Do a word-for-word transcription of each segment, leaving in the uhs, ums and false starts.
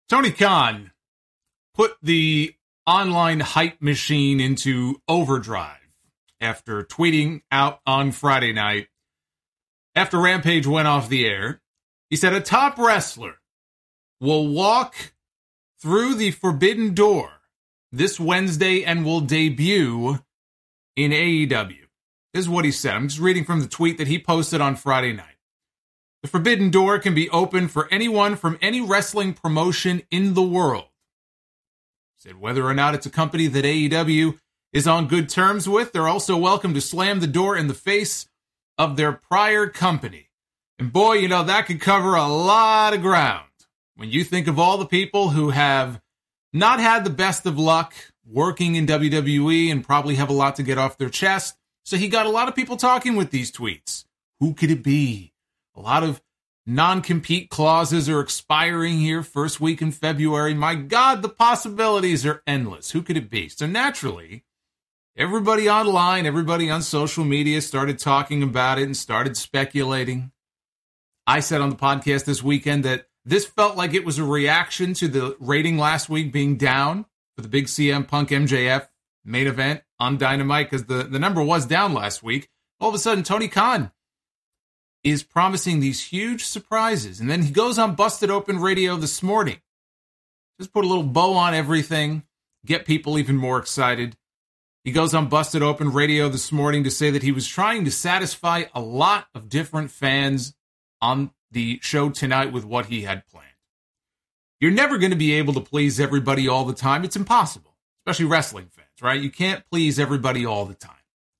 Tony Khan put the online hype machine into overdrive after tweeting out on Friday night, after Rampage went off the air. He said a top wrestler will walk through the forbidden door this Wednesday and will debut in A E W. This is what he said. I'm just reading from the tweet that he posted on Friday night. The forbidden door can be opened for anyone from any wrestling promotion in the world. He said whether or not it's a company that A E W is on good terms with, they're also welcome to slam the door in the face of their prior company. And boy, you know, that could cover a lot of ground. When you think of all the people who have not had the best of luck working in W W E and probably have a lot to get off their chest. So he got a lot of people talking with these tweets. Who could it be? A lot of non-compete clauses are expiring here first week in February. My God, the possibilities are endless. Who could it be? So naturally, everybody online, everybody on social media started talking about it and started speculating. I said on the podcast this weekend that this felt like it was a reaction to the rating last week being down for the big C M Punk M J F main event on Dynamite, because the, the number was down last week. All of a sudden, Tony Khan is promising these huge surprises. And then he goes on Busted Open Radio this morning. Just put a little bow on everything, get people even more excited. He goes on Busted Open Radio this morning to say that he was trying to satisfy a lot of different fans on the show tonight with what he had planned. You're never going to be able to please everybody all the time. It's impossible, especially wrestling fans, right? You can't please everybody all the time.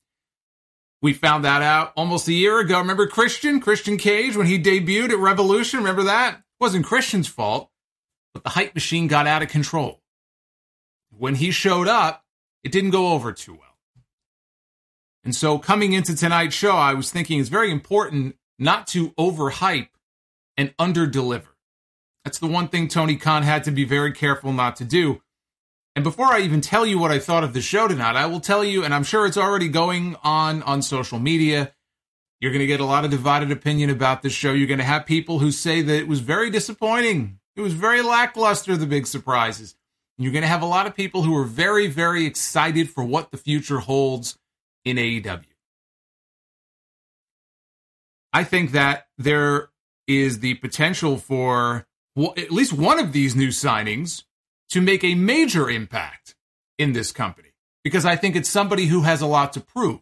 We found that out almost a year ago. Remember Christian? Christian Cage, when he debuted at Revolution? Remember that? It wasn't Christian's fault, but the hype machine got out of control. When he showed up, it didn't go over too well. And so coming into tonight's show, I was thinking it's very important not to overhype and underdeliver. That's the one thing Tony Khan had to be very careful not to do. And before I even tell you what I thought of the show tonight, I will tell you, and I'm sure it's already going on on social media, you're going to get a lot of divided opinion about this show. You're going to have people who say that it was very disappointing. It was very lackluster, the big surprises. And you're going to have a lot of people who are very, very excited for what the future holds in A E W. I think that there is the potential for well, at least one of these new signings to make a major impact in this company, because I think it's somebody who has a lot to prove.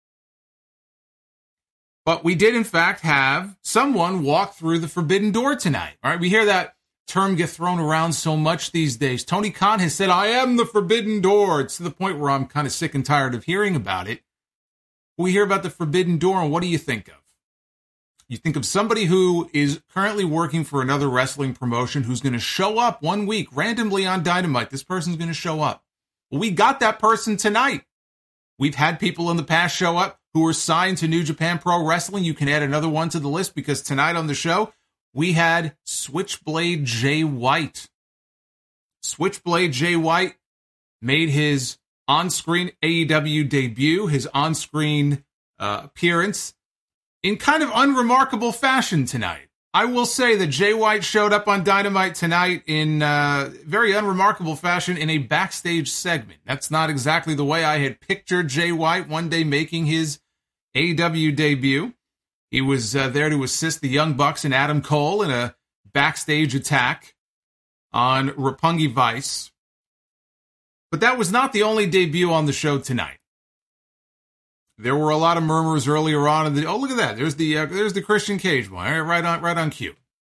But we did, in fact, have someone walk through the forbidden door tonight. All right, we hear that term get thrown around so much these days. Tony Khan has said, I am the forbidden door. It's to the point where I'm kind of sick and tired of hearing about it. We hear about the forbidden door, and what do you think of? You think of somebody who is currently working for another wrestling promotion who's going to show up one week randomly on Dynamite. This person's going to show up. Well, we got that person tonight. We've had people in the past show up who were signed to New Japan Pro Wrestling. You can add another one to the list, because tonight on the show, we had Switchblade Jay White. Switchblade Jay White made his on-screen A E W debut, his on-screen uh, appearance, in kind of unremarkable fashion tonight. I will say that Jay White showed up on Dynamite tonight in uh, very unremarkable fashion in a backstage segment. That's not exactly the way I had pictured Jay White one day making his A E W debut. He was uh, there to assist the Young Bucks and Adam Cole in a backstage attack on Roppongi Vice. But that was not the only debut on the show tonight. There were a lot of murmurs earlier on. In the, oh, look at that. There's the uh, there's the Christian Cage one. All right, right on, right on cue.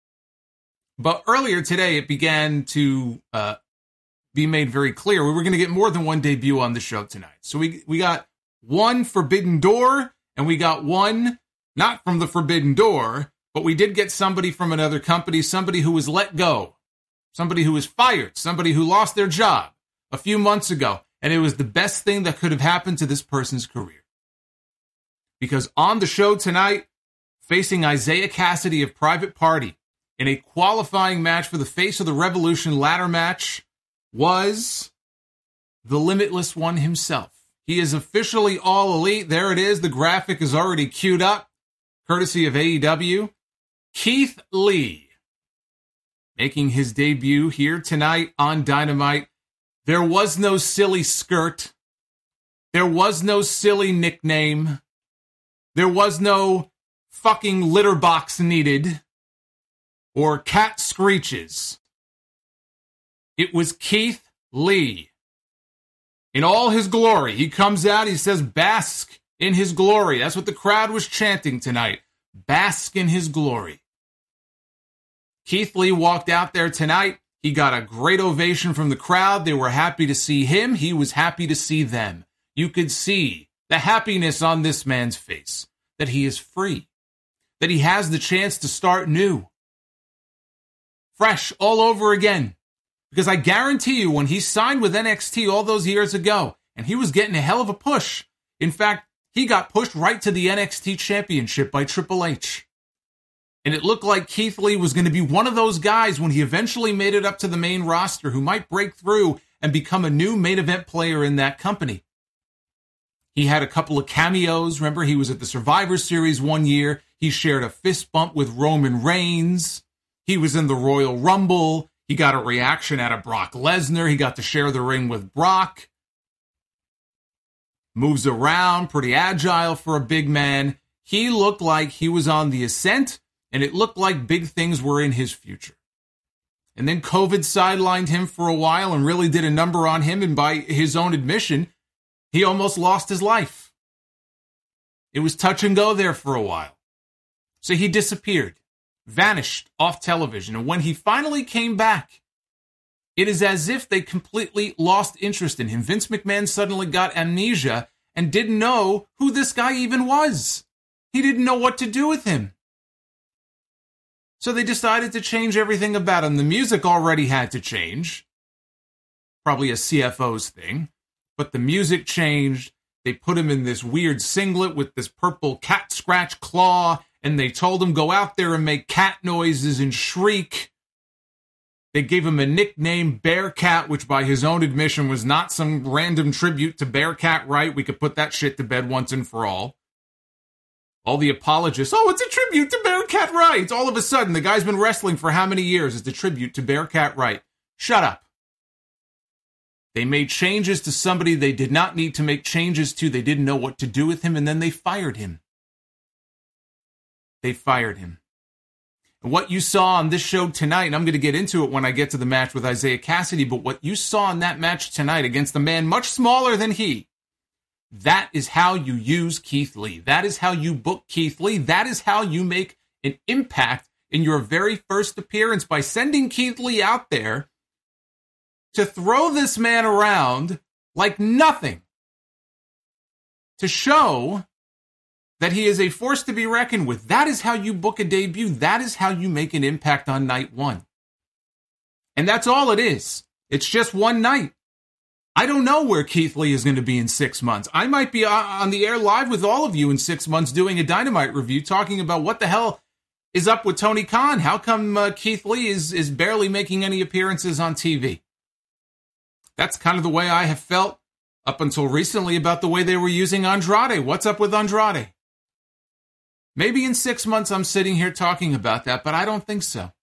But earlier today, it began to uh, be made very clear we were going to get more than one debut on the show tonight. So we we got one Forbidden Door, and we got one not from the Forbidden Door, but we did get somebody from another company, somebody who was let go, somebody who was fired, somebody who lost their job a few months ago, and it was the best thing that could have happened to this person's career. Because on the show tonight, facing Isaiah Cassidy of Private Party in a qualifying match for the Face of the Revolution ladder match was the Limitless One himself. He is officially All Elite. There it is. The graphic is already queued up, courtesy of A E W. Keith Lee making his debut here tonight on Dynamite. There was no silly skirt. There was no silly nickname. There was no fucking litter box needed or cat screeches. It was Keith Lee. In all his glory, he comes out, he says, bask in his glory. That's what the crowd was chanting tonight. Bask in his glory. Keith Lee walked out there tonight. He got a great ovation from the crowd. They were happy to see him. He was happy to see them. You could see the happiness on this man's face, that he is free, that he has the chance to start new, fresh all over again. Because I guarantee you, when he signed with N X T all those years ago, and he was getting a hell of a push, in fact, he got pushed right to the N X T Championship by Triple H. And it looked like Keith Lee was going to be one of those guys when he eventually made it up to the main roster who might break through and become a new main event player in that company. He had a couple of cameos. Remember, he was at the Survivor Series one year. He shared a fist bump with Roman Reigns. He was in the Royal Rumble. He got a reaction out of Brock Lesnar. He got to share the ring with Brock. Moves around, pretty agile for a big man. He looked like he was on the ascent, and it looked like big things were in his future. And then COVID sidelined him for a while and really did a number on him, and by his own admission, he almost lost his life. It was touch and go there for a while. So he disappeared, vanished off television, and when he finally came back, it is as if they completely lost interest in him. Vince McMahon suddenly got amnesia and didn't know who this guy even was. He didn't know what to do with him. So they decided to change everything about him. The music already had to change. Probably a C F O's thing. But the music changed. They put him in this weird singlet with this purple cat scratch claw, and they told him, go out there and make cat noises and shriek. They gave him a nickname, Bearcat, which by his own admission was not some random tribute to Bearcat Wright. We could put that shit to bed once and for all. All the apologists, oh, it's a tribute to Bearcat Wright. All of a sudden, the guy's been wrestling for how many years? It's a tribute to Bearcat Wright. Shut up. They made changes to somebody they did not need to make changes to. They didn't know what to do with him, and then they fired him. They fired him. And what you saw on this show tonight, and I'm going to get into it when I get to the match with Isaiah Cassidy, but what you saw in that match tonight against a man much smaller than he, that is how you use Keith Lee. That is how you book Keith Lee. That is how you make an impact in your very first appearance, by sending Keith Lee out there to throw this man around like nothing, to show that he is a force to be reckoned with. That is how you book a debut. That is how you make an impact on night one. And that's all it is. It's just one night. I don't know where Keith Lee is going to be in six months. I might be on the air live with all of you in six months doing a Dynamite review, talking about what the hell is up with Tony Khan. How come uh, Keith Lee is, is barely making any appearances on T V? That's kind of the way I have felt up until recently about the way they were using Andrade. What's up with Andrade? Maybe in six months I'm sitting here talking about that, but I don't think so.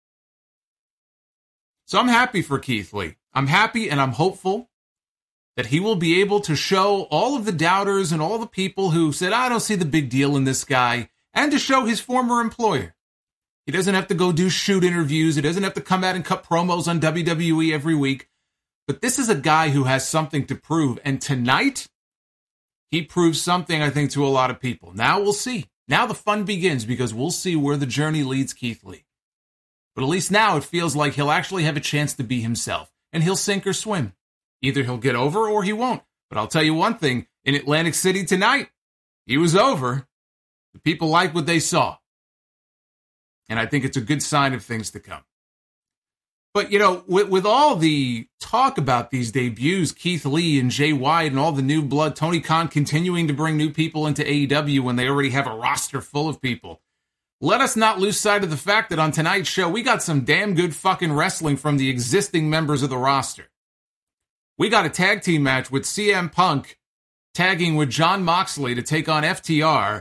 So I'm happy for Keith Lee. I'm happy and I'm hopeful that he will be able to show all of the doubters and all the people who said, I don't see the big deal in this guy, and to show his former employer. He doesn't have to go do shoot interviews. He doesn't have to come out and cut promos on W W E every week. But this is a guy who has something to prove. And tonight, he proves something, I think, to a lot of people. Now we'll see. Now the fun begins, because we'll see where the journey leads Keith Lee. But at least now it feels like he'll actually have a chance to be himself. And he'll sink or swim. Either he'll get over or he won't. But I'll tell you one thing. In Atlantic City tonight, he was over. The people liked what they saw. And I think it's a good sign of things to come. But, you know, with, with all the talk about these debuts, Keith Lee and Jay White and all the new blood, Tony Khan continuing to bring new people into A E W when they already have a roster full of people, let us not lose sight of the fact that on tonight's show, we got some damn good fucking wrestling from the existing members of the roster. We got a tag team match with C M Punk tagging with Jon Moxley to take on F T R,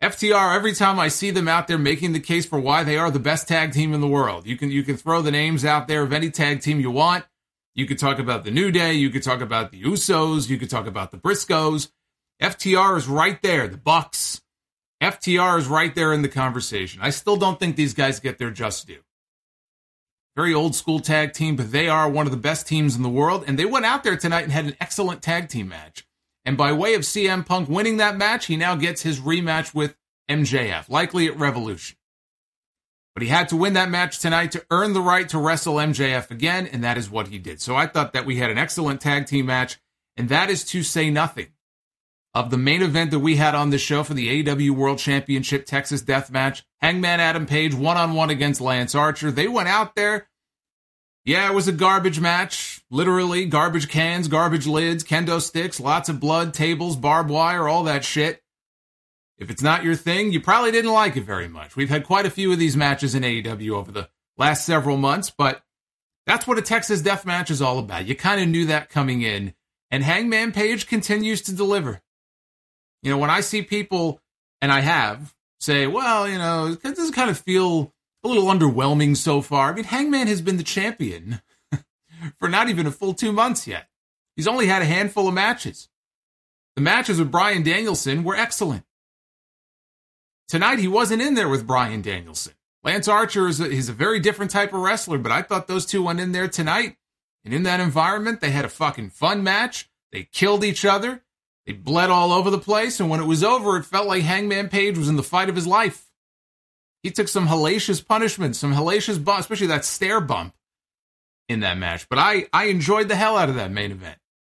F T R, every time I see them out there making the case for why they are the best tag team in the world, you can you can throw the names out there of any tag team you want. You could talk about the New Day. You could talk about the Usos. You could talk about the Briscoes. F T R is right there. The Bucks. F T R is right there in the conversation. I still don't think these guys get their just due. Very old school tag team, but they are one of the best teams in the world. And they went out there tonight and had an excellent tag team match. And by way of C M Punk winning that match, he now gets his rematch with M J F, likely at Revolution. But he had to win that match tonight to earn the right to wrestle M J F again, and that is what he did. So I thought that we had an excellent tag team match, and that is to say nothing of the main event that we had on the show for the A E W World Championship Texas Death Match. Hangman Adam Page one-on-one against Lance Archer. They went out there. Yeah, it was a garbage match. Literally, garbage cans, garbage lids, kendo sticks, lots of blood, tables, barbed wire, all that shit. If it's not your thing, you probably didn't like it very much. We've had quite a few of these matches in A E W over the last several months, but that's what a Texas Death Match is all about. You kind of knew that coming in, and Hangman Page continues to deliver. You know, when I see people, and I have, say, well, you know, it does kind of feel a little underwhelming so far. I mean, Hangman has been the champion for not even a full two months yet. He's only had a handful of matches. The matches with Bryan Danielson were excellent. Tonight, he wasn't in there with Bryan Danielson. Lance Archer is a, is a very different type of wrestler, but I thought those two went in there tonight. And in that environment, they had a fucking fun match. They killed each other. They bled all over the place. And when it was over, it felt like Hangman Page was in the fight of his life. He took some hellacious punishment, some hellacious bump, especially that stair bump in that match. But I, I enjoyed the hell out of that main event.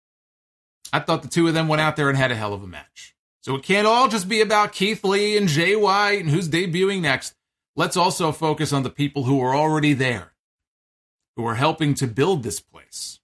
I thought the two of them went out there and had a hell of a match. So it can't all just be about Keith Lee and Jay White and who's debuting next. Let's also focus on the people who are already there, who are helping to build this place.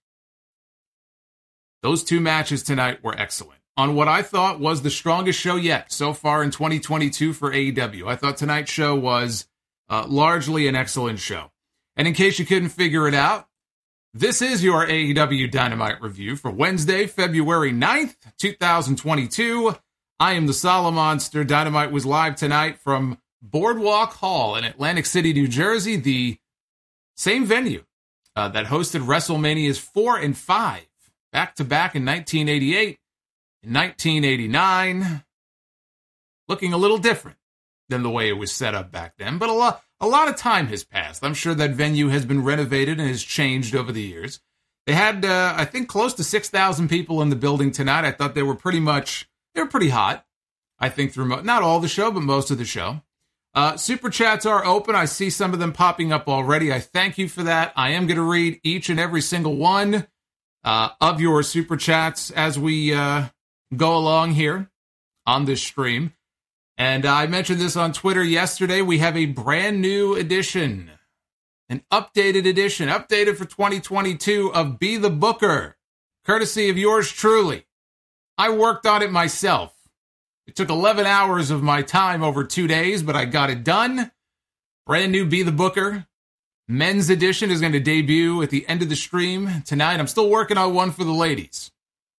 Those two matches tonight were excellent. On what I thought was the strongest show yet so far in twenty twenty-two for A E W. I thought tonight's show was uh, largely an excellent show. And in case you couldn't figure it out, this is your A E W Dynamite review for Wednesday, February ninth, twenty twenty-two. I am the Solomonster. Dynamite was live tonight from Boardwalk Hall in Atlantic City, New Jersey, the same venue uh, that hosted WrestleManias four and five, back-to-back in nineteen eighty-eight. In nineteen eighty-nine, looking a little different than the way it was set up back then, but a lot, a lot of time has passed. I'm sure that venue has been renovated and has changed over the years. They had, uh, I think, close to six thousand people in the building tonight. I thought they were pretty much, they were pretty hot, I think, through, mo- not all the show, but most of the show. Uh, Super Chats are open. I see some of them popping up already. I thank you for that. I am going to read each and every single one uh, of your Super Chats as we... Uh, go along here on this stream. And I mentioned this on Twitter yesterday. We have a brand new edition, an updated edition, updated for twenty twenty-two of Be the Booker, courtesy of yours truly. I worked on it myself. It took eleven hours of my time over two days, but I got it done. Brand new Be the Booker. Men's edition is going to debut at the end of the stream tonight. I'm still working on one for the ladies.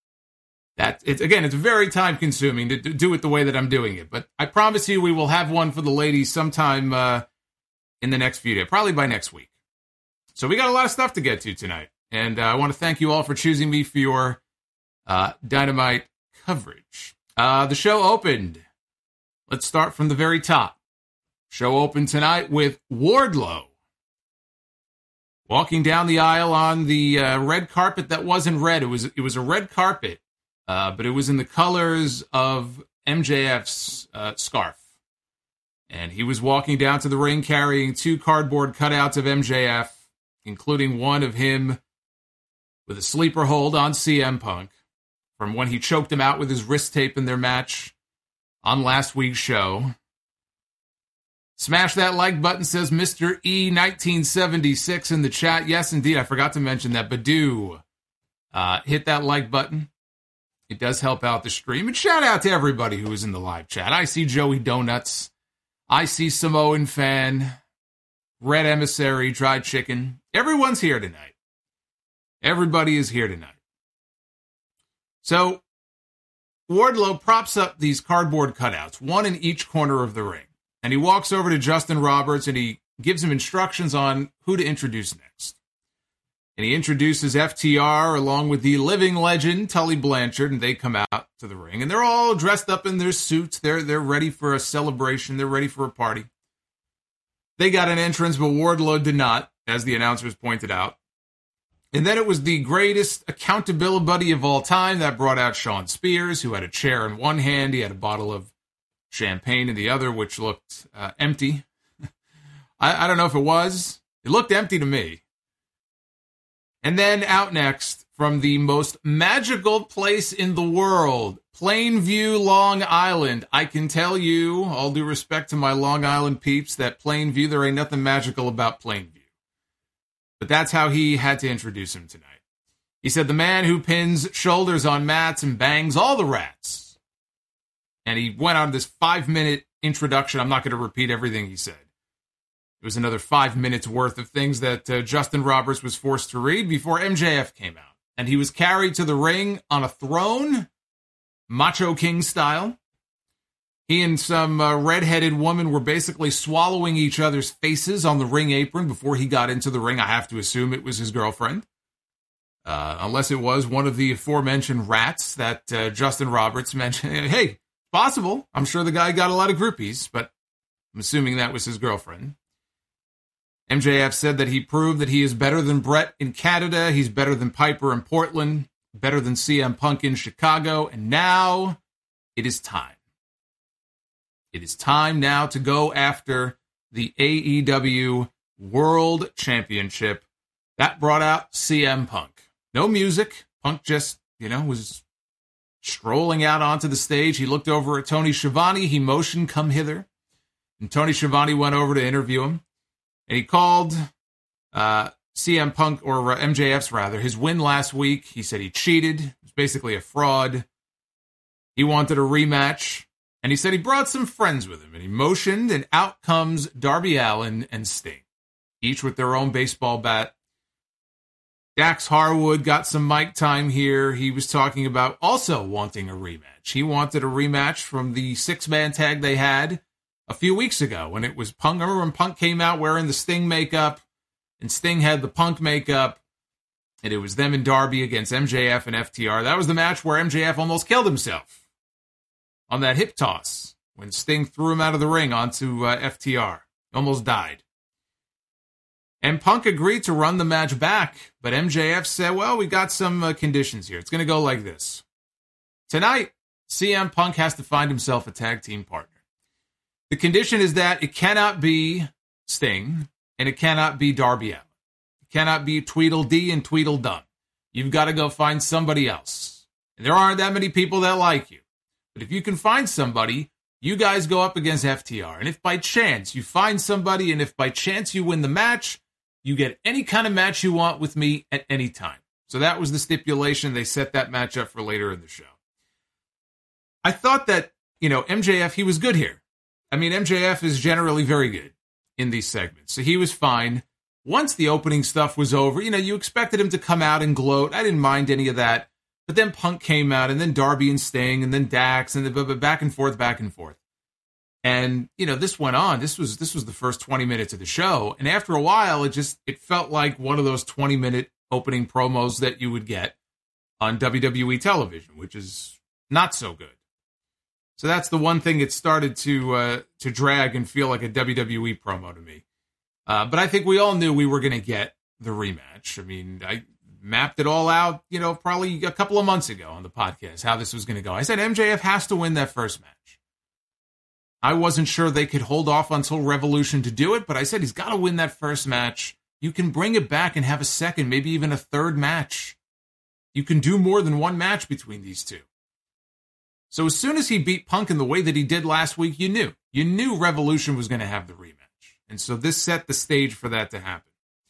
That it's again, it's very time consuming to do it the way that I'm doing it, but I promise you we will have one for the ladies sometime uh, in the next few days, probably by next week. So we got a lot of stuff to get to tonight, and uh, I want to thank you all for choosing me for your uh, Dynamite coverage. Uh, the show opened. Let's start from the very top. Show opened tonight with Wardlow walking down the aisle on the uh, red carpet that wasn't red. It was it was a red carpet. Uh, but it was in the colors of M J F's uh, scarf. And he was walking down to the ring carrying two cardboard cutouts of M J F, including one of him with a sleeper hold on C M Punk from when he choked him out with his wrist tape in their match on last week's show. Smash that like button, says Mister E nineteen seventy-six in the chat. Yes, indeed, I forgot to mention that, but do uh, hit that like button. It does help out the stream. And shout out to everybody who is in the live chat. I see Joey Donuts. I see Samoan Fan. Red Emissary, Dried Chicken. Everyone's here tonight. Everybody is here tonight. So, Wardlow props up these cardboard cutouts, one in each corner of the ring. And he walks over to Justin Roberts and he gives him instructions on who to introduce next. And he introduces F T R along with the living legend, Tully Blanchard, and they come out to the ring. And they're all dressed up in their suits. They're, they're ready for a celebration. They're ready for a party. They got an entrance, but Wardlow did not, as the announcers pointed out. And then it was the greatest accountability buddy of all time that brought out Shawn Spears, who had a chair in one hand. He had a bottle of champagne in the other, which looked uh, empty. I, I don't know if it was. It looked empty to me. And then out next, from the most magical place in the world, Plainview, Long Island. I can tell you, all due respect to my Long Island peeps, that Plainview, there ain't nothing magical about Plainview. But that's how he had to introduce him tonight. He said, the man who pins shoulders on mats and bangs all the rats. And he went on this five-minute introduction. I'm not going to repeat everything he said. It was another five minutes worth of things that uh, Justin Roberts was forced to read before M J F came out. And he was carried to the ring on a throne, Macho King style. He and some uh, redheaded woman were basically swallowing each other's faces on the ring apron before he got into the ring. I have to assume it was his girlfriend. Uh, unless it was one of the aforementioned rats that uh, Justin Roberts mentioned. Hey, possible. I'm sure the guy got a lot of groupies, but I'm assuming that was his girlfriend. M J F said that he proved that he is better than Brett in Canada, he's better than Piper in Portland, better than C M Punk in Chicago, and now it is time. It is time now to go after the A E W World Championship. That brought out C M Punk. No music. Punk just, you know, was strolling out onto the stage. He looked over at Tony Schiavone. He motioned, come hither. And Tony Schiavone went over to interview him. And he called uh, C M Punk, or uh, M J F's rather, his win last week. He said he cheated. It was basically a fraud. He wanted a rematch. And he said he brought some friends with him. And he motioned, and out comes Darby Allin and Sting, each with their own baseball bat. Dax Harwood got some mic time here. He was talking about also wanting a rematch. He wanted a rematch from the six-man tag they had a few weeks ago when it was Punk. Remember when Punk came out wearing the Sting makeup and Sting had the Punk makeup, and it was them and Darby against M J F and F T R. That was the match where M J F almost killed himself on that hip toss when Sting threw him out of the ring onto uh, F T R. Almost died. And Punk agreed to run the match back, but M J F said, well, we got some uh, conditions here. It's going to go like this. Tonight, C M Punk has to find himself a tag team partner. The condition is that it cannot be Sting, and it cannot be Darby Allin. It cannot be Tweedledee and Tweedledum. You've got to go find somebody else. And there aren't that many people that like you. But if you can find somebody, you guys go up against F T R. And if by chance you find somebody, and if by chance you win the match, you get any kind of match you want with me at any time. So that was the stipulation. They set that match up for later in the show. I thought that, you know, M J F, he was good here. I mean, M J F is generally very good in these segments, so he was fine. Once the opening stuff was over, you know, you expected him to come out and gloat. I didn't mind any of that. But then Punk came out, and then Darby and Sting, and then Dax, and then back and forth, back and forth. And, you know, this went on. This was this was the first twenty minutes of the show. And after a while, it just it felt like one of those twenty-minute opening promos that you would get on W W E television, which is not so good. So that's the one thing it started to uh, to drag and feel like a W W E promo to me. Uh, but I think we all knew we were going to get the rematch. I mean, I mapped it all out, you know, probably a couple of months ago on the podcast, how this was going to go. I said M J F has to win that first match. I wasn't sure they could hold off until Revolution to do it, but I said he's got to win that first match. You can bring it back and have a second, maybe even a third match. You can do more than one match between these two. So as soon as he beat Punk in the way that he did last week, you knew. You knew Revolution was going to have the rematch. And so this set the stage for that to happen.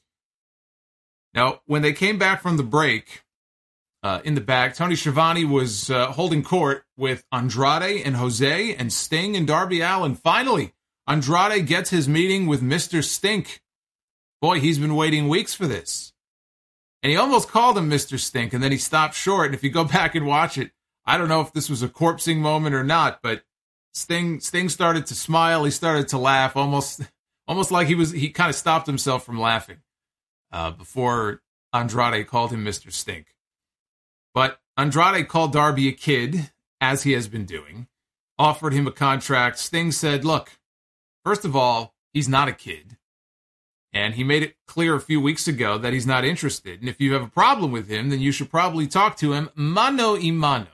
Now, when they came back from the break, uh, in the back, Tony Schiavone was uh, holding court with Andrade and Jose and Sting and Darby Allin. Finally, Andrade gets his meeting with Mister Stink. Boy, he's been waiting weeks for this. And he almost called him Mister Stink, and then he stopped short. And if you go back and watch it, I don't know if this was a corpsing moment or not, but Sting Sting started to smile. He started to laugh, almost almost like he was he kind of stopped himself from laughing uh, before Andrade called him Mister Stink. But Andrade called Darby a kid, as he has been doing, offered him a contract. Sting said, look, first of all, he's not a kid. And he made it clear a few weeks ago that he's not interested. And if you have a problem with him, then you should probably talk to him mano y mano.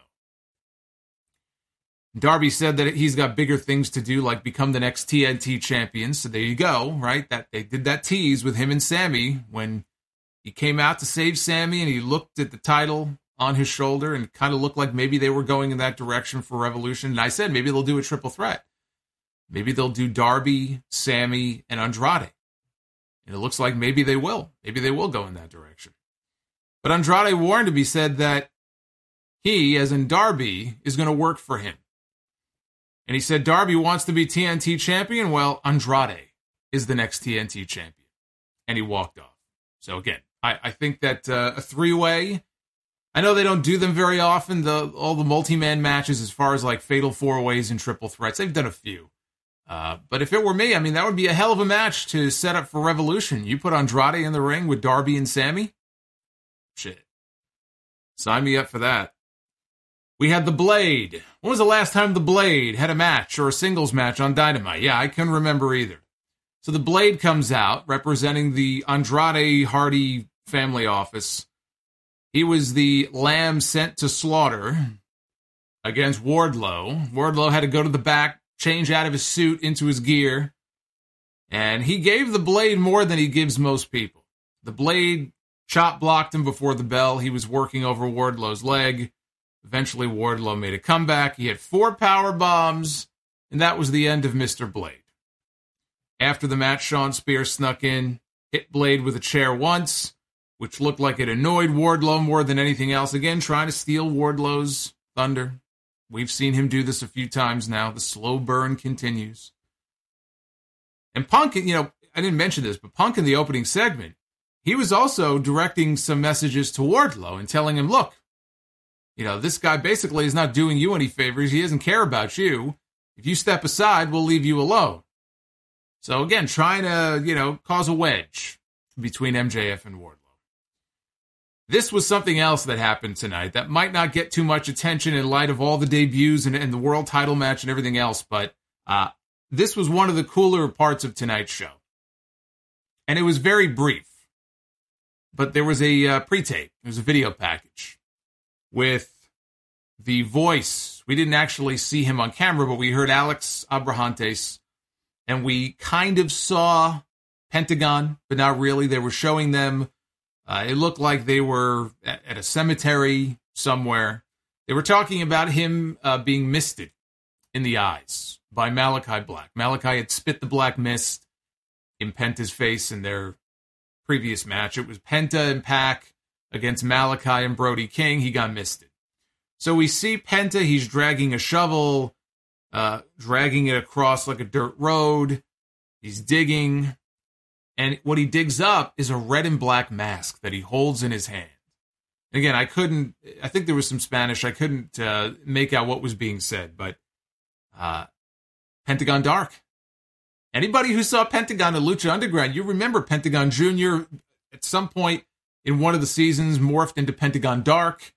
Darby said that he's got bigger things to do, like become the next T N T champion. So there you go, right? That they did that tease with him and Sammy when he came out to save Sammy and he looked at the title on his shoulder and kind of looked like maybe they were going in that direction for Revolution. And I said maybe they'll do a triple threat. Maybe they'll do Darby, Sammy, and Andrade. And it looks like maybe they will. Maybe they will go in that direction. But Andrade warned him. He said that he, as in Darby, is going to work for him. And he said Darby wants to be T N T champion. Well, Andrade is the next T N T champion. And he walked off. So again, I, I think that uh, a three-way, I know they don't do them very often, the all the multi-man matches as far as like fatal four-ways and triple threats. They've done a few. Uh, but if it were me, I mean, that would be a hell of a match to set up for Revolution. You put Andrade in the ring with Darby and Sammy? Shit. Sign me up for that. We had The Blade. When was the last time The Blade had a match or a singles match on Dynamite? Yeah, I couldn't remember either. So The Blade comes out representing the Andrade Hardy family office. He was the lamb sent to slaughter against Wardlow. Wardlow had to go to the back, change out of his suit into his gear, and he gave the Blade more than he gives most people. The Blade chop blocked him before the bell. He was working over Wardlow's leg. Eventually, Wardlow made a comeback. He had four power bombs, and that was the end of Mister Blade. After the match, Shawn Spears snuck in, hit Blade with a chair once, which looked like it annoyed Wardlow more than anything else. Again, trying to steal Wardlow's thunder. We've seen him do this a few times now. The slow burn continues. And Punk, you know, I didn't mention this, but Punk in the opening segment, he was also directing some messages to Wardlow and telling him, look, you know, this guy basically is not doing you any favors. He doesn't care about you. If you step aside, we'll leave you alone. So again, trying to, you know, cause a wedge between M J F and Wardlow. This was something else that happened tonight that might not get too much attention in light of all the debuts and, and the world title match and everything else, but uh, this was one of the cooler parts of tonight's show. And it was very brief. But there was a uh, pre-tape. There was a video package with the voice. We didn't actually see him on camera, but we heard Alex Abrahantes, and we kind of saw Pentagon, but not really. They were showing them. Uh, it looked like they were at, at a cemetery somewhere. They were talking about him uh, being misted in the eyes by Malachi Black. Malachi had spit the black mist in Penta's face in their previous match. It was Penta and Pac against Malachi and Brody King. He got misted. So we see Penta. He's dragging a shovel, uh, dragging it across like a dirt road. He's digging. And what he digs up is a red and black mask that he holds in his hand. Again, I couldn't, I think there was some Spanish. I couldn't uh, make out what was being said, but uh, Pentagon Dark. Anybody who saw Pentagon in Lucha Underground, you remember Pentagon Junior at some point in one of the seasons morphed into Pentagon Dark.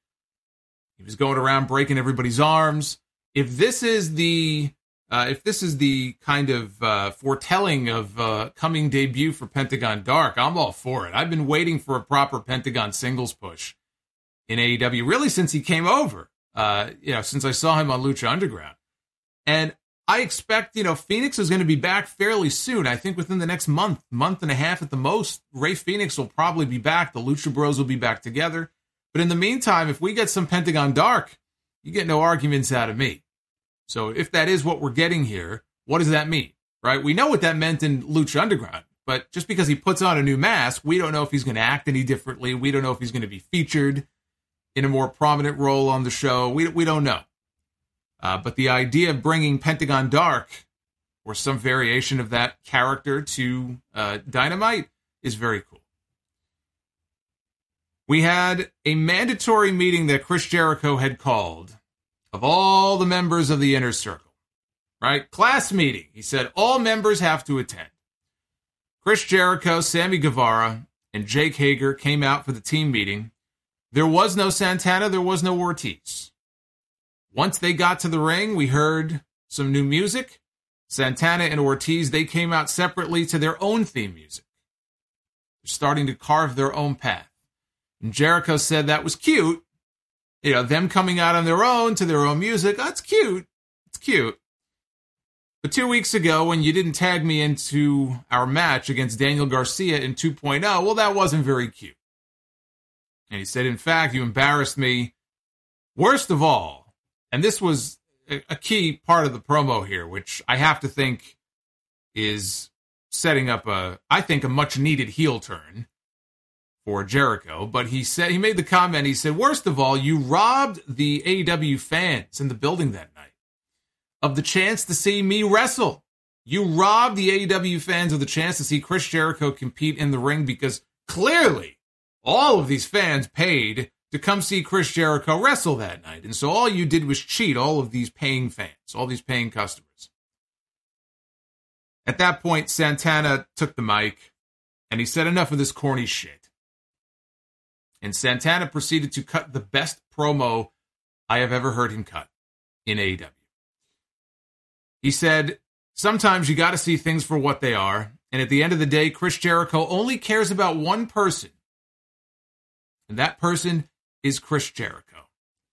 He was going around breaking everybody's arms. If this is the uh, if this is the kind of uh, foretelling of uh, coming debut for Pentagon Dark, I'm all for it. I've been waiting for a proper Pentagon singles push in A E W, really since he came over, uh, you know, since I saw him on Lucha Underground. And I expect, you know, Phoenix is going to be back fairly soon. I think within the next month, month and a half at the most, Ray Phoenix will probably be back. The Lucha Bros will be back together. But in the meantime, if we get some Pentagon Dark, you get no arguments out of me. So if that is what we're getting here, what does that mean, right? We know what that meant in Lucha Underground, but just because he puts on a new mask, we don't know if he's going to act any differently. We don't know if he's going to be featured in a more prominent role on the show. We, we don't know. Uh, but the idea of bringing Pentagon Dark or some variation of that character to uh, Dynamite is very cool. We had a mandatory meeting that Chris Jericho had called of all the members of the Inner Circle, right? Class meeting. He said all members have to attend. Chris Jericho, Sammy Guevara, and Jake Hager came out for the team meeting. There was no Santana. There was no Ortiz. Once they got to the ring, we heard some new music. Santana and Ortiz, they came out separately to their own theme music. They're starting to carve their own path. And Jericho said that was cute. You know, them coming out on their own to their own music. That's cute. It's cute. But two weeks ago, when you didn't tag me into our match against Daniel Garcia in two point oh, well, that wasn't very cute. And he said, in fact, you embarrassed me. Worst of all, and this was a key part of the promo here, which I have to think is setting up a, I think, a much-needed heel turn for Jericho. But he said, he made the comment, he said, worst of all, you robbed the A E W fans in the building that night of the chance to see me wrestle. You robbed the A E W fans of the chance to see Chris Jericho compete in the ring because clearly all of these fans paid to come see Chris Jericho wrestle that night. And so all you did was cheat all of these paying fans, all these paying customers. At that point, Santana took the mic and he said, enough of this corny shit. And Santana proceeded to cut the best promo I have ever heard him cut in A E W. He said, sometimes you got to see things for what they are. And at the end of the day, Chris Jericho only cares about one person. And that person is Chris Jericho.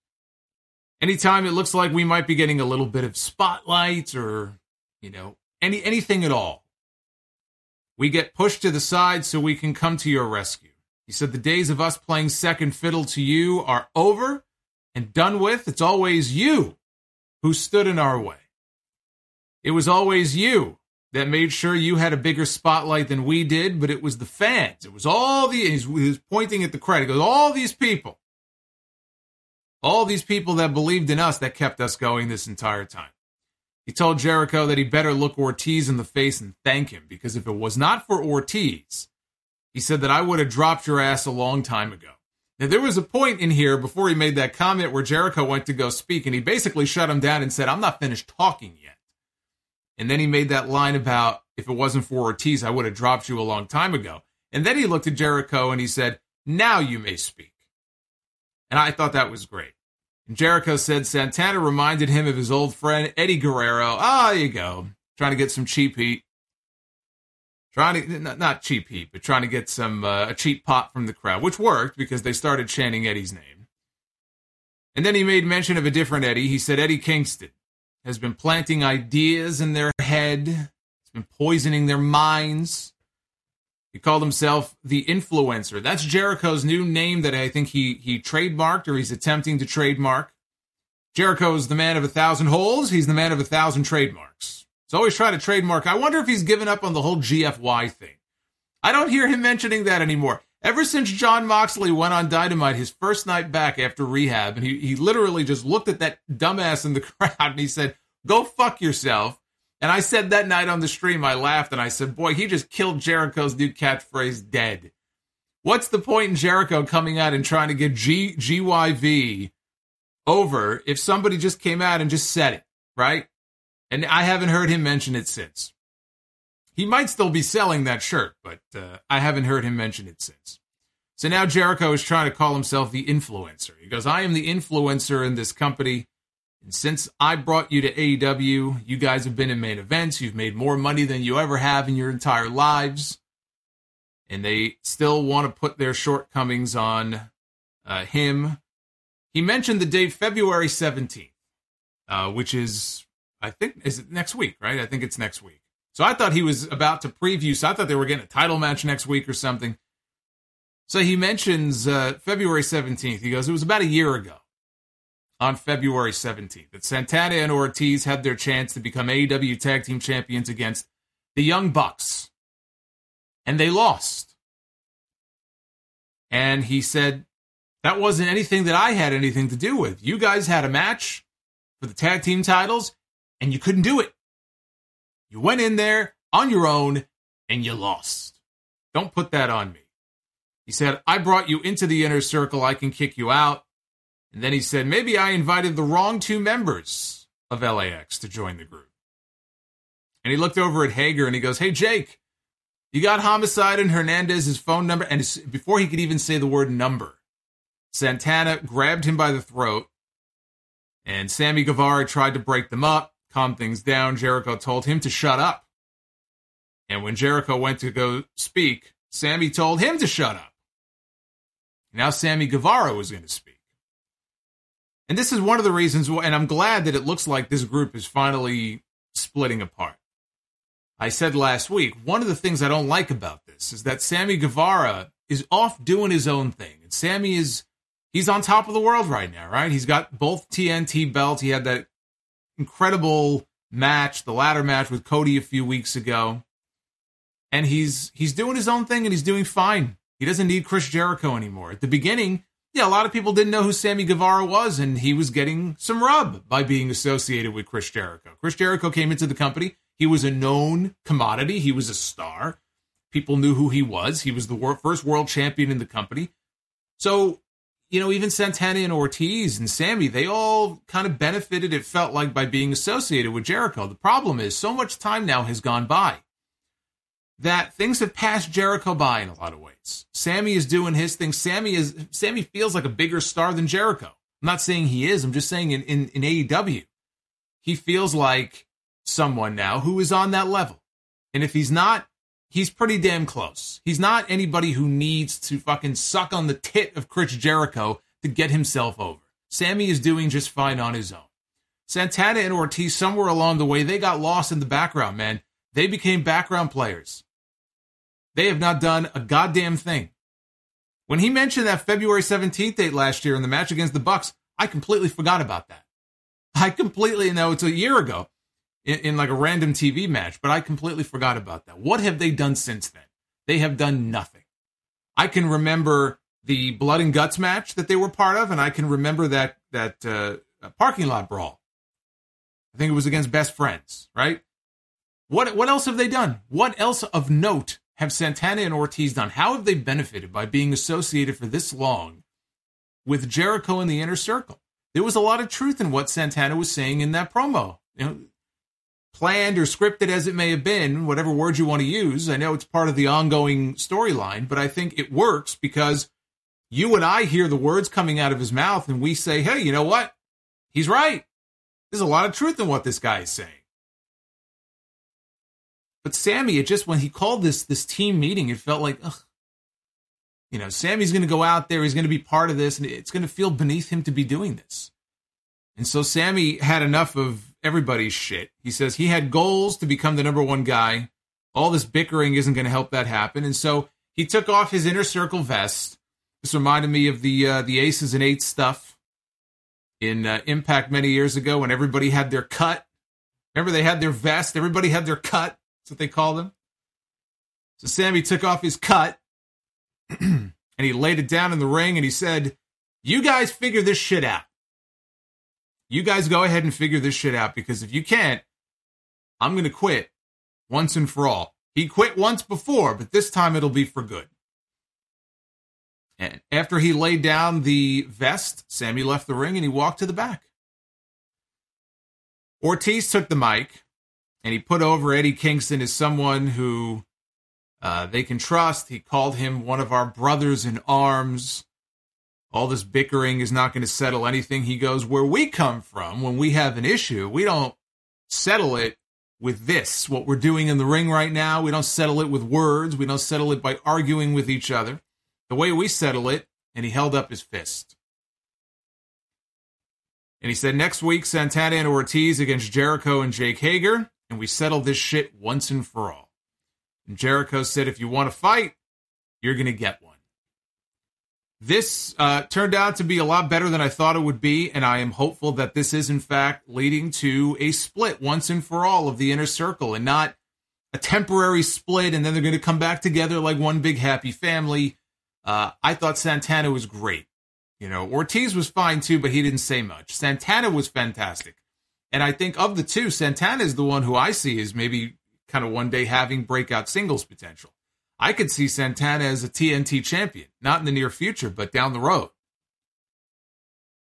Anytime it looks like we might be getting a little bit of spotlight or, you know, any anything at all, we get pushed to the side so we can come to your rescue. He said the days of us playing second fiddle to you are over and done with. It's always you who stood in our way. It was always you that made sure you had a bigger spotlight than we did, but it was the fans. It was all the, he was pointing at the crowd. He goes, all these people, all these people that believed in us that kept us going this entire time. He told Jericho that he better look Ortiz in the face and thank him, because if it was not for Ortiz, he said that I would have dropped your ass a long time ago. Now, there was a point in here before he made that comment where Jericho went to go speak, and he basically shut him down and said, I'm not finished talking yet. And then he made that line about, if it wasn't for Ortiz, I would have dropped you a long time ago. And then he looked at Jericho and he said, now you may speak. And I thought that was great. And Jericho said Santana reminded him of his old friend, Eddie Guerrero. Ah, oh, there you go. Trying to get some cheap heat. Trying to, not cheap heat, but trying to get some, uh, a cheap pop from the crowd, which worked because they started chanting Eddie's name. And then he made mention of a different Eddie. He said Eddie Kingston has been planting ideas in their head. He's been poisoning their minds. He called himself the Influencer. That's Jericho's new name that I think he he trademarked, or he's attempting to trademark. Jericho is the man of a thousand holes. He's the man of a thousand trademarks. He's always trying to trademark. I wonder if he's given up on the whole G F Y thing. I don't hear him mentioning that anymore. Ever since Jon Moxley went on Dynamite his first night back after rehab, and he, he literally just looked at that dumbass in the crowd and he said, go fuck yourself. And I said that night on the stream, I laughed and I said, boy, he just killed Jericho's new catchphrase dead. What's the point in Jericho coming out and trying to get G, G Y V over if somebody just came out and just said it, right? And I haven't heard him mention it since. He might still be selling that shirt, but uh, I haven't heard him mention it since. So now Jericho is trying to call himself the influencer. He goes, I am the influencer in this company. And since I brought you to A E W, you guys have been in main events. You've made more money than you ever have in your entire lives. And they still want to put their shortcomings on uh, him. He mentioned the date February seventeenth, uh, which is, I think, is it next week, right? I think it's next week. So I thought he was about to preview. So I thought they were getting a title match next week or something. So he mentions uh, February seventeenth. He goes, it was about a year ago on February seventeenth that Santana and Ortiz had their chance to become A E W Tag Team Champions against the Young Bucks. And they lost. And he said, that wasn't anything that I had anything to do with. You guys had a match for the tag team titles, and you couldn't do it. You went in there on your own, and you lost. Don't put that on me. He said, I brought you into the inner circle. I can kick you out. And then he said, maybe I invited the wrong two members of L A X to join the group. And he looked over at Hager and he goes, hey, Jake, you got Homicide and Hernandez's phone number? And before he could even say the word number, Santana grabbed him by the throat, and Sammy Guevara tried to break them up, calm things down. Jericho told him to shut up. And when Jericho went to go speak, Sammy told him to shut up. Now Sammy Guevara was going to speak. And this is one of the reasons why, and I'm glad that it looks like this group is finally splitting apart. I said last week, one of the things I don't like about this is that Sammy Guevara is off doing his own thing. And Sammy is, he's on top of the world right now, right? He's got both T N T belts. He had that incredible match, the ladder match with Cody a few weeks ago. And he's he's doing his own thing and he's doing fine. He doesn't need Chris Jericho anymore. At the beginning, yeah, a lot of people didn't know who Sammy Guevara was, and he was getting some rub by being associated with Chris Jericho. Chris Jericho came into the company. He was a known commodity. He was a star. People knew who he was. He was the wor- first world champion in the company. So, you know, even Santana and Ortiz and Sammy, they all kind of benefited, it felt like, by being associated with Jericho. The problem is so much time now has gone by that things have passed Jericho by in a lot of ways. Sammy is doing his thing. Sammy is Sammy feels like a bigger star than Jericho. I'm not saying he is. I'm just saying in, in, in A E W, he feels like someone now who is on that level. And if he's not, he's pretty damn close. He's not anybody who needs to fucking suck on the tit of Chris Jericho to get himself over. Sammy is doing just fine on his own. Santana and Ortiz, somewhere along the way, they got lost in the background, man. They became background players. They have not done a goddamn thing. When he mentioned that February seventeenth date last year in the match against the Bucks, I completely forgot about that. I completely know it's a year ago in, in like a random T V match, but I completely forgot about that. What have they done since then? They have done nothing. I can remember the Blood and Guts match that they were part of, and I can remember that that uh, parking lot brawl. I think it was against Best Friends, right? What what else have they done? What else of note have Santana and Ortiz done? How have they benefited by being associated for this long with Jericho in the Inner Circle? There was a lot of truth in what Santana was saying in that promo. You know, planned or scripted as it may have been, whatever word you want to use. I know it's part of the ongoing storyline, but I think it works because you and I hear the words coming out of his mouth and we say, hey, you know what? He's right. There's a lot of truth in what this guy is saying. But Sammy, it just, when he called this this team meeting, it felt like, ugh. You know, Sammy's going to go out there, he's going to be part of this, and it's going to feel beneath him to be doing this. And so Sammy had enough of everybody's shit. He says he had goals to become the number one guy. All this bickering isn't going to help that happen. And so he took off his Inner Circle vest. This reminded me of the uh, the Aces and Eights stuff in uh, Impact many years ago when everybody had their cut. Remember, they had their vest. Everybody had their cut. That's what they called him. So Sammy took off his cut and he laid it down in the ring and he said, you guys figure this shit out. You guys go ahead and figure this shit out, because if you can't, I'm going to quit once and for all. He quit once before, but this time it'll be for good. And after he laid down the vest, Sammy left the ring and he walked to the back. Ortiz took the mic and he put over Eddie Kingston as someone who uh, they can trust. He called him one of our brothers in arms. All this bickering is not going to settle anything. He goes, where we come from, when we have an issue, we don't settle it with this, what we're doing in the ring right now. We don't settle it with words. We don't settle it by arguing with each other. The way we settle it, and he held up his fist. And he said, next week, Santana and Ortiz against Jericho and Jake Hager, and we settle this shit once and for all. And Jericho said, if you want to fight, you're going to get one. This uh, turned out to be a lot better than I thought it would be, and I am hopeful that this is, in fact, leading to a split once and for all of the Inner Circle, and not a temporary split, and then they're going to come back together like one big happy family. Uh, I thought Santana was great. You know, Ortiz was fine too, but he didn't say much. Santana was fantastic. And I think of the two, Santana is the one who I see as maybe kind of one day having breakout singles potential. I could see Santana as a T N T champion, not in the near future, but down the road.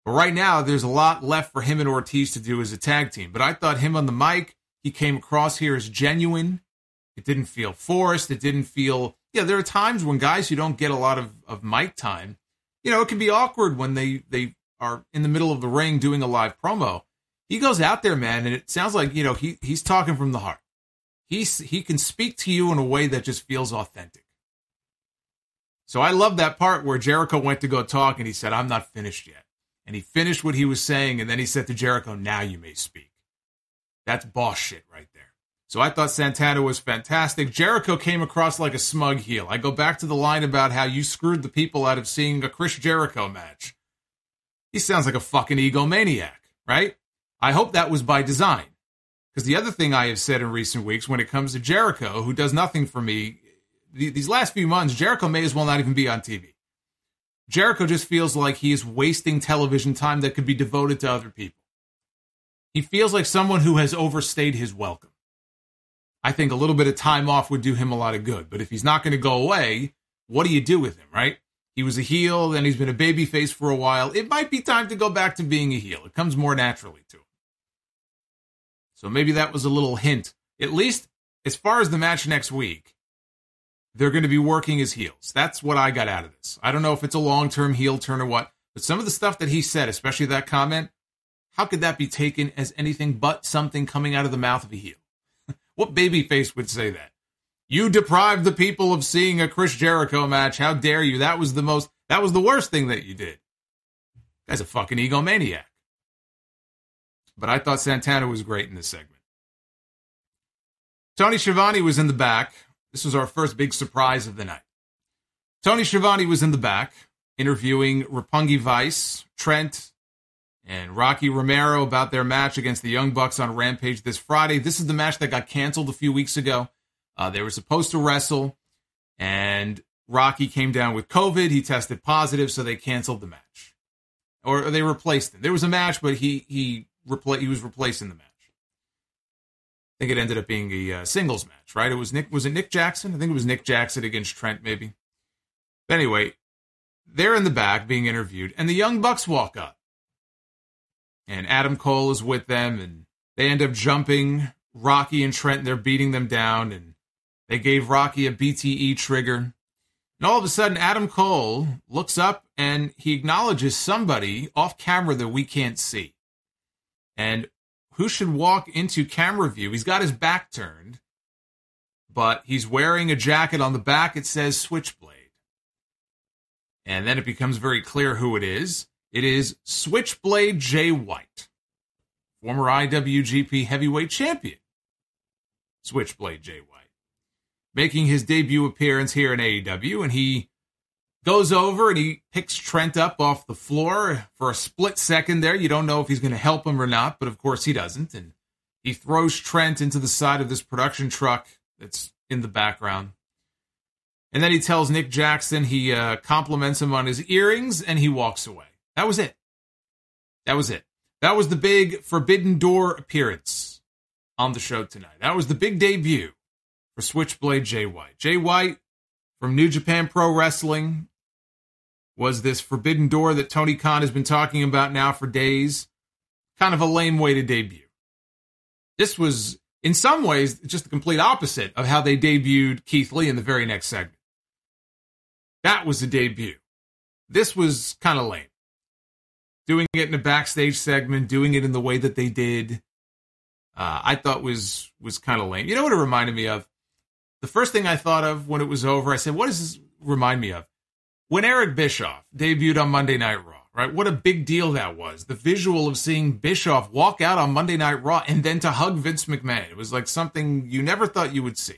But right now, there's a lot left for him and Ortiz to do as a tag team. But I thought him on the mic, he came across here as genuine. It didn't feel forced. It didn't feel... Yeah, there are times when guys who don't get a lot of, of mic time, you know, it can be awkward when they, they are in the middle of the ring doing a live promo. He goes out there, man, and it sounds like, you know, he he's talking from the heart. He's, he can speak to you in a way that just feels authentic. So I love that part where Jericho went to go talk, and he said, I'm not finished yet. And he finished what he was saying, and then he said to Jericho, now you may speak. That's boss shit right there. So I thought Santana was fantastic. Jericho came across like a smug heel. I go back to the line about how you screwed the people out of seeing a Chris Jericho match. He sounds like a fucking egomaniac, right? I hope that was by design. Because the other thing I have said in recent weeks when it comes to Jericho, who does nothing for me, these last few months, Jericho may as well not even be on T V. Jericho just feels like he is wasting television time that could be devoted to other people. He feels like someone who has overstayed his welcome. I think a little bit of time off would do him a lot of good. But if he's not going to go away, what do you do with him, right? He was a heel, then he's been a babyface for a while. It might be time to go back to being a heel. It comes more naturally to him. So maybe that was a little hint. At least, as far as the match next week, they're going to be working as heels. That's what I got out of this. I don't know if it's a long-term heel turn or what, but some of the stuff that he said, especially that comment, how could that be taken as anything but something coming out of the mouth of a heel? What babyface would say that? You deprived the people of seeing a Chris Jericho match. How dare you? That was the most, that was the worst thing that you did. Guy's a fucking egomaniac. But I thought Santana was great in this segment. Tony Schiavone was in the back. This was our first big surprise of the night. Tony Schiavone was in the back, interviewing Roppongi Vice, Trent, and Rocky Romero about their match against the Young Bucks on Rampage this Friday. This is the match that got canceled a few weeks ago. Uh, they were supposed to wrestle, and Rocky came down with COVID. He tested positive, so they canceled the match. Or, or they replaced him. There was a match, but he he repla- he was replacing the match. I think it ended up being a uh, singles match, right? It was Nick. Was it Nick Jackson? I think it was Nick Jackson against Trent, maybe. But anyway, they're in the back being interviewed, and the Young Bucks walk up. And Adam Cole is with them, and they end up jumping Rocky and Trent, and they're beating them down, and they gave Rocky a B T E trigger. And all of a sudden, Adam Cole looks up, and he acknowledges somebody off camera that we can't see. And who should walk into camera view? He's got his back turned, but he's wearing a jacket on the back. It says Switchblade. And then it becomes very clear who it is. It is Switchblade Jay White, former I W G P Heavyweight Champion. Switchblade Jay White, making his debut appearance here in A E W, and he goes over and he picks Trent up off the floor for a split second there. You don't know if he's going to help him or not, but of course he doesn't. And he throws Trent into the side of this production truck that's in the background. And then he tells Nick Jackson, he uh, compliments him on his earrings, and he walks away. That was it. That was it. That was the big Forbidden Door appearance on the show tonight. That was the big debut for Switchblade Jay White. Jay White from New Japan Pro Wrestling was this Forbidden Door that Tony Khan has been talking about now for days. Kind of a lame way to debut. This was, in some ways, just the complete opposite of how they debuted Keith Lee in the very next segment. That was the debut. This was kind of lame. Doing it in a backstage segment, doing it in the way that they did, uh, I thought was was kind of lame. You know what it reminded me of? The first thing I thought of when it was over, I said, what does this remind me of? When Eric Bischoff debuted on Monday Night Raw, right? What a big deal that was. The visual of seeing Bischoff walk out on Monday Night Raw and then to hug Vince McMahon. It was like something you never thought you would see.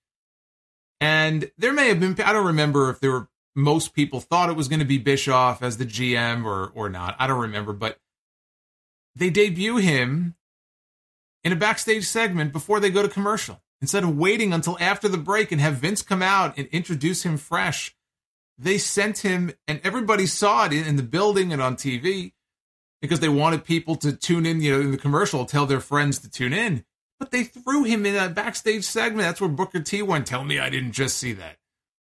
And there may have been, I don't remember if there were, most people thought it was going to be Bischoff as the G M or or not. I don't remember, but they debut him in a backstage segment before they go to commercial. Instead of waiting until after the break and have Vince come out and introduce him fresh, they sent him, and everybody saw it in the building and on T V because they wanted people to tune in, you know, in the commercial, tell their friends to tune in. But they threw him in a backstage segment. That's where Booker T went. Tell me I didn't just see that.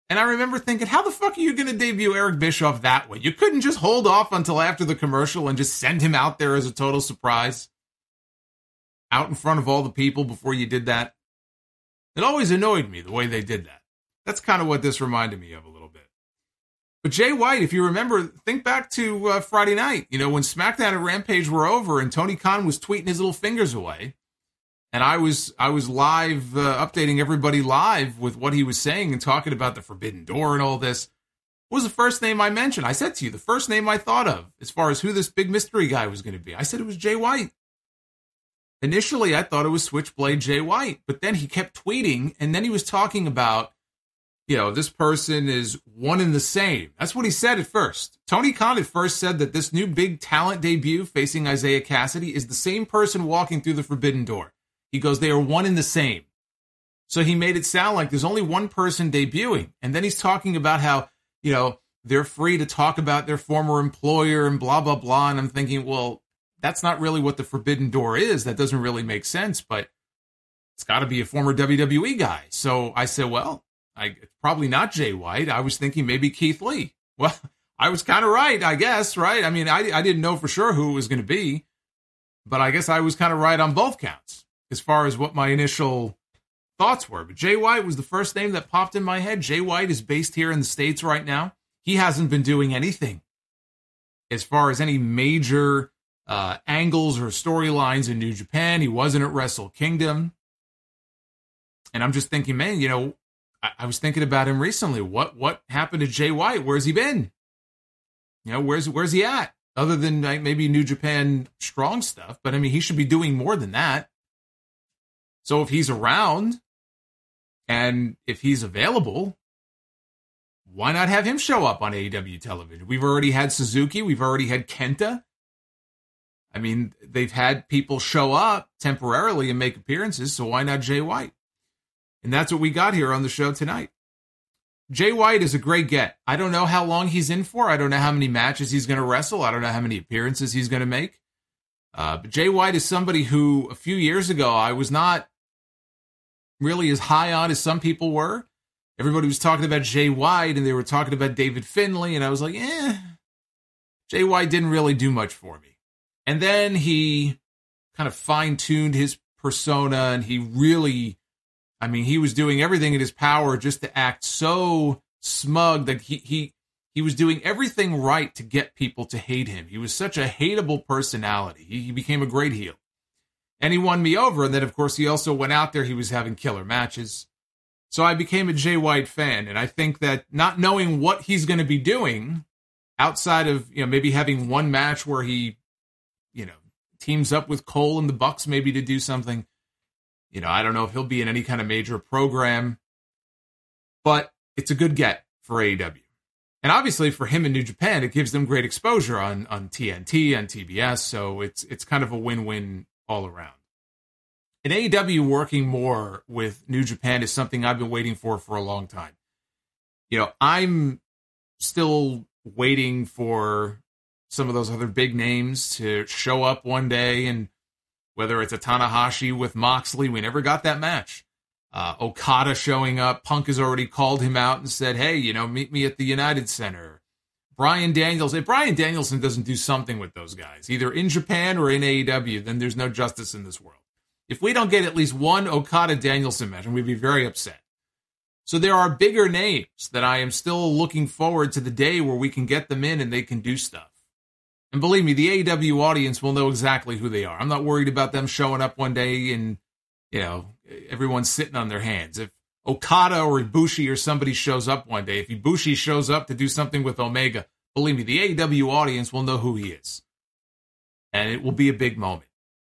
And I remember thinking, how the fuck are you going to debut Eric Bischoff that way? You couldn't just hold off until after the commercial and just send him out there as a total surprise, out in front of all the people before you did that. It always annoyed me the way they did that. That's kind of what this reminded me of a little bit. But Jay White, if you remember, think back to uh, Friday night, you know, when SmackDown and Rampage were over and Tony Khan was tweeting his little fingers away. And I was I was live, uh, updating everybody live with what he was saying and talking about the Forbidden Door and all this. What was the first name I mentioned? I said to you, the first name I thought of as far as who this big mystery guy was going to be. I said it was Jay White. Initially, I thought it was Switchblade Jay White, but then he kept tweeting, and then he was talking about, you know, this person is one and the same. That's what he said at first. Tony Khan at first said that this new big talent debut facing Isaiah Cassidy is the same person walking through the Forbidden Door. He goes, they are one and the same. So he made it sound like there's only one person debuting. And then he's talking about how, you know, they're free to talk about their former employer and blah, blah, blah. And I'm thinking, well, that's not really what the Forbidden Door is. That doesn't really make sense, but it's got to be a former W W E guy. So I said, well, I, it's probably not Jay White. I was thinking maybe Keith Lee. Well, I was kind of right, I guess, right? I mean, I, I didn't know for sure who it was going to be, but I guess I was kind of right on both counts as far as what my initial thoughts were. But Jay White was the first name that popped in my head. Jay White is based here in the States right now. He hasn't been doing anything as far as any major uh, angles or storylines in New Japan. He wasn't at Wrestle Kingdom. And I'm just thinking, man, you know, I, I was thinking about him recently. What what happened to Jay White? Where's he been? You know, where's where's he at? Other than like, maybe New Japan Strong stuff. But I mean, he should be doing more than that. So if he's around and if he's available, why not have him show up on A E W television? We've already had Suzuki. We've already had Kenta. I mean, they've had people show up temporarily and make appearances, so why not Jay White? And that's what we got here on the show tonight. Jay White is a great get. I don't know how long he's in for. I don't know how many matches he's going to wrestle. I don't know how many appearances he's going to make. Uh, but Jay White is somebody who, a few years ago, I was not really as high on as some people were. Everybody was talking about Jay White, and they were talking about David Finlay, and I was like, eh, Jay White didn't really do much for me. And then he kind of fine-tuned his persona, and he really, I mean, he was doing everything in his power just to act so smug that he he he was doing everything right to get people to hate him. He was such a hateable personality. He, he became a great heel. And he won me over, and then, of course, he also went out there. He was having killer matches. So I became a Jay White fan, and I think that not knowing what he's going to be doing outside of, you know, maybe having one match where he, you know, teams up with Cole and the Bucks maybe to do something, you know, I don't know if he'll be in any kind of major program, but it's a good get for A E W. And obviously for him in New Japan, it gives them great exposure on, on T N T, on T B S, so it's it's kind of a win-win all around. And A E W working more with New Japan is something I've been waiting for for a long time. You know, I'm still waiting for some of those other big names to show up one day, and whether it's a Tanahashi with Moxley, we never got that match. Uh, Okada showing up, Punk has already called him out and said, hey, you know, meet me at the United Center. Bryan Daniels, if Bryan Danielson doesn't do something with those guys, either in Japan or in A E W, then there's no justice in this world. If we don't get at least one Okada-Danielson match, we'd be very upset. So there are bigger names that I am still looking forward to the day where we can get them in and they can do stuff. And believe me, the A E W audience will know exactly who they are. I'm not worried about them showing up one day and, you know, everyone's sitting on their hands. If Okada or Ibushi or somebody shows up one day, if Ibushi shows up to do something with Omega, believe me, the A E W audience will know who he is. And it will be a big moment.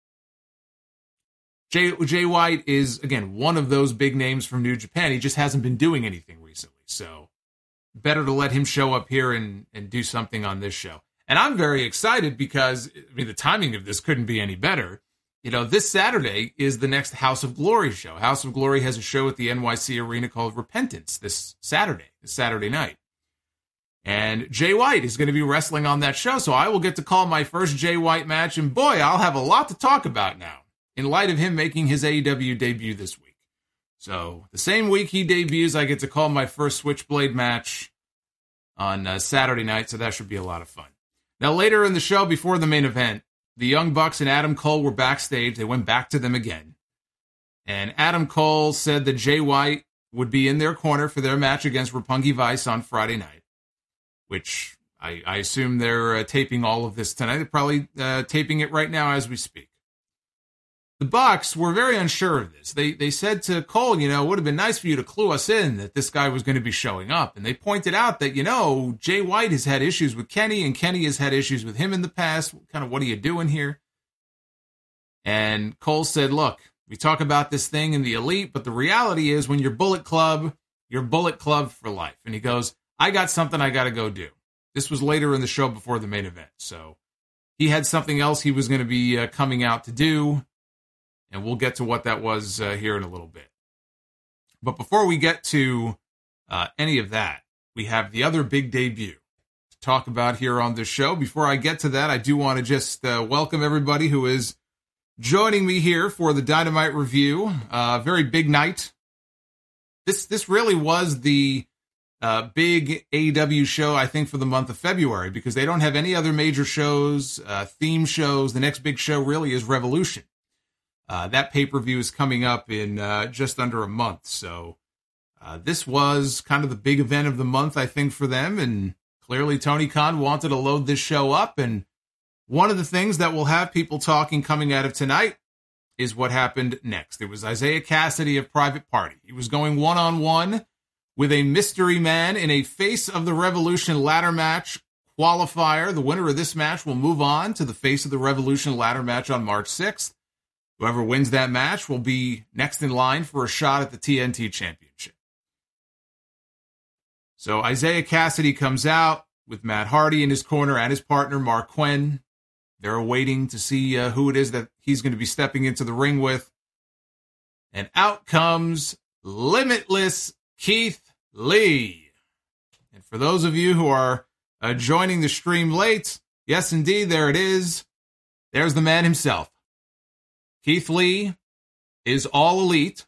Jay, Jay White is, again, one of those big names from New Japan. He just hasn't been doing anything recently. So better to let him show up here and, and do something on this show. And I'm very excited because, I mean, the timing of this couldn't be any better. You know, this Saturday is the next House of Glory show. House of Glory has a show at the N Y C Arena called Repentance this Saturday, this Saturday night. And Jay White is going to be wrestling on that show, so I will get to call my first Jay White match, and boy, I'll have a lot to talk about now, in light of him making his A E W debut this week. So the same week he debuts, I get to call my first Switchblade match on uh, Saturday night, so that should be a lot of fun. Now, later in the show, before the main event, the Young Bucks and Adam Cole were backstage. They went back to them again. And Adam Cole said that Jay White would be in their corner for their match against Roppongi Vice on Friday night, which I, I assume they're uh, taping all of this tonight. They're probably uh, taping it right now as we speak. The Bucks were very unsure of this. They they said to Cole, you know, it would have been nice for you to clue us in that this guy was going to be showing up. And they pointed out that, you know, Jay White has had issues with Kenny, and Kenny has had issues with him in the past. Kind of, what are you doing here? And Cole said, look, we talk about this thing in the Elite, but the reality is when you're Bullet Club, you're Bullet Club for life. And he goes, I got something I got to go do. This was later in the show before the main event. So he had something else he was going to be uh, coming out to do. And we'll get to what that was uh, here in a little bit. But before we get to uh, any of that, we have the other big debut to talk about here on this show. Before I get to that, I do want to just uh, welcome everybody who is joining me here for the Dynamite review. Uh, very big night. This this really was the uh, big A E W show, I think, for the month of February, because they don't have any other major shows, uh, theme shows. The next big show really is Revolution. Uh, that pay-per-view is coming up in uh, just under a month. So uh, this was kind of the big event of the month, I think, for them. And clearly Tony Khan wanted to load this show up. And one of the things that will have people talking coming out of tonight is what happened next. It was Isaiah Cassidy of Private Party. He was going one-on-one with a mystery man in a Face of the Revolution ladder match qualifier. The winner of this match will move on to the Face of the Revolution ladder match on March sixth. Whoever wins that match will be next in line for a shot at the T N T Championship. So Isaiah Cassidy comes out with Matt Hardy in his corner and his partner, Mark Quinn. They're waiting to see uh, who it is that he's going to be stepping into the ring with. And out comes Limitless Keith Lee. And for those of you who are uh, joining the stream late, yes, indeed, there it is. There's the man himself. Keith Lee is All Elite,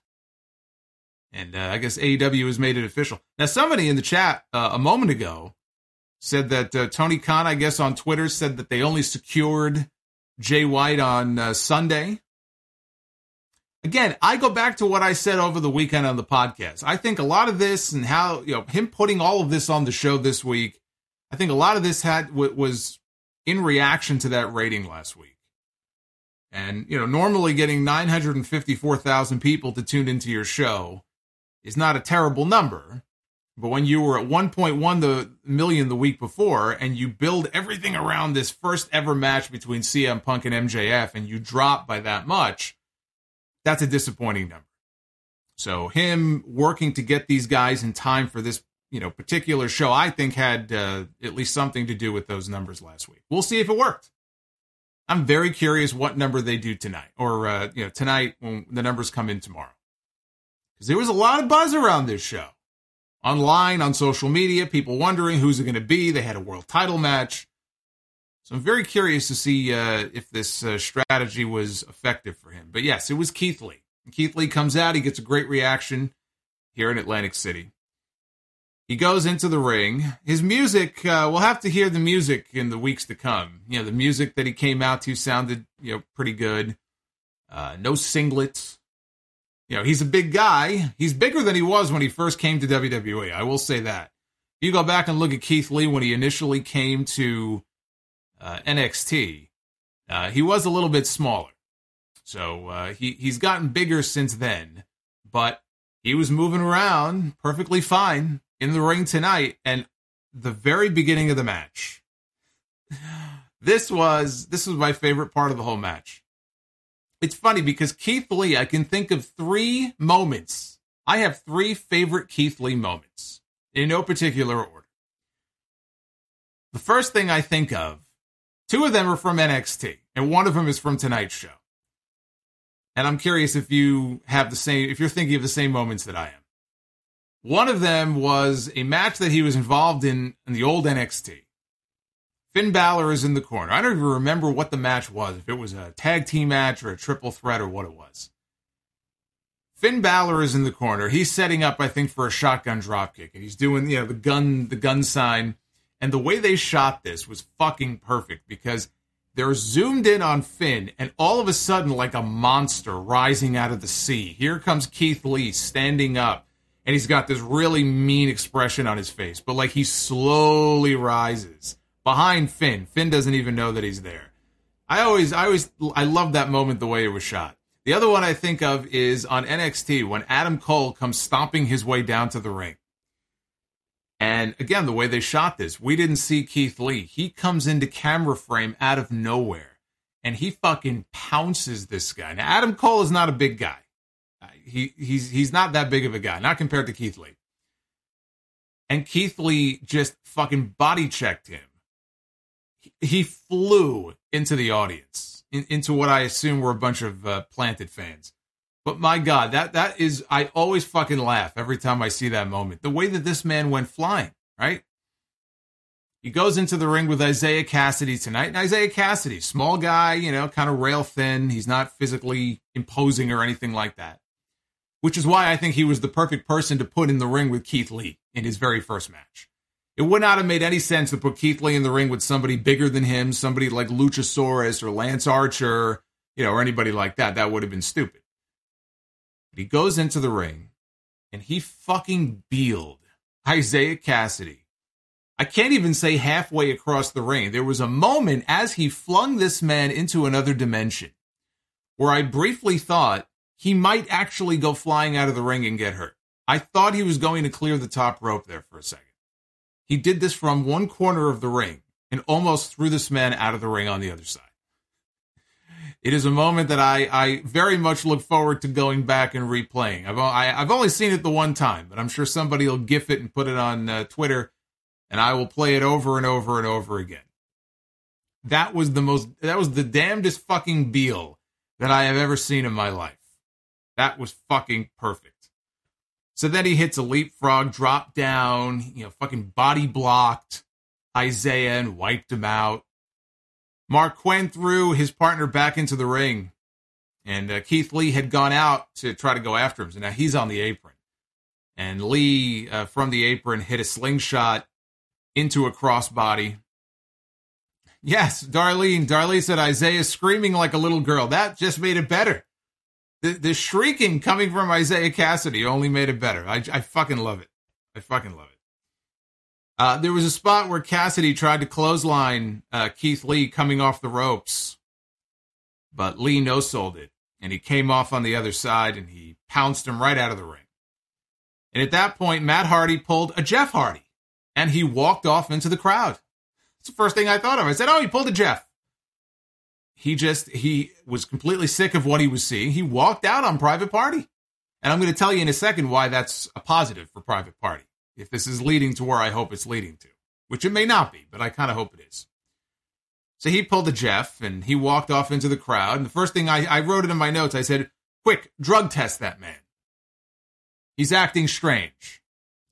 and uh, I guess A E W has made it official. Now, somebody in the chat uh, a moment ago said that uh, Tony Khan, I guess on Twitter, said that they only secured Jay White on uh, Sunday. Again, I go back to what I said over the weekend on the podcast. I think a lot of this and how, you know, him putting all of this on the show this week, I think a lot of this had was in reaction to that rating last week. And, you know, normally getting nine hundred fifty-four thousand people to tune into your show is not a terrible number. But when you were at one point one million the week before and you build everything around this first ever match between C M Punk and M J F and you drop by that much, that's a disappointing number. So him working to get these guys in time for this, you know, particular show, I think had uh, at least something to do with those numbers last week. We'll see if it worked. I'm very curious what number they do tonight, or, uh, you know, tonight when the numbers come in tomorrow. Because there was a lot of buzz around this show. Online, on social media, people wondering who's it going to be. They had a world title match. So I'm very curious to see uh, if this uh, strategy was effective for him. But yes, it was Keith Lee. And Keith Lee comes out. He gets a great reaction here in Atlantic City. He goes into the ring. His music, uh, we'll have to hear the music in the weeks to come. You know, the music that he came out to sounded, you know, pretty good. Uh, no singlets. You know, he's a big guy. He's bigger than he was when he first came to W W E. I will say that. You go back and look at Keith Lee when he initially came to uh, N X T. Uh, he was a little bit smaller. So uh, he, he's gotten bigger since then. But he was moving around perfectly fine in the ring tonight, and the very beginning of the match. This was this was my favorite part of the whole match. It's funny because Keith Lee, I can think of three moments. I have three favorite Keith Lee moments in no particular order. The first thing I think of, two of them are from N X T, and one of them is from tonight's show. And I'm curious if you have the same, if you're thinking of the same moments that I am. One of them was a match that he was involved in in the old N X T. Finn Balor is in the corner. I don't even remember what the match was, if it was a tag team match or a triple threat or what it was. Finn Balor is in the corner. He's setting up, I think, for a shotgun dropkick. And he's doing, you know, the gun, the gun sign. And the way they shot this was fucking perfect because they're zoomed in on Finn, and all of a sudden, like a monster rising out of the sea, here comes Keith Lee standing up, and he's got this really mean expression on his face, but like he slowly rises behind Finn. Finn doesn't even know that he's there. I always, I always, I love that moment the way it was shot. The other one I think of is on N X T when Adam Cole comes stomping his way down to the ring. And again, the way they shot this, we didn't see Keith Lee. He comes into camera frame out of nowhere, and he fucking pounces this guy. Now, Adam Cole is not a big guy. He he's he's not that big of a guy, not compared to Keith Lee. And Keith Lee just fucking body checked him. He flew into the audience, in, into what I assume were a bunch of uh, planted fans. But my God, that that is, I always fucking laugh every time I see that moment. The way that this man went flying, right? He goes into the ring with Isaiah Cassidy tonight. And Isaiah Cassidy, small guy, you know, kind of rail thin. He's not physically imposing or anything like that. Which is why I think he was the perfect person to put in the ring with Keith Lee in his very first match. It would not have made any sense to put Keith Lee in the ring with somebody bigger than him, somebody like Luchasaurus or Lance Archer, you know, or anybody like that. That would have been stupid. He goes into the ring, and he fucking beeled Isaiah Cassidy. I can't even say halfway across the ring. There was a moment as he flung this man into another dimension where I briefly thought he might actually go flying out of the ring and get hurt. I thought he was going to clear the top rope there for a second. He did this from one corner of the ring and almost threw this man out of the ring on the other side. It is a moment that I, I very much look forward to going back and replaying. I've I, I've only seen it the one time, but I'm sure somebody will gif it and put it on uh, Twitter, and I will play it over and over and over again. That was the most, that was the damnedest fucking Beal that I have ever seen in my life. That was fucking perfect. So then he hits a leapfrog, drop down, you know, fucking body blocked Isaiah and wiped him out. Mark Quinn threw his partner back into the ring, and uh, Keith Lee had gone out to try to go after him. So now he's on the apron. And Lee, uh, from the apron, hit a slingshot into a crossbody. Yes, Darlene. Darlene said Isaiah screaming like a little girl. That just made it better. The, the shrieking coming from Isaiah Cassidy only made it better. I, I fucking love it. I fucking love it. Uh, there was a spot where Cassidy tried to clothesline uh, Keith Lee coming off the ropes, but Lee no-sold it, and he came off on the other side, and he pounced him right out of the ring. And at that point, Matt Hardy pulled a Jeff Hardy, and he walked off into the crowd. That's the first thing I thought of. I said, oh, he pulled a Jeff. He just, he was completely sick of what he was seeing. He walked out on Private Party. And I'm going to tell you in a second why that's a positive for Private Party. If this is leading to where I hope it's leading to, which it may not be, but I kind of hope it is. So he pulled a Jeff, and he walked off into the crowd. And the first thing I, I wrote it in my notes, I said, quick, drug test that man. He's acting strange.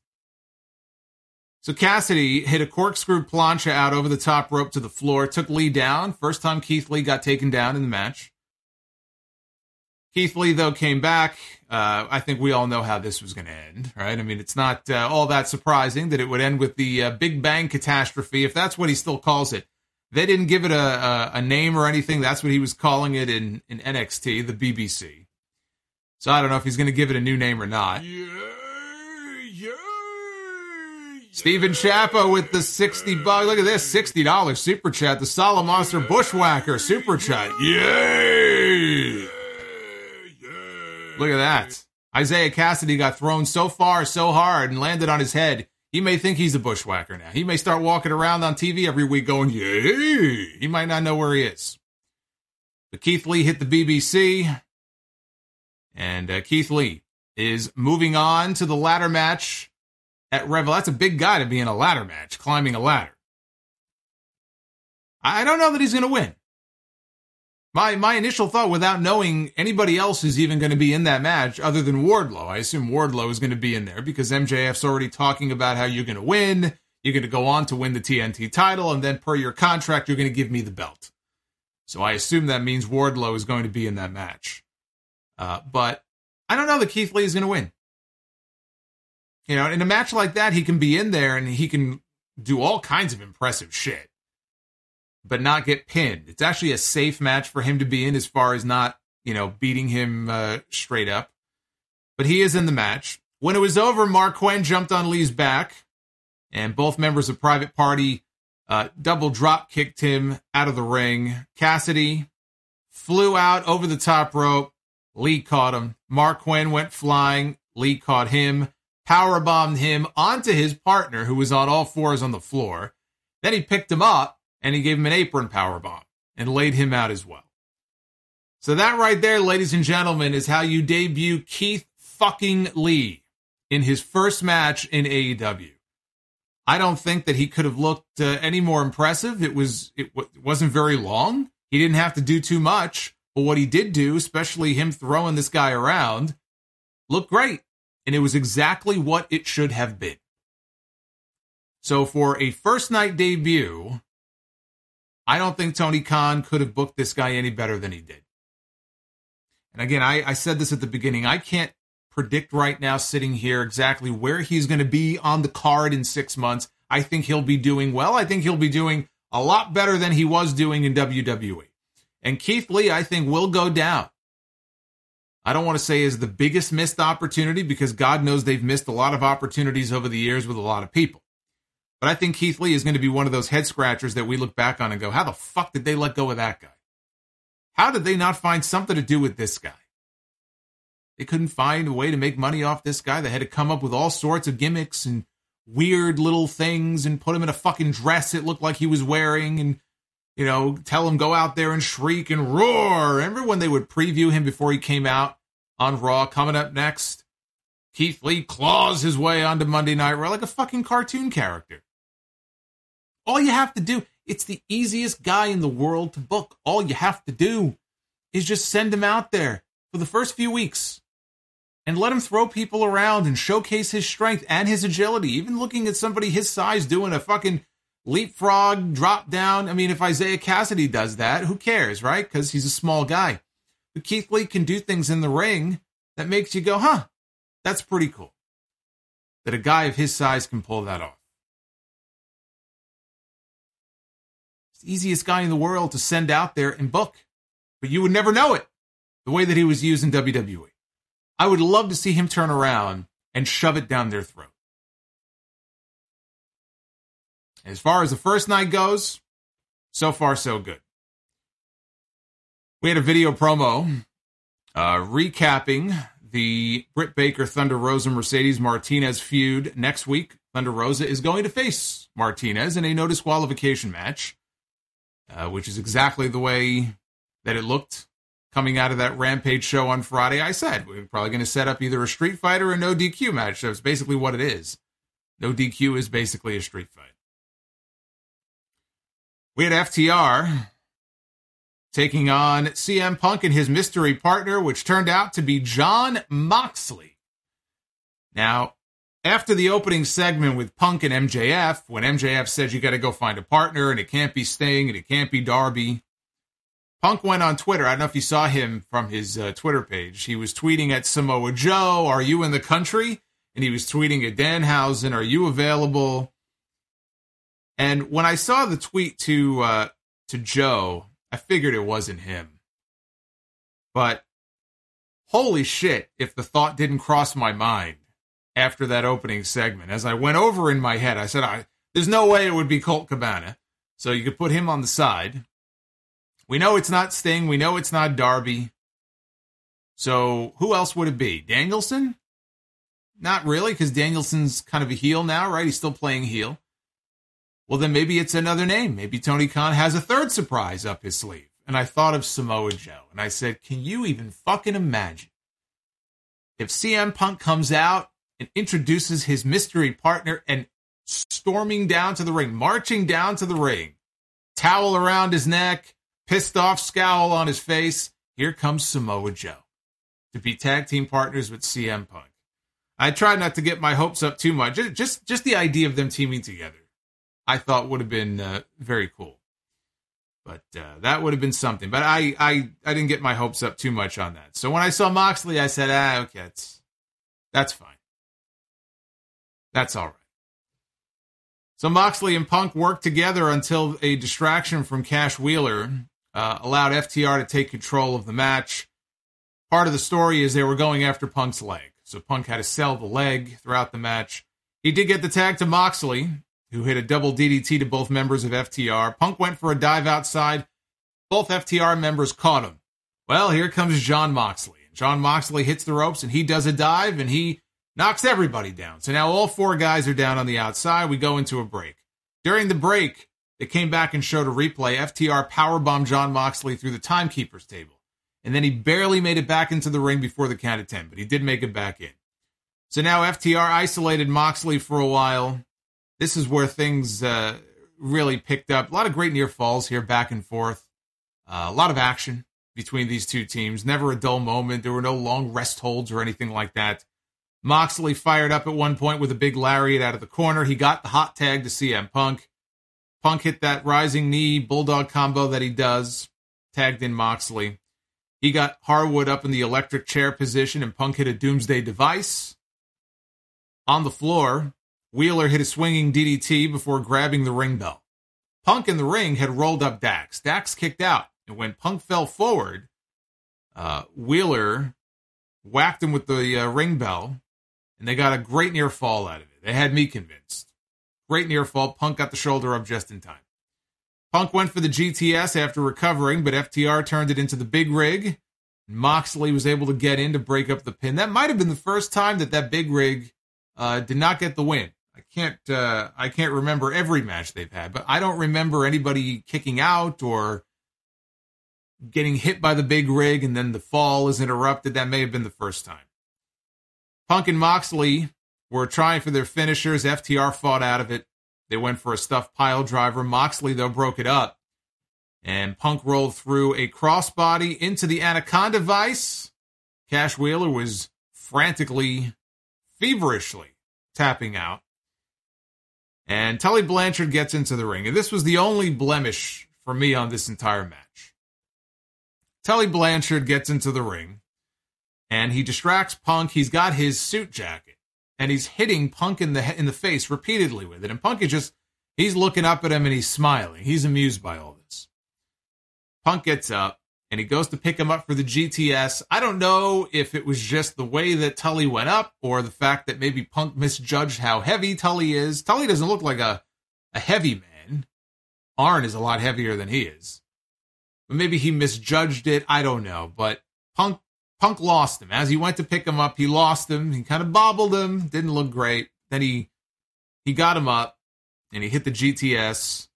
So Cassidy hit a corkscrew plancha out over the top rope to the floor, took Lee down. First time Keith Lee got taken down in the match. Keith Lee, though, came back. Uh, I think we all know how this was going to end, right? I mean, it's not uh, all that surprising that it would end with the uh, Big Bang catastrophe, if that's what he still calls it. They didn't give it a, a, a name or anything. That's what he was calling it in, in N X T, the B B C. So I don't know if he's going to give it a new name or not. Yeah, yeah, yeah. Steven Chappa with the sixty bucks. Look at this, sixty dollars super chat. The Solid Monster Bushwhacker super chat. Yay! Look at that. Isaiah Cassidy got thrown so far, so hard, and landed on his head. He may think he's a bushwhacker now. He may start walking around on T V every week going, yay! He might not know where he is. But Keith Lee hit the B B C. And uh, Keith Lee is moving on to the ladder match at Revel. That's a big guy to be in a ladder match, climbing a ladder. I don't know that he's going to win. My my initial thought, without knowing anybody else is even going to be in that match other than Wardlow, I assume Wardlow is going to be in there because M J F's already talking about how you're going to win. You're going to go on to win the T N T title, and then per your contract, you're going to give me the belt. So I assume that means Wardlow is going to be in that match. Uh, but I don't know that Keith Lee is going to win. You know, in a match like that, he can be in there and he can do all kinds of impressive shit, but not get pinned. It's actually a safe match for him to be in as far as not, you know, beating him uh, straight up. But he is in the match. When it was over, Mark Quinn jumped on Lee's back, and both members of Private Party uh, double drop kicked him out of the ring. Cassidy flew out over the top rope. Lee caught him. Mark Quinn went flying. Lee caught him, powerbombed him onto his partner, who was on all fours on the floor. Then he picked him up, and he gave him an apron powerbomb and laid him out as well. So that right there, ladies and gentlemen, is how you debut Keith fucking Lee in his first match in A E W. I don't think that he could have looked uh, any more impressive. It was it, w- it wasn't very long. He didn't have to do too much, but what he did do, especially him throwing this guy around, looked great, and it was exactly what it should have been. So for a first night debut, I don't think Tony Khan could have booked this guy any better than he did. And again, I, I said this at the beginning, I can't predict right now sitting here exactly where he's going to be on the card in six months. I think he'll be doing well. I think he'll be doing a lot better than he was doing in W W E. And Keith Lee, I think, will go down. I don't want to say is the biggest missed opportunity because God knows they've missed a lot of opportunities over the years with a lot of people. But I think Keith Lee is going to be one of those head scratchers that we look back on and go, how the fuck did they let go of that guy? How did they not find something to do with this guy? They couldn't find a way to make money off this guy. They had to come up with all sorts of gimmicks and weird little things and put him in a fucking dress it looked like he was wearing and, you know, tell him go out there and shriek and roar. Remember when they would preview him before he came out on Raw? Coming up next, Keith Lee claws his way onto Monday Night Raw like a fucking cartoon character. All you have to do, it's the easiest guy in the world to book. All you have to do is just send him out there for the first few weeks and let him throw people around and showcase his strength and his agility. Even looking at somebody his size doing a fucking leapfrog drop down. I mean, if Isaiah Cassidy does that, who cares, right? Because he's a small guy. But Keith Lee can do things in the ring that makes you go, huh, that's pretty cool. That a guy of his size can pull that off. It's the easiest guy in the world to send out there and book. But you would never know it the way that he was used in W W E. I would love to see him turn around and shove it down their throat. As far as the first night goes, so far so good. We had a video promo uh, recapping the Britt Baker, Thunder Rosa, Mercedes Martinez feud next week. Thunder Rosa is going to face Martinez in a no disqualification match, uh, which is exactly the way that it looked coming out of that Rampage show on Friday. I said we're probably going to set up either a Street Fighter or no D Q match. That's basically what it is. No D Q is basically a street fight. We had F T R taking on C M Punk and his mystery partner, which turned out to be Jon Moxley. Now, after the opening segment with Punk and M J F, when M J F said you got to go find a partner and it can't be Sting and it can't be Darby, Punk went on Twitter. I don't know if you saw him from his uh, Twitter page. He was tweeting at Samoa Joe, "Are you in the country?" And he was tweeting at Danhausen, "Are you available?" And when I saw the tweet to uh, to Joe, I figured it wasn't him. But holy shit, if the thought didn't cross my mind after that opening segment. As I went over in my head, I said, I, there's no way it would be Colt Cabana. So you could put him on the side. We know it's not Sting. We know it's not Darby. So who else would it be? Danielson? Not really, because Danielson's kind of a heel now, right? He's still playing heel. Well, then maybe it's another name. Maybe Tony Khan has a third surprise up his sleeve. And I thought of Samoa Joe. And I said, can you even fucking imagine if C M Punk comes out and introduces his mystery partner and storming down to the ring, marching down to the ring, towel around his neck, pissed off scowl on his face. Here comes Samoa Joe to be tag team partners with C M Punk. I tried not to get my hopes up too much. Just, just, just the idea of them teaming together, I thought would have been uh, very cool. But uh, that would have been something. But I, I, I didn't get my hopes up too much on that. So when I saw Moxley, I said, ah, okay, it's, that's fine. That's all right. So Moxley and Punk worked together until a distraction from Cash Wheeler uh, allowed F T R to take control of the match. Part of the story is they were going after Punk's leg. So Punk had to sell the leg throughout the match. He did get the tag to Moxley, who hit a double D D T to both members of F T R. Punk went for a dive outside. Both F T R members caught him. Well, here comes Jon Moxley. Jon Moxley hits the ropes, and he does a dive, and he knocks everybody down. So now all four guys are down on the outside. We go into a break. During the break, they came back and showed a replay. F T R powerbombed Jon Moxley through the timekeeper's table. And then he barely made it back into the ring before the count of ten, but he did make it back in. So now F T R isolated Moxley for a while. This is where things uh, really picked up. A lot of great near falls here, back and forth. Uh, a lot of action between these two teams. Never a dull moment. There were no long rest holds or anything like that. Moxley fired up at one point with a big lariat out of the corner. He got the hot tag to C M Punk. Punk hit that rising knee bulldog combo that he does. Tagged in Moxley. He got Harwood up in the electric chair position, and Punk hit a doomsday device. On the floor, Wheeler hit a swinging D D T before grabbing the ring bell. Punk in the ring had rolled up Dax. Dax kicked out, and when Punk fell forward, uh, Wheeler whacked him with the uh, ring bell, and they got a great near fall out of it. They had me convinced. Great near fall. Punk got the shoulder up just in time. Punk went for the G T S after recovering, but F T R turned it into the big rig. Moxley was able to get in to break up the pin. That might have been the first time that that big rig uh, did not get the win. I can't uh, I can't remember every match they've had, but I don't remember anybody kicking out or getting hit by the big rig and then the fall is interrupted. That may have been the first time. Punk and Moxley were trying for their finishers. F T R fought out of it. They went for a stuffed pile driver. Moxley, though, broke it up. And Punk rolled through a crossbody into the Anaconda Vice. Cash Wheeler was frantically, feverishly tapping out. And Tully Blanchard gets into the ring. And this was the only blemish for me on this entire match. Tully Blanchard gets into the ring. And he distracts Punk. He's got his suit jacket. And he's hitting Punk in the in the face repeatedly with it. And Punk is just, he's looking up at him and he's smiling. He's amused by all this. Punk gets up and he goes to pick him up for the G T S. I don't know if it was just the way that Tully went up or the fact that maybe Punk misjudged how heavy Tully is. Tully doesn't look like a, a heavy man. Arn is a lot heavier than he is. But maybe he misjudged it. I don't know. But Punk Punk lost him. As he went to pick him up, he lost him. He kind of bobbled him. Didn't look great. Then he he got him up, and he hit the G T S.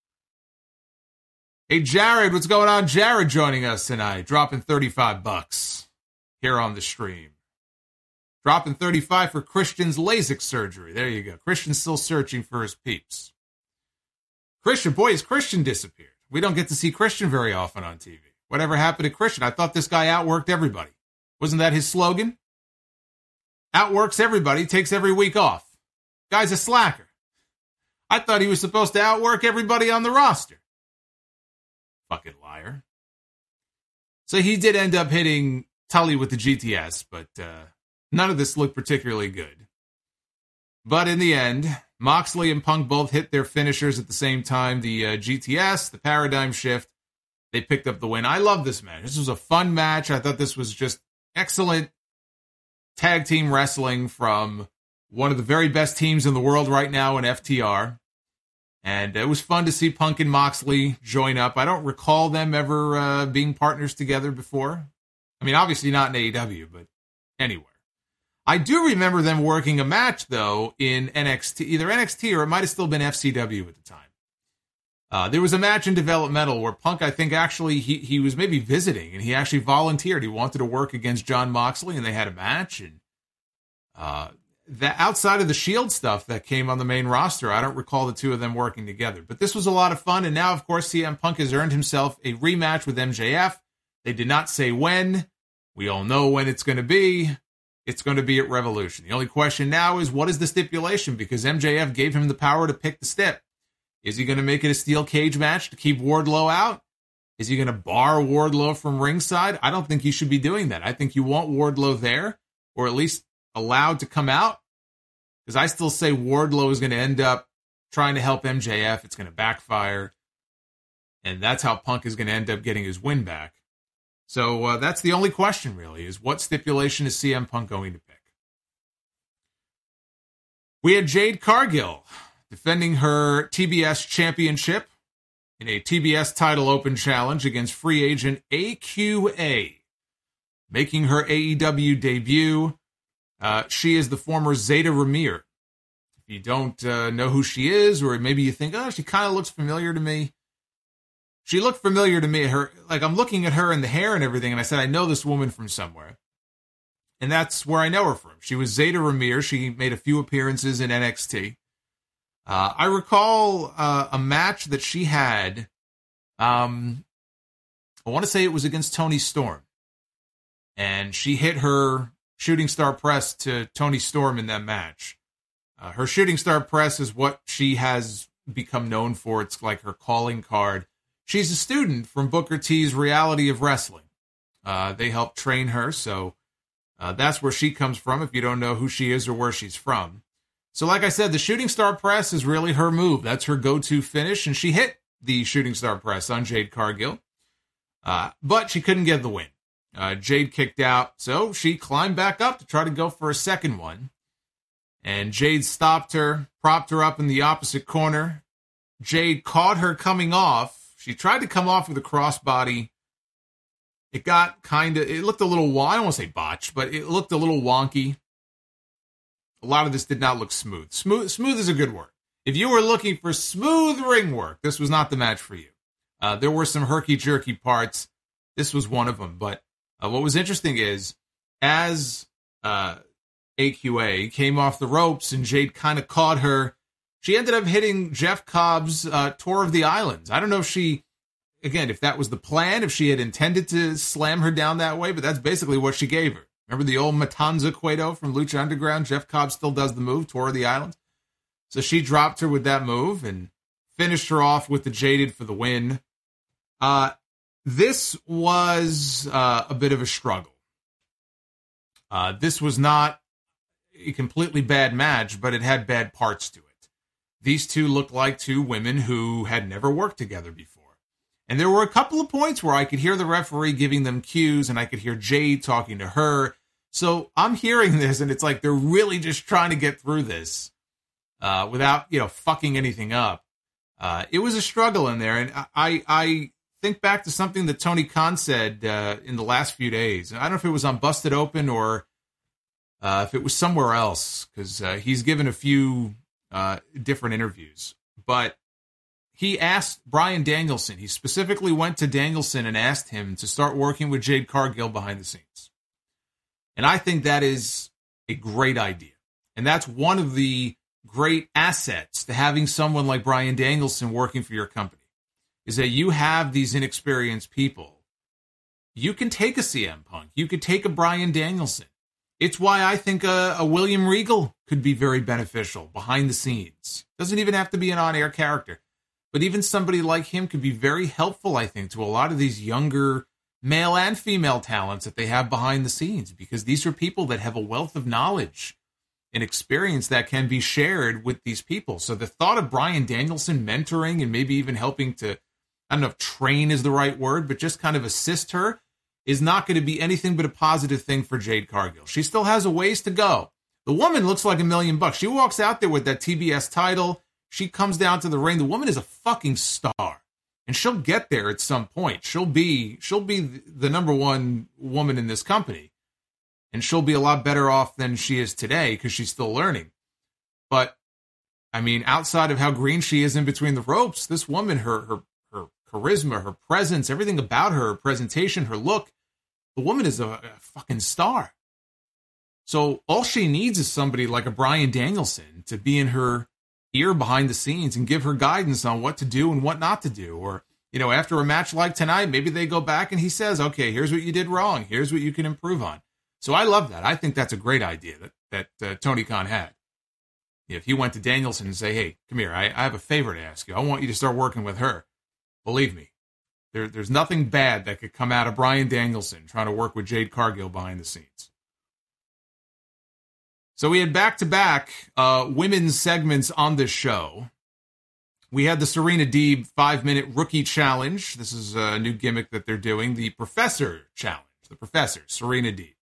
Hey, Jared, what's going on? Jared joining us tonight, dropping thirty-five bucks here on the stream. Dropping thirty-five for Christian's LASIK surgery. There you go. Christian's still searching for his peeps. Christian, boy, has Christian disappeared. We don't get to see Christian very often on T V. Whatever happened to Christian? I thought this guy outworked everybody. Wasn't that his slogan? Outworks everybody, takes every week off. Guy's a slacker. I thought he was supposed to outwork everybody on the roster. Fucking liar. So he did end up hitting Tully with the G T S, but uh, none of this looked particularly good. But in the end, Moxley and Punk both hit their finishers at the same time. The uh, G T S, the paradigm shift, they picked up the win. I love this match. This was a fun match. I thought this was just excellent tag team wrestling from one of the very best teams in the world right now in F T R. And it was fun to see Punk and Moxley join up. I don't recall them ever uh, being partners together before. I mean, obviously not in A E W, but anywhere. I do remember them working a match, though, in N X T, either N X T or it might have still been F C W at the time. Uh, there was a match in developmental where Punk, I think, actually, he, he was maybe visiting, and he actually volunteered. He wanted to work against Jon Moxley, and they had a match. And uh, that outside of the Shield stuff that came on the main roster, I don't recall the two of them working together. But this was a lot of fun, and now, of course, C M Punk has earned himself a rematch with M J F. They did not say when. We all know when it's going to be. It's going to be at Revolution. The only question now is, what is the stipulation? Because M J F gave him the power to pick the stip. Is he going to make it a steel cage match to keep Wardlow out? Is he going to bar Wardlow from ringside? I don't think you should be doing that. I think you want Wardlow there, or at least allowed to come out, because I still say Wardlow is going to end up trying to help M J F. It's going to backfire, and that's how Punk is going to end up getting his win back. So uh, that's the only question, really, is what stipulation is C M Punk going to pick? We had Jade Cargill defending her T B S championship in a T B S title open challenge against free agent A Q A. Making her A E W debut, uh, she is the former Zeta Ramir. If you don't uh, know who she is, or maybe you think, oh, she kind of looks familiar to me. She looked familiar to me. Her, like, I'm looking at her and the hair and everything, and I said, I know this woman from somewhere. And that's where I know her from. She was Zeta Ramir. She made a few appearances in N X T. Uh, I recall uh, a match that she had. Um, I want to say it was against Toni Storm. And she hit her shooting star press to Toni Storm in that match. Uh, her shooting star press is what she has become known for. It's like her calling card. She's a student from Booker T's Reality of Wrestling. Uh, they helped train her, so uh, that's where she comes from, if you don't know who she is or where she's from. So like I said, the shooting star press is really her move. That's her go-to finish, and she hit the shooting star press on Jade Cargill. Uh, but she couldn't get the win. Uh, Jade kicked out, so she climbed back up to try to go for a second one. And Jade stopped her, propped her up in the opposite corner. Jade caught her coming off. She tried to come off with a crossbody. It got kind of, it looked a little, I don't want to say botched, but it looked a little wonky. A lot of this did not look smooth. Smooth, smooth is a good word. If you were looking for smooth ring work, this was not the match for you. Uh, there were some herky-jerky parts. This was one of them. But uh, what was interesting is, as uh, A Q A came off the ropes and Jade kind of caught her, she ended up hitting Jeff Cobb's uh, Tour of the Islands. I don't know if she, again, if that was the plan, if she had intended to slam her down that way, but that's basically what she gave her. Remember the old Matanza Cueto from Lucha Underground? Jeff Cobb still does the move, Tour of the Islands. So she dropped her with that move and finished her off with the Jaded for the win. Uh, this was uh, a bit of a struggle. Uh, this was not a completely bad match, but it had bad parts to it. These two looked like two women who had never worked together before. And there were a couple of points where I could hear the referee giving them cues, and I could hear Jade talking to her. So I'm hearing this, and it's like they're really just trying to get through this uh, without, you know, fucking anything up. Uh, it was a struggle in there, and I I think back to something that Tony Khan said uh, in the last few days. I don't know if it was on Busted Open or uh, if it was somewhere else, because uh, he's given a few uh, different interviews. But he asked Bryan Danielson, he specifically went to Danielson and asked him to start working with Jade Cargill behind the scenes. And I think that is a great idea. And that's one of the great assets to having someone like Bryan Danielson working for your company, is that you have these inexperienced people. You can take a C M Punk. You could take a Bryan Danielson. It's why I think a, a William Regal could be very beneficial behind the scenes. Doesn't even have to be an on-air character. But even somebody like him could be very helpful, I think, to a lot of these younger male and female talents that they have behind the scenes, because these are people that have a wealth of knowledge and experience that can be shared with these people. So the thought of Bryan Danielson mentoring and maybe even helping to, I don't know if train is the right word, but just kind of assist her is not going to be anything but a positive thing for Jade Cargill. She still has a ways to go. The woman looks like a million bucks. She walks out there with that T B S title. She comes down to the ring. The woman is a fucking star. And she'll get there at some point. She'll be she'll be the number one woman in this company. And she'll be a lot better off than she is today because she's still learning. But, I mean, outside of how green she is in between the ropes, this woman, her her her charisma, her presence, everything about her, her presentation, her look, the woman is a, a fucking star. So all she needs is somebody like a Bryan Danielson to be in her ear behind the scenes and give her guidance on what to do and what not to do. Or, you know, after a match like tonight, maybe they go back and he says, okay, here's what you did wrong. Here's what you can improve on. So I love that. I think that's a great idea that, that uh, Tony Khan had. If he went to Danielson and say, hey, come here, I, I have a favor to ask you. I want you to start working with her. Believe me, There, there's nothing bad that could come out of Bryan Danielson trying to work with Jade Cargill behind the scenes. So we had back-to-back uh, women's segments on this show. We had the Serena Deeb five-minute rookie challenge. This is a new gimmick that they're doing. The Professor Challenge. The Professor, Serena Deeb.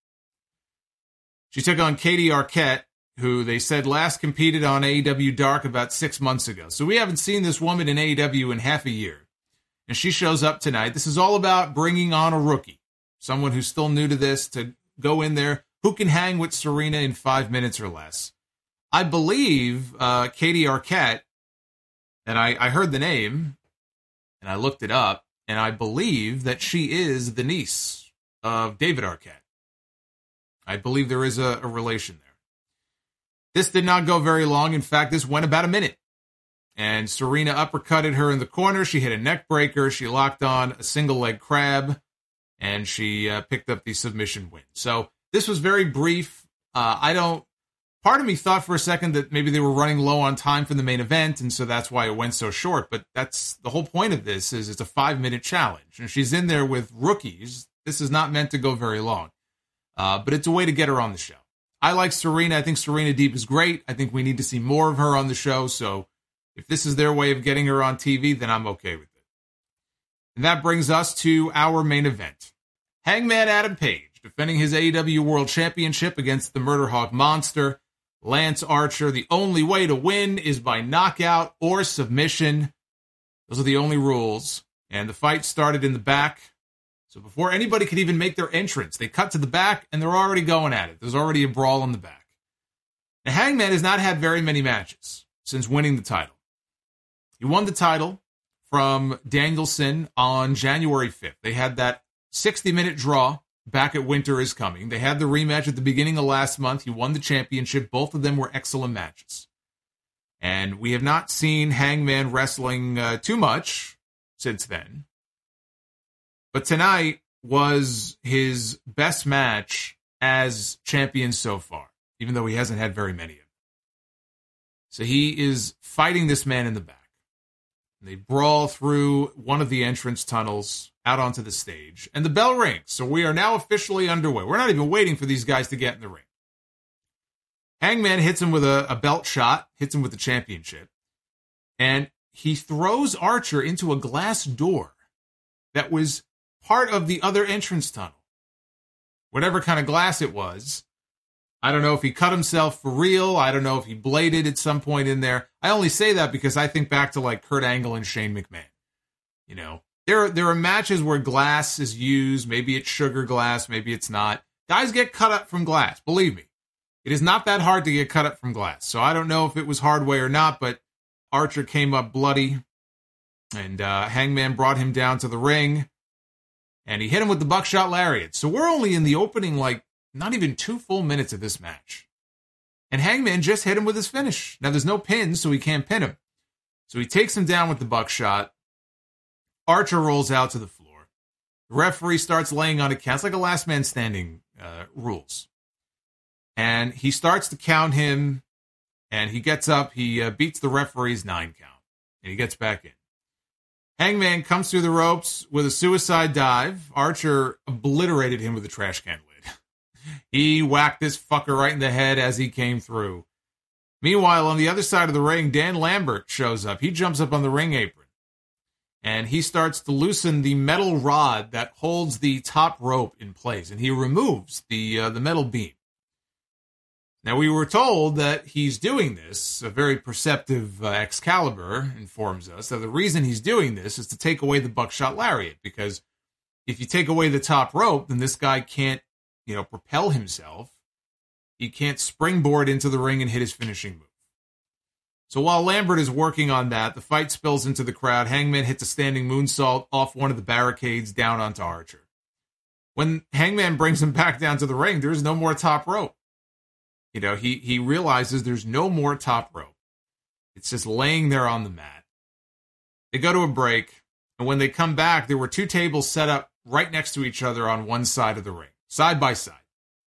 She took on Katie Arquette, who they said last competed on A E W Dark about six months ago. So we haven't seen this woman in A E W in half a year. And she shows up tonight. This is all about bringing on a rookie. Someone who's still new to this to go in there. Who can hang with Serena in five minutes or less? I believe uh, Katie Arquette, and I, I heard the name, and I looked it up, and I believe that she is the niece of David Arquette. I believe there is a, a relation there. This did not go very long. In fact, this went about a minute. And Serena uppercutted her in the corner. She hit a neck breaker. She locked on a single leg crab, and she uh, picked up the submission win. So this was very brief. Uh, I don't, part of me thought for a second that maybe they were running low on time for the main event, and so that's why it went so short. But that's the whole point of this, is it's a five-minute challenge. And she's in there with rookies. This is not meant to go very long. Uh, but it's a way to get her on the show. I like Serena. I think Serena Deeb is great. I think we need to see more of her on the show. So if this is their way of getting her on T V, then I'm okay with it. And that brings us to our main event. Hangman Adam Page defending his A E W World Championship against the Murder Hawk Monster, Lance Archer. The only way to win is by knockout or submission. Those are the only rules. And the fight started in the back. So before anybody could even make their entrance, they cut to the back, and they're already going at it. There's already a brawl in the back. Now, Hangman has not had very many matches since winning the title. He won the title from Danielson on January fifth. They had that sixty-minute draw back at Winter is Coming. They had the rematch at the beginning of last month. He won the championship. Both of them were excellent matches. And we have not seen Hangman wrestling uh, too much since then. But tonight was his best match as champion so far, even though he hasn't had very many of them. So he is fighting this man in the back. They brawl through one of the entrance tunnels out onto the stage, and the bell rings. So we are now officially underway. We're not even waiting for these guys to get in the ring. Hangman hits him with a, a belt shot, hits him with the championship, and he throws Archer into a glass door that was part of the other entrance tunnel. Whatever kind of glass it was. I don't know if he cut himself for real. I don't know if he bladed at some point in there. I only say that because I think back to like Kurt Angle and Shane McMahon. You know, there are, there are matches where glass is used. Maybe it's sugar glass. Maybe it's not. Guys get cut up from glass. Believe me. It is not that hard to get cut up from glass. So I don't know if it was hard way or not, but Archer came up bloody. And uh, Hangman brought him down to the ring. And he hit him with the buckshot lariat. So we're only in the opening, like, not even two full minutes of this match. And Hangman just hit him with his finish. Now, there's no pin, so he can't pin him. So he takes him down with the buckshot. Archer rolls out to the floor. The referee starts laying on a count. It's like a last man standing uh, rules. And he starts to count him. And he gets up. He uh, beats the referee's nine count. And he gets back in. Hangman comes through the ropes with a suicide dive. Archer obliterated him with a trash can lid. He whacked this fucker right in the head as he came through. Meanwhile, on the other side of the ring, Dan Lambert shows up. He jumps up on the ring apron. And he starts to loosen the metal rod that holds the top rope in place. And he removes the uh, the metal beam. Now, we were told that he's doing this, a very perceptive uh, Excalibur informs us, that the reason he's doing this is to take away the buckshot lariat, because if you take away the top rope, then this guy can't, you know, propel himself. He can't springboard into the ring and hit his finishing move. So while Lambert is working on that, the fight spills into the crowd. Hangman hits a standing moonsault off one of the barricades down onto Archer. When Hangman brings him back down to the ring, there's no more top rope. You know, he, he realizes there's no more top rope. It's just laying there on the mat. They go to a break, and when they come back, there were two tables set up right next to each other on one side of the ring, side by side.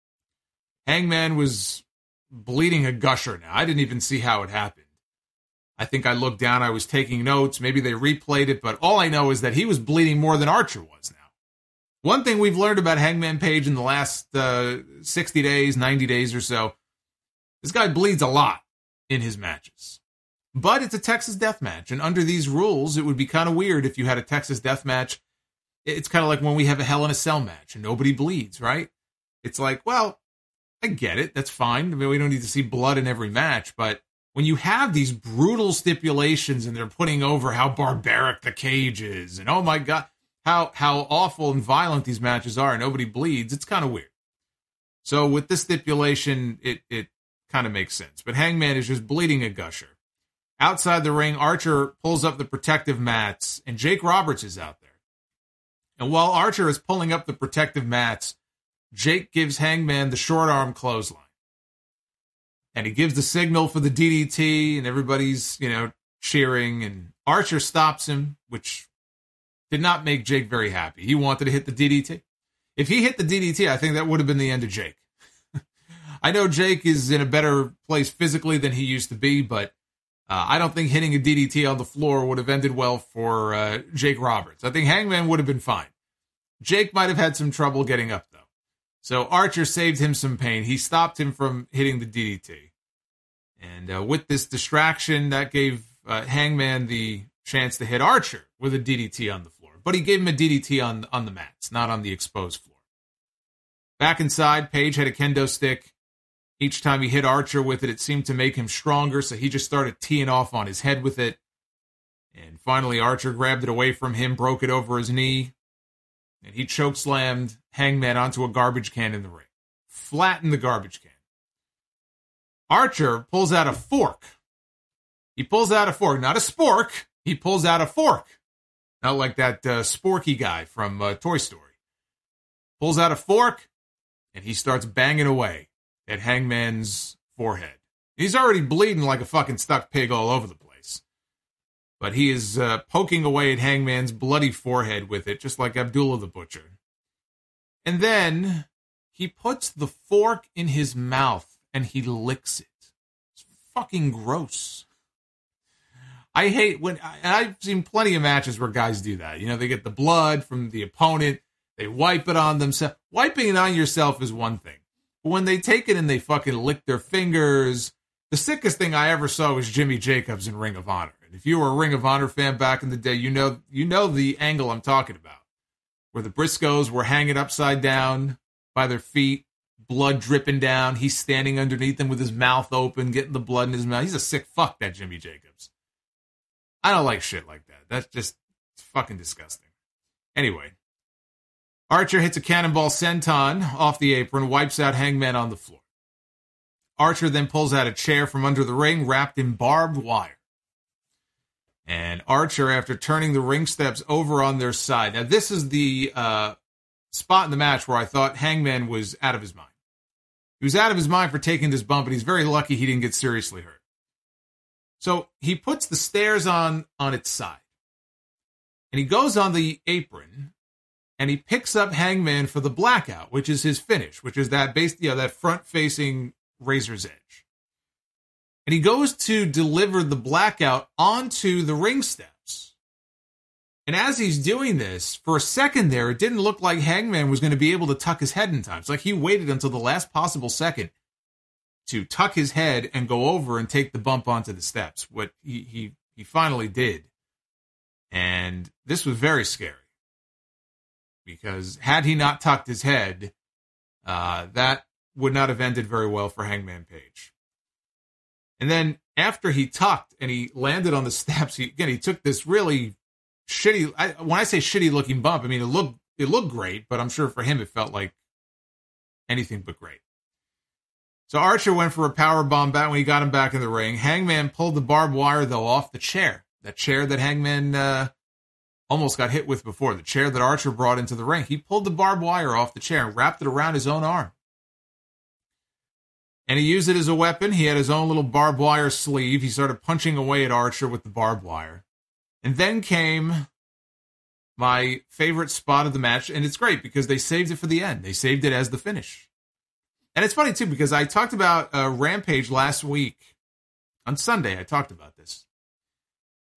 Hangman was bleeding a gusher now. I didn't even see how it happened. I think I looked down, I was taking notes. Maybe they replayed it, but all I know is that he was bleeding more than Archer was now. One thing we've learned about Hangman Page in the last uh, sixty days, ninety days or so, this guy bleeds a lot in his matches. But it's a Texas death match, and under these rules, it would be kind of weird if you had a Texas death match. It's kind of like when we have a Hell in a Cell match and nobody bleeds, right? It's like, well, I get it. That's fine. I mean, we don't need to see blood in every match, but when you have these brutal stipulations and they're putting over how barbaric the cage is and, oh my God, how how awful and violent these matches are and nobody bleeds, it's kind of weird. So with this stipulation, it, it kind of makes sense. But Hangman is just bleeding a gusher. Outside the ring, Archer pulls up the protective mats, and Jake Roberts is out there. And while Archer is pulling up the protective mats, Jake gives Hangman the short arm clothesline. And he gives the signal for the D D T, and everybody's, you know, cheering, and Archer stops him, which did not make Jake very happy. He wanted to hit the D D T. If he hit the D D T, I think that would have been the end of Jake. I know Jake is in a better place physically than he used to be, but uh, I don't think hitting a D D T on the floor would have ended well for uh, Jake Roberts. I think Hangman would have been fine. Jake might have had some trouble getting up, though. So Archer saved him some pain. He stopped him from hitting the D D T. And uh, with this distraction, that gave uh, Hangman the chance to hit Archer with a D D T on the floor. But he gave him a D D T on, on the mats, not on the exposed floor. Back inside, Page had a kendo stick. Each time he hit Archer with it, it seemed to make him stronger, so he just started teeing off on his head with it. And finally, Archer grabbed it away from him, broke it over his knee, and he chokeslammed Hangman onto a garbage can in the ring. Flattened the garbage can. Archer pulls out a fork. He pulls out a fork, not a spork. He pulls out a fork. Not like that uh, sporky guy from uh, Toy Story. Pulls out a fork, and he starts banging away at Hangman's forehead. He's already bleeding like a fucking stuck pig all over the place. But he is uh, poking away at Hangman's bloody forehead with it, just like Abdullah the Butcher. And then he puts the fork in his mouth and he licks it. It's fucking gross. I hate when, I've seen plenty of matches where guys do that. You know, they get the blood from the opponent, they wipe it on themselves. Wiping it on yourself is one thing. But when they take it and they fucking lick their fingers, the sickest thing I ever saw was Jimmy Jacobs in Ring of Honor. And if you were a Ring of Honor fan back in the day, you know you know the angle I'm talking about. Where the Briscoes were hanging upside down by their feet, blood dripping down. He's standing underneath them with his mouth open, getting the blood in his mouth. He's a sick fuck, that Jimmy Jacobs. I don't like shit like that. That's just it's fucking disgusting. Anyway. Archer hits a cannonball senton off the apron, wipes out Hangman on the floor. Archer then pulls out a chair from under the ring, wrapped in barbed wire. And Archer, after turning the ring steps over on their side. Now, this is the uh, spot in the match where I thought Hangman was out of his mind. He was out of his mind for taking this bump, and he's very lucky he didn't get seriously hurt. So he puts the stairs on, on its side. And he goes on the apron, and he picks up Hangman for the blackout, which is his finish, which is that base, you know, that front-facing razor's edge. And he goes to deliver the blackout onto the ring steps. And as he's doing this, for a second there, it didn't look like Hangman was going to be able to tuck his head in time. It's like he waited until the last possible second to tuck his head and go over and take the bump onto the steps, what he he, he finally did. And this was very scary. Because had he not tucked his head, uh, that would not have ended very well for Hangman Page. And then after he tucked and he landed on the steps, he, again, he took this really shitty, I, when I say shitty looking bump, I mean, it looked, it looked great, but I'm sure for him it felt like anything but great. So Archer went for a power bomb back when he got him back in the ring. Hangman pulled the barbed wire, though, off the chair. That chair that Hangman uh, almost got hit with before, the chair that Archer brought into the ring. He pulled the barbed wire off the chair and wrapped it around his own arm. And he used it as a weapon. He had his own little barbed wire sleeve. He started punching away at Archer with the barbed wire. And then came my favorite spot of the match, and it's great because they saved it for the end. They saved it as the finish. And it's funny, too, because I talked about uh, Rampage last week. On Sunday, I talked about this.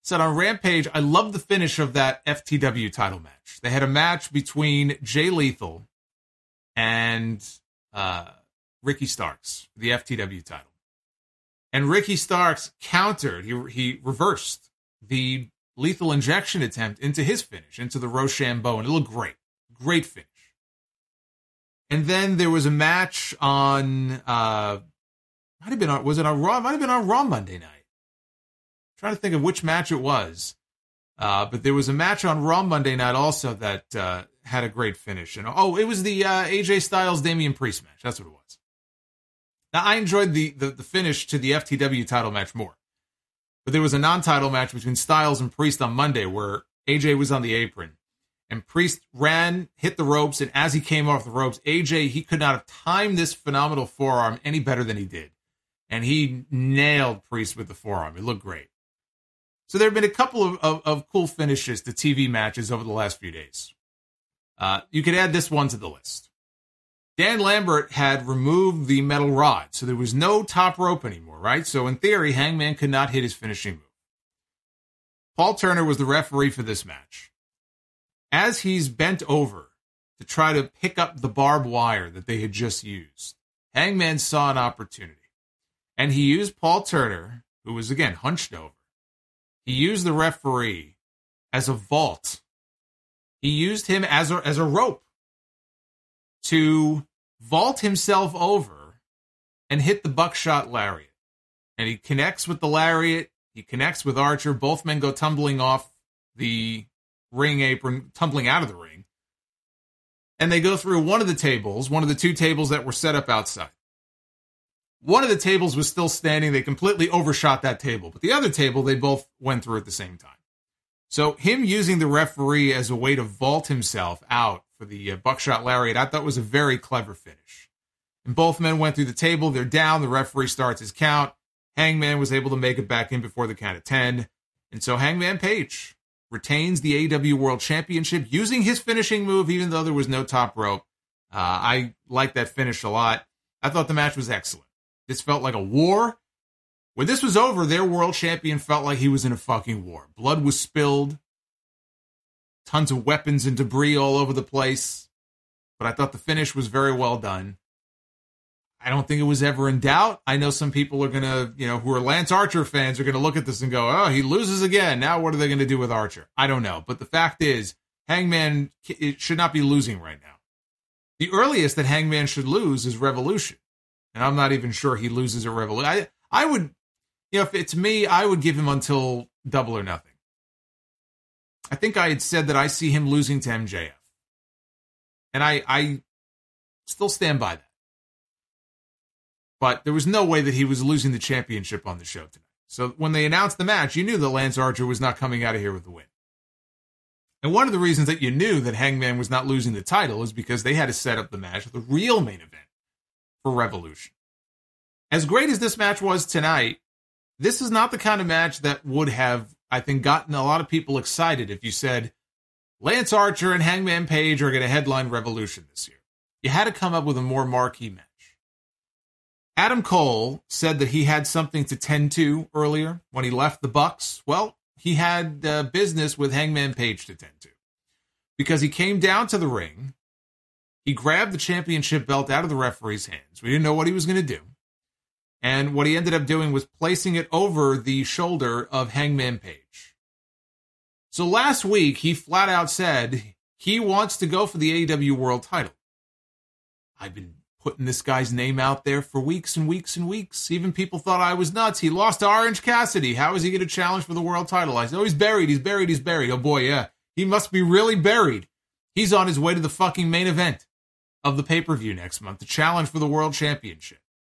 said on Rampage, I love the finish of that F T W title match. They had a match between Jay Lethal and uh, Ricky Starks, the F T W title. And Ricky Starks countered, he, he reversed the lethal injection attempt into his finish, into the Rochambeau, and it looked great. Great finish. And then there was a match on, uh, might have been on, was it on Raw? It might have been on Raw Monday night. I'm trying to think of which match it was. Uh, but there was a match on Raw Monday night also that uh, had a great finish. And oh, it was the uh, A J Styles Damian Priest match. That's what it was. Now, I enjoyed the, the, the finish to the F T W title match more. But there was a non-title match between Styles and Priest on Monday where A J was on the apron. And Priest ran, hit the ropes, and as he came off the ropes, A J, he could not have timed this phenomenal forearm any better than he did. And he nailed Priest with the forearm. It looked great. So there have been a couple of, of, of cool finishes to T V matches over the last few days. Uh, you could add this one to the list. Dan Lambert had removed the metal rod, so there was no top rope anymore, right? So in theory, Hangman could not hit his finishing move. Paul Turner was the referee for this match. As he's bent over to try to pick up the barbed wire that they had just used, Hangman saw an opportunity. And he used Paul Turner, who was, again, hunched over. He used the referee as a vault. He used him as a, as a rope to vault himself over and hit the buckshot lariat. And he connects with the lariat. He connects with Archer. Both men go tumbling off the ring apron, tumbling out of the ring. And they go through one of the tables, one of the two tables that were set up outside. One of the tables was still standing. They completely overshot that table. But the other table, they both went through at the same time. So him using the referee as a way to vault himself out for the uh, buckshot lariat, I thought was a very clever finish. And both men went through the table. They're down. The referee starts his count. Hangman was able to make it back in before the count of ten. And so Hangman Page retains the A E W World Championship using his finishing move, even though there was no top rope. Uh, I like that finish a lot. I thought the match was excellent. This felt like a war. When this was over, their world champion felt like he was in a fucking war. Blood was spilled. Tons of weapons and debris all over the place. But I thought the finish was very well done. I don't think it was ever in doubt. I know some people are going to, you know, who are Lance Archer fans are going to look at this and go, oh, he loses again. Now what are they going to do with Archer? I don't know. But the fact is, Hangman it should not be losing right now. The earliest that Hangman should lose is Revolution. And I'm not even sure he loses at Revolution. I, I would, you know, if it's me, I would give him until Double or Nothing. I think I had said that I see him losing to M J F. And I, I still stand by that. But there was no way that he was losing the championship on the show tonight. So when they announced the match, you knew that Lance Archer was not coming out of here with the win. And one of the reasons that you knew that Hangman was not losing the title is because they had to set up the match, the real main event for Revolution. As great as this match was tonight, this is not the kind of match that would have, I think, gotten a lot of people excited if you said, Lance Archer and Hangman Page are going to headline Revolution this year. You had to come up with a more marquee match. Adam Cole said that he had something to tend to earlier when he left the Bucks. Well, he had uh, business with Hangman Page to tend to. Because he came down to the ring, he grabbed the championship belt out of the referee's hands. We didn't know what he was going to do. And what he ended up doing was placing it over the shoulder of Hangman Page. So last week, he flat out said he wants to go for the A E W World title. I've been putting this guy's name out there for weeks and weeks and weeks. Even people thought I was nuts. He lost to Orange Cassidy. How is he going to challenge for the world title? I said, oh, he's buried. He's buried. He's buried. Oh, boy, yeah. He must be really buried. He's on his way to the fucking main event of the pay-per-view next month, the challenge for the world championship.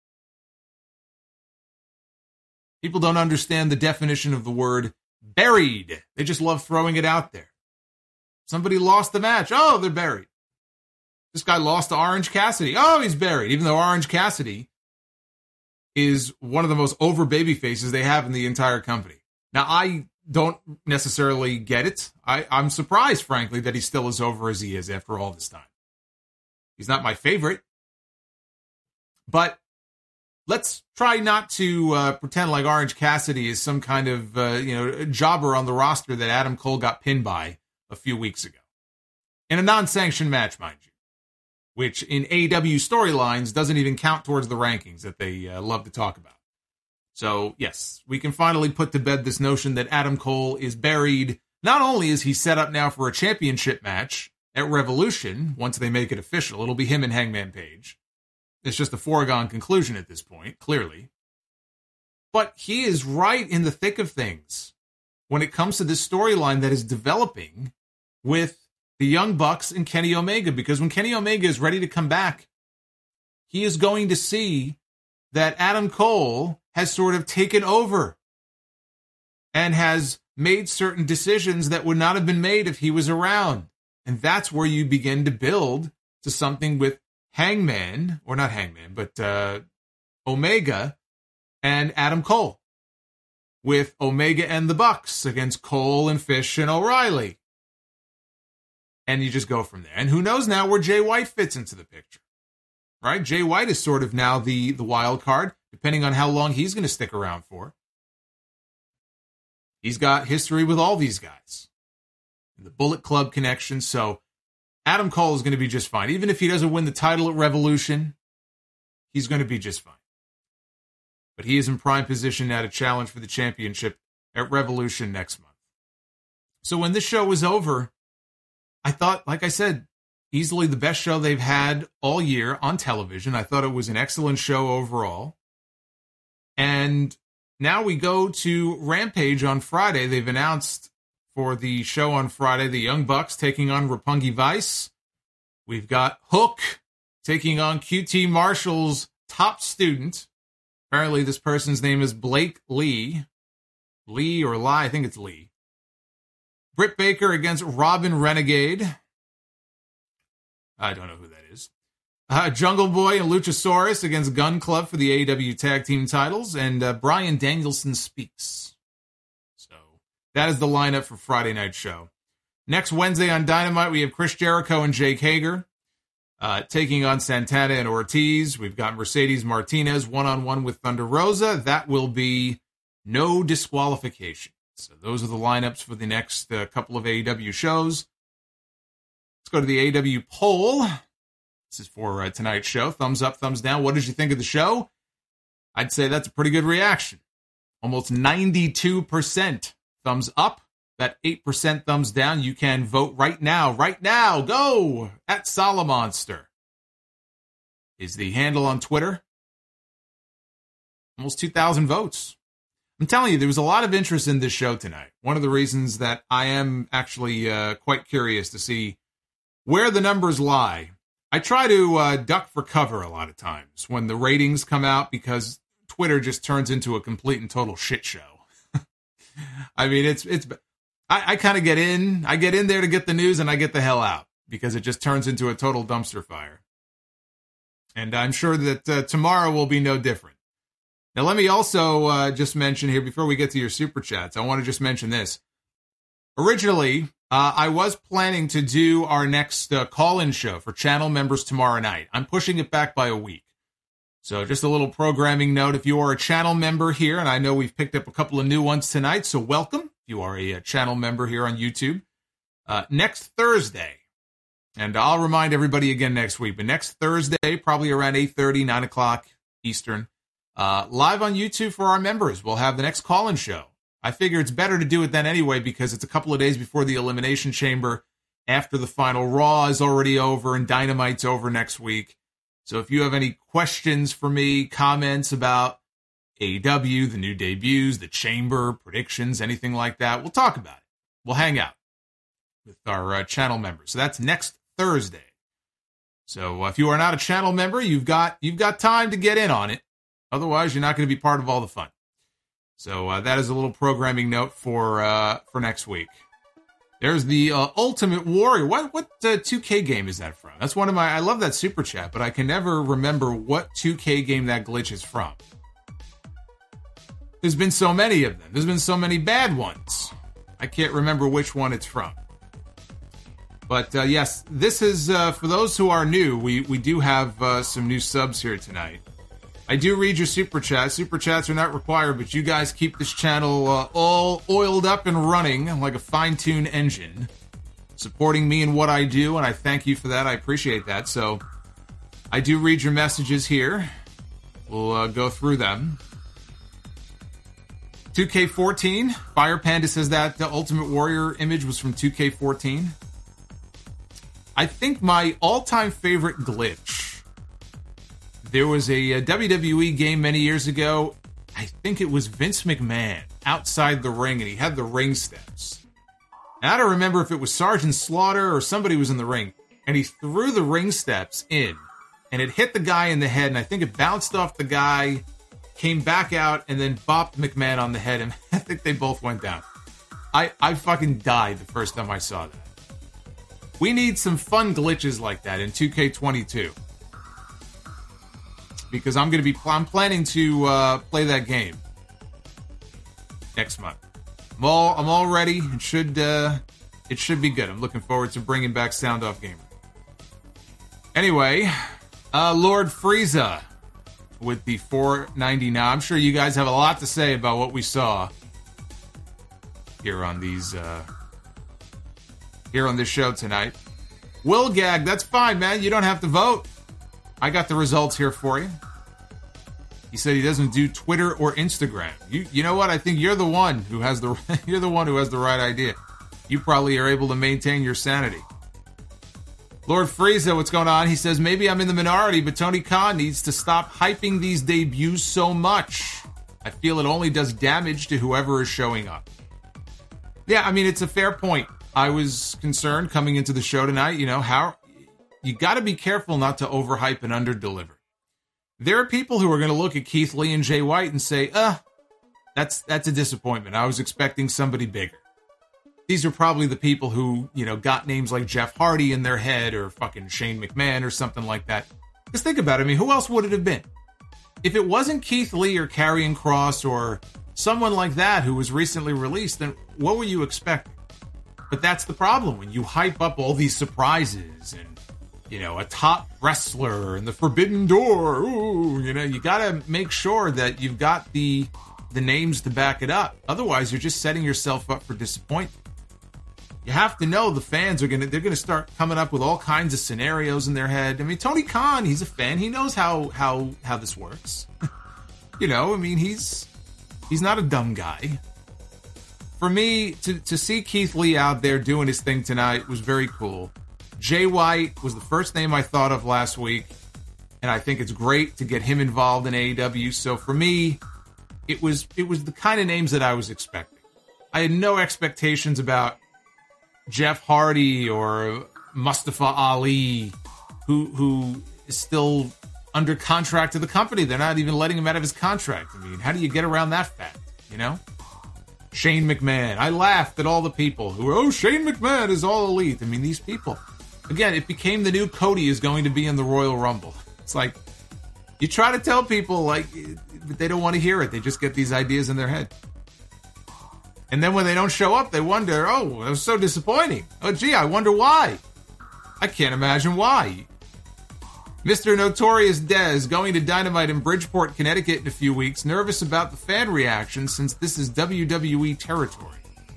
People don't understand the definition of the word buried. They just love throwing it out there. Somebody lost the match. Oh, they're buried. This guy lost to Orange Cassidy. Oh, he's buried. Even though Orange Cassidy is one of the most over baby faces they have in the entire company. Now, I don't necessarily get it. I, I'm surprised, frankly, that he's still as over as he is after all this time. He's not my favorite. But let's try not to uh, pretend like Orange Cassidy is some kind of uh, you know jobber on the roster that Adam Cole got pinned by a few weeks ago. In a non-sanctioned match, mind you, which in A E W storylines doesn't even count towards the rankings that they uh, love to talk about. So, yes, we can finally put to bed this notion that Adam Cole is buried. Not only is he set up now for a championship match at Revolution, once they make it official, it'll be him and Hangman Page. It's just a foregone conclusion at this point, clearly. But he is right in the thick of things when it comes to this storyline that is developing with the Young Bucks and Kenny Omega, because when Kenny Omega is ready to come back, he is going to see that Adam Cole has sort of taken over and has made certain decisions that would not have been made if he was around. And that's where you begin to build to something with Hangman, or not Hangman, but uh, Omega and Adam Cole, with Omega and the Bucks against Cole and Fish and O'Reilly. And you just go from there. And who knows now where Jay White fits into the picture, right? Jay White is sort of now the, the wild card, depending on how long he's going to stick around for. He's got history with all these guys. The Bullet Club connection. So Adam Cole is going to be just fine. Even if he doesn't win the title at Revolution, he's going to be just fine. But he is in prime position now to challenge for the championship at Revolution next month. So when this show was over, I thought, like I said, easily the best show they've had all year on television. I thought it was an excellent show overall. And now we go to Rampage on Friday. They've announced for the show on Friday, the Young Bucks taking on Roppongi Vice. We've got Hook taking on Q T Marshall's top student. Apparently this person's name is Blake Lee. Lee or Lie, I think it's Lee. Britt Baker against Robin Renegade. I don't know who that is. Uh, Jungle Boy and Luchasaurus against Gun Club for the A E W Tag Team titles. And uh, Bryan Danielson speaks. So that is the lineup for Friday night show. Next Wednesday on Dynamite, we have Chris Jericho and Jake Hager uh, taking on Santana and Ortiz. We've got Mercedes Martinez one-on-one with Thunder Rosa. That will be no disqualification. So those are the lineups for the next uh, couple of A E W shows. Let's go to the A E W poll. This is for uh, tonight's show. Thumbs up, thumbs down. What did you think of the show? I'd say that's a pretty good reaction. Almost ninety-two percent thumbs up. That eight percent thumbs down. You can vote right now. Right now. Go! At Solomonster is the handle on Twitter. Almost two thousand votes. I'm telling you, there was a lot of interest in this show tonight. One of the reasons that I am actually uh, quite curious to see where the numbers lie. I try to uh, duck for cover a lot of times when the ratings come out because Twitter just turns into a complete and total shit show. I mean, it's it's. I, I kind of get in. I get in there to get the news, and I get the hell out because it just turns into a total dumpster fire. And I'm sure that uh, tomorrow will be no different. Now, let me also uh, just mention here, before we get to your super chats, I want to just mention this. Originally, uh, I was planning to do our next uh, call-in show for channel members tomorrow night. I'm pushing it back by a week. So just a little programming note. If you are a channel member here, and I know we've picked up a couple of new ones tonight, so welcome. If you are a, a channel member here on YouTube. Uh, next Thursday, and I'll remind everybody again next week, but next Thursday, probably around eight thirty, nine o'clock Eastern, Uh, live on YouTube for our members. We'll have the next call-in show. I figure it's better to do it then anyway because it's a couple of days before the Elimination Chamber, after the final Raw is already over and Dynamite's over next week. So if you have any questions for me, comments about A E W, the new debuts, the Chamber, predictions, anything like that, we'll talk about it. We'll hang out with our uh, channel members. So that's next Thursday. So uh, if you are not a channel member, you've got you've got time to get in on it. Otherwise, you're not going to be part of all the fun. So uh, that is a little programming note for uh, for next week. There's the uh, Ultimate Warrior. What what uh, two K game is that from? That's one of my... I love that super chat, but I can never remember what two K game that glitch is from. There's been so many of them. There's been so many bad ones. I can't remember which one it's from. But uh, yes, this is, uh, for those who are new, we, we do have uh, some new subs here tonight. I do read your super chats. Super chats are not required, but you guys keep this channel uh, all oiled up and running like a fine-tuned engine, supporting me in what I do, and I thank you for that. I appreciate that. So I do read your messages here. We'll uh, go through them. two K fourteen. Fire Panda says that the Ultimate Warrior image was from two K fourteen. I think my all-time favorite glitch... There was a, a W W E game many years ago. I think it was Vince McMahon outside the ring, and he had the ring steps. And I don't remember if it was Sergeant Slaughter or somebody was in the ring, and he threw the ring steps in, and it hit the guy in the head, and I think it bounced off the guy, came back out, and then bopped McMahon on the head, and I think they both went down. I, I fucking died the first time I saw that. We need some fun glitches like that in two K twenty-two. Because I'm going to be, I'm planning to uh, play that game next month. I'm all, I'm all ready. It should, uh, it should be good. I'm looking forward to bringing back Sound Off Gamer. Anyway, uh, Lord Frieza with the four ninety-nine. I'm sure you guys have a lot to say about what we saw here on these, uh, here on this show tonight. Will Gag, that's fine, man. You don't have to vote. I got the results here for you. He said he doesn't do Twitter or Instagram. You you know what? I think you're the one who has the you're the one who has the right idea. You probably are able to maintain your sanity. Lord Frieza, what's going on? He says, maybe I'm in the minority, but Tony Khan needs to stop hyping these debuts so much. I feel it only does damage to whoever is showing up. Yeah, I mean, it's a fair point. I was concerned coming into the show tonight, you know, how... You got to be careful not to overhype and underdeliver. There are people who are going to look at Keith Lee and Jay White and say, uh, that's that's a disappointment. I was expecting somebody bigger. These are probably the people who, you know, got names like Jeff Hardy in their head or fucking Shane McMahon or something like that. Just think about it. I mean, who else would it have been? If it wasn't Keith Lee or Karrion Kross or someone like that who was recently released, then what were you expecting? But that's the problem. When you hype up all these surprises and, you know, a top wrestler and the Forbidden Door, ooh, you know, you got to make sure that you've got the the names to back it up. Otherwise, you're just setting yourself up for disappointment. You have to know the fans are going to, they're going to start coming up with all kinds of scenarios in their head. I mean, Tony Khan, he's a fan. He knows how, how, how this works. You know, I mean, he's, he's not a dumb guy. For me, to, to see Keith Lee out there doing his thing tonight was very cool. Jay White was the first name I thought of last week, and I think it's great to get him involved in A E W. So for me, it was it was the kind of names that I was expecting. I had no expectations about Jeff Hardy or Mustafa Ali, who who is still under contract to the company. They're not even letting him out of his contract. I mean, how do you get around that fact, you know? Shane McMahon. I laughed at all the people who were, oh, Shane McMahon is all elite. I mean, these people. Again, it became the new Cody is going to be in the Royal Rumble. It's like, you try to tell people, like, but they don't want to hear it. They just get these ideas in their head. And then when they don't show up, they wonder, oh, it was so disappointing. Oh, gee, I wonder why. I can't imagine why. Mister Notorious Dez going to Dynamite in Bridgeport, Connecticut in a few weeks. Nervous about the fan reaction since this is W W E territory.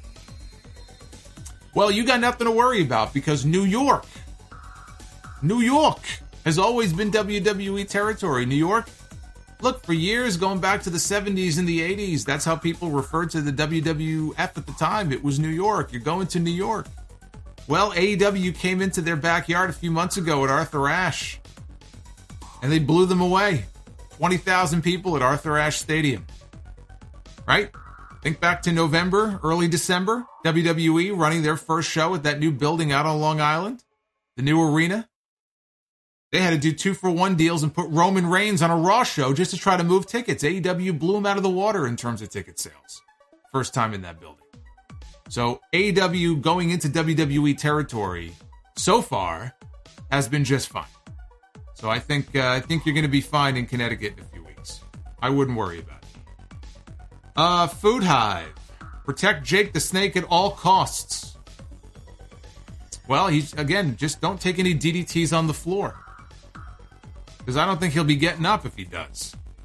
Well, you got nothing to worry about because New York, New York has always been W W E territory. New York, look, for years, going back to the seventies and the eighties, that's how people referred to the W W F at the time. It was New York. You're going to New York. Well, A E W came into their backyard a few months ago at Arthur Ashe, and they blew them away. twenty thousand people at Arthur Ashe Stadium. Right? Think back to November, early December, W W E running their first show at that new building out on Long Island, the new arena. They had to do two-for-one deals and put Roman Reigns on a Raw show just to try to move tickets. A E W blew him out of the water in terms of ticket sales. First time in that building. So A E W going into W W E territory so far has been just fine. So I think uh, I think you're going to be fine in Connecticut in a few weeks. I wouldn't worry about it. Uh, Food Hive. Protect Jake the Snake at all costs. Well, he's again, just don't take any D D Ts on the floor. Because I don't think he'll be getting up if he does.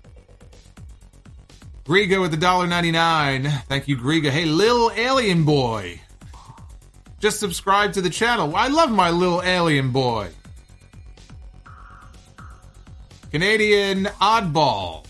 Griga with the one dollar ninety-nine. Thank you, Griga. Hey, Lil Alien Boy. Just subscribe to the channel. I love my Lil Alien Boy. Canadian Oddball.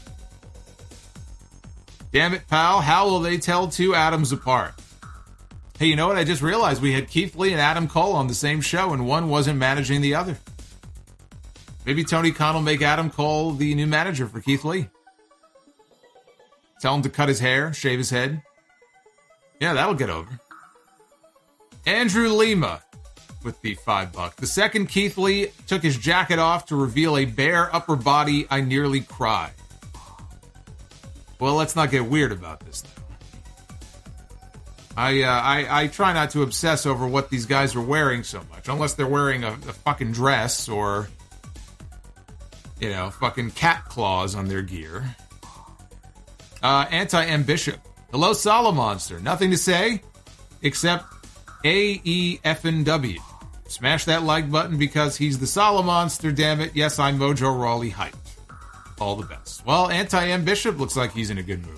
Damn it, pal. How will they tell two Adams apart? Hey, you know what? I just realized we had Keith Lee and Adam Cole on the same show, and one wasn't managing the other. Maybe Tony Khan will make Adam Cole the new manager for Keith Lee. Tell him to cut his hair, shave his head. Yeah, that'll get over. Andrew Lima with the five bucks. The second Keith Lee took his jacket off to reveal a bare upper body, I nearly cried. Well, let's not get weird about this now. I, uh, I I try not to obsess over what these guys are wearing so much, unless they're wearing a, a fucking dress or, you know, fucking cat claws on their gear. Uh, Anti-M Bishop. Hello, Solomonster. Nothing to say except A E F N W. Smash that like button because he's the Solomonster, damn it. Yes, I'm Mojo Rawley hyped. All the best. Well, Anti-M Bishop looks like he's in a good mood.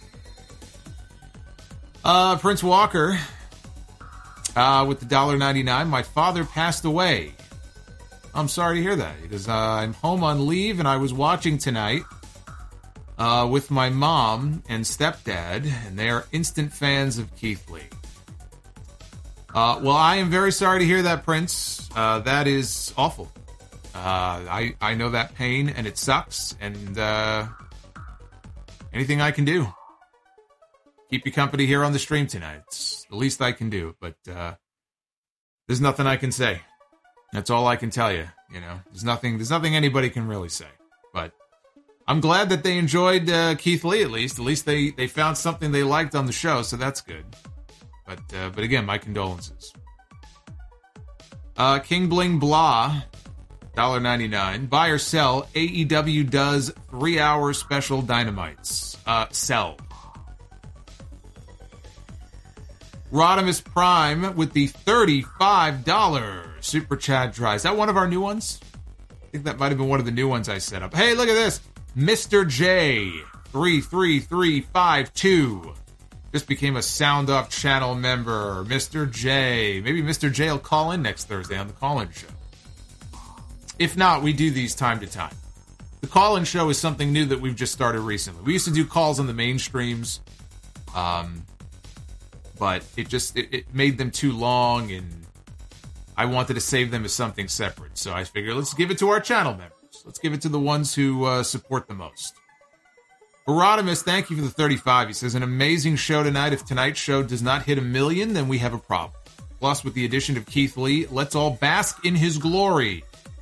Uh, Prince Walker, uh, with the one dollar ninety-nine. My father passed away. I'm sorry to hear that. He goes, uh, I'm home on leave and I was watching tonight uh, with my mom and stepdad, and they are instant fans of Keith Lee. Uh, well, I am very sorry to hear that, Prince. Uh, that is awful. Uh, I, I know that pain, and it sucks, and uh, anything I can do. Keep you company here on the stream tonight. It's the least I can do, but uh, there's nothing I can say. That's all I can tell you, you know. There's nothing There's nothing anybody can really say. But I'm glad that they enjoyed uh, Keith Lee, at least. At least they, they found something they liked on the show, so that's good. But uh, but again, my condolences. Uh, King Bling Blah, one dollar ninety-nine. Buy or sell, A E W does three-hour special Dynamites. Uh, sell. Rodimus Prime with the thirty-five dollars Super Chat Dry. Is that one of our new ones? I think that might have been one of the new ones I set up. Hey, look at this. Mister J, three three three five two. Just became a Sound Off channel member. Mister J. Maybe Mister J will call in next Thursday on the call-in show. If not, we do these time to time. The call-in show is something new that we've just started recently. We used to do calls on the main streams. Um... But it just, it, it made them too long, and I wanted to save them as something separate. So I figured, let's give it to our channel members. Let's give it to the ones who uh, support the most. Herodimus, thank you for the thirty-five. He says, an amazing show tonight. If tonight's show does not hit a million, then we have a problem. Plus, with the addition of Keith Lee, let's all bask in his glory.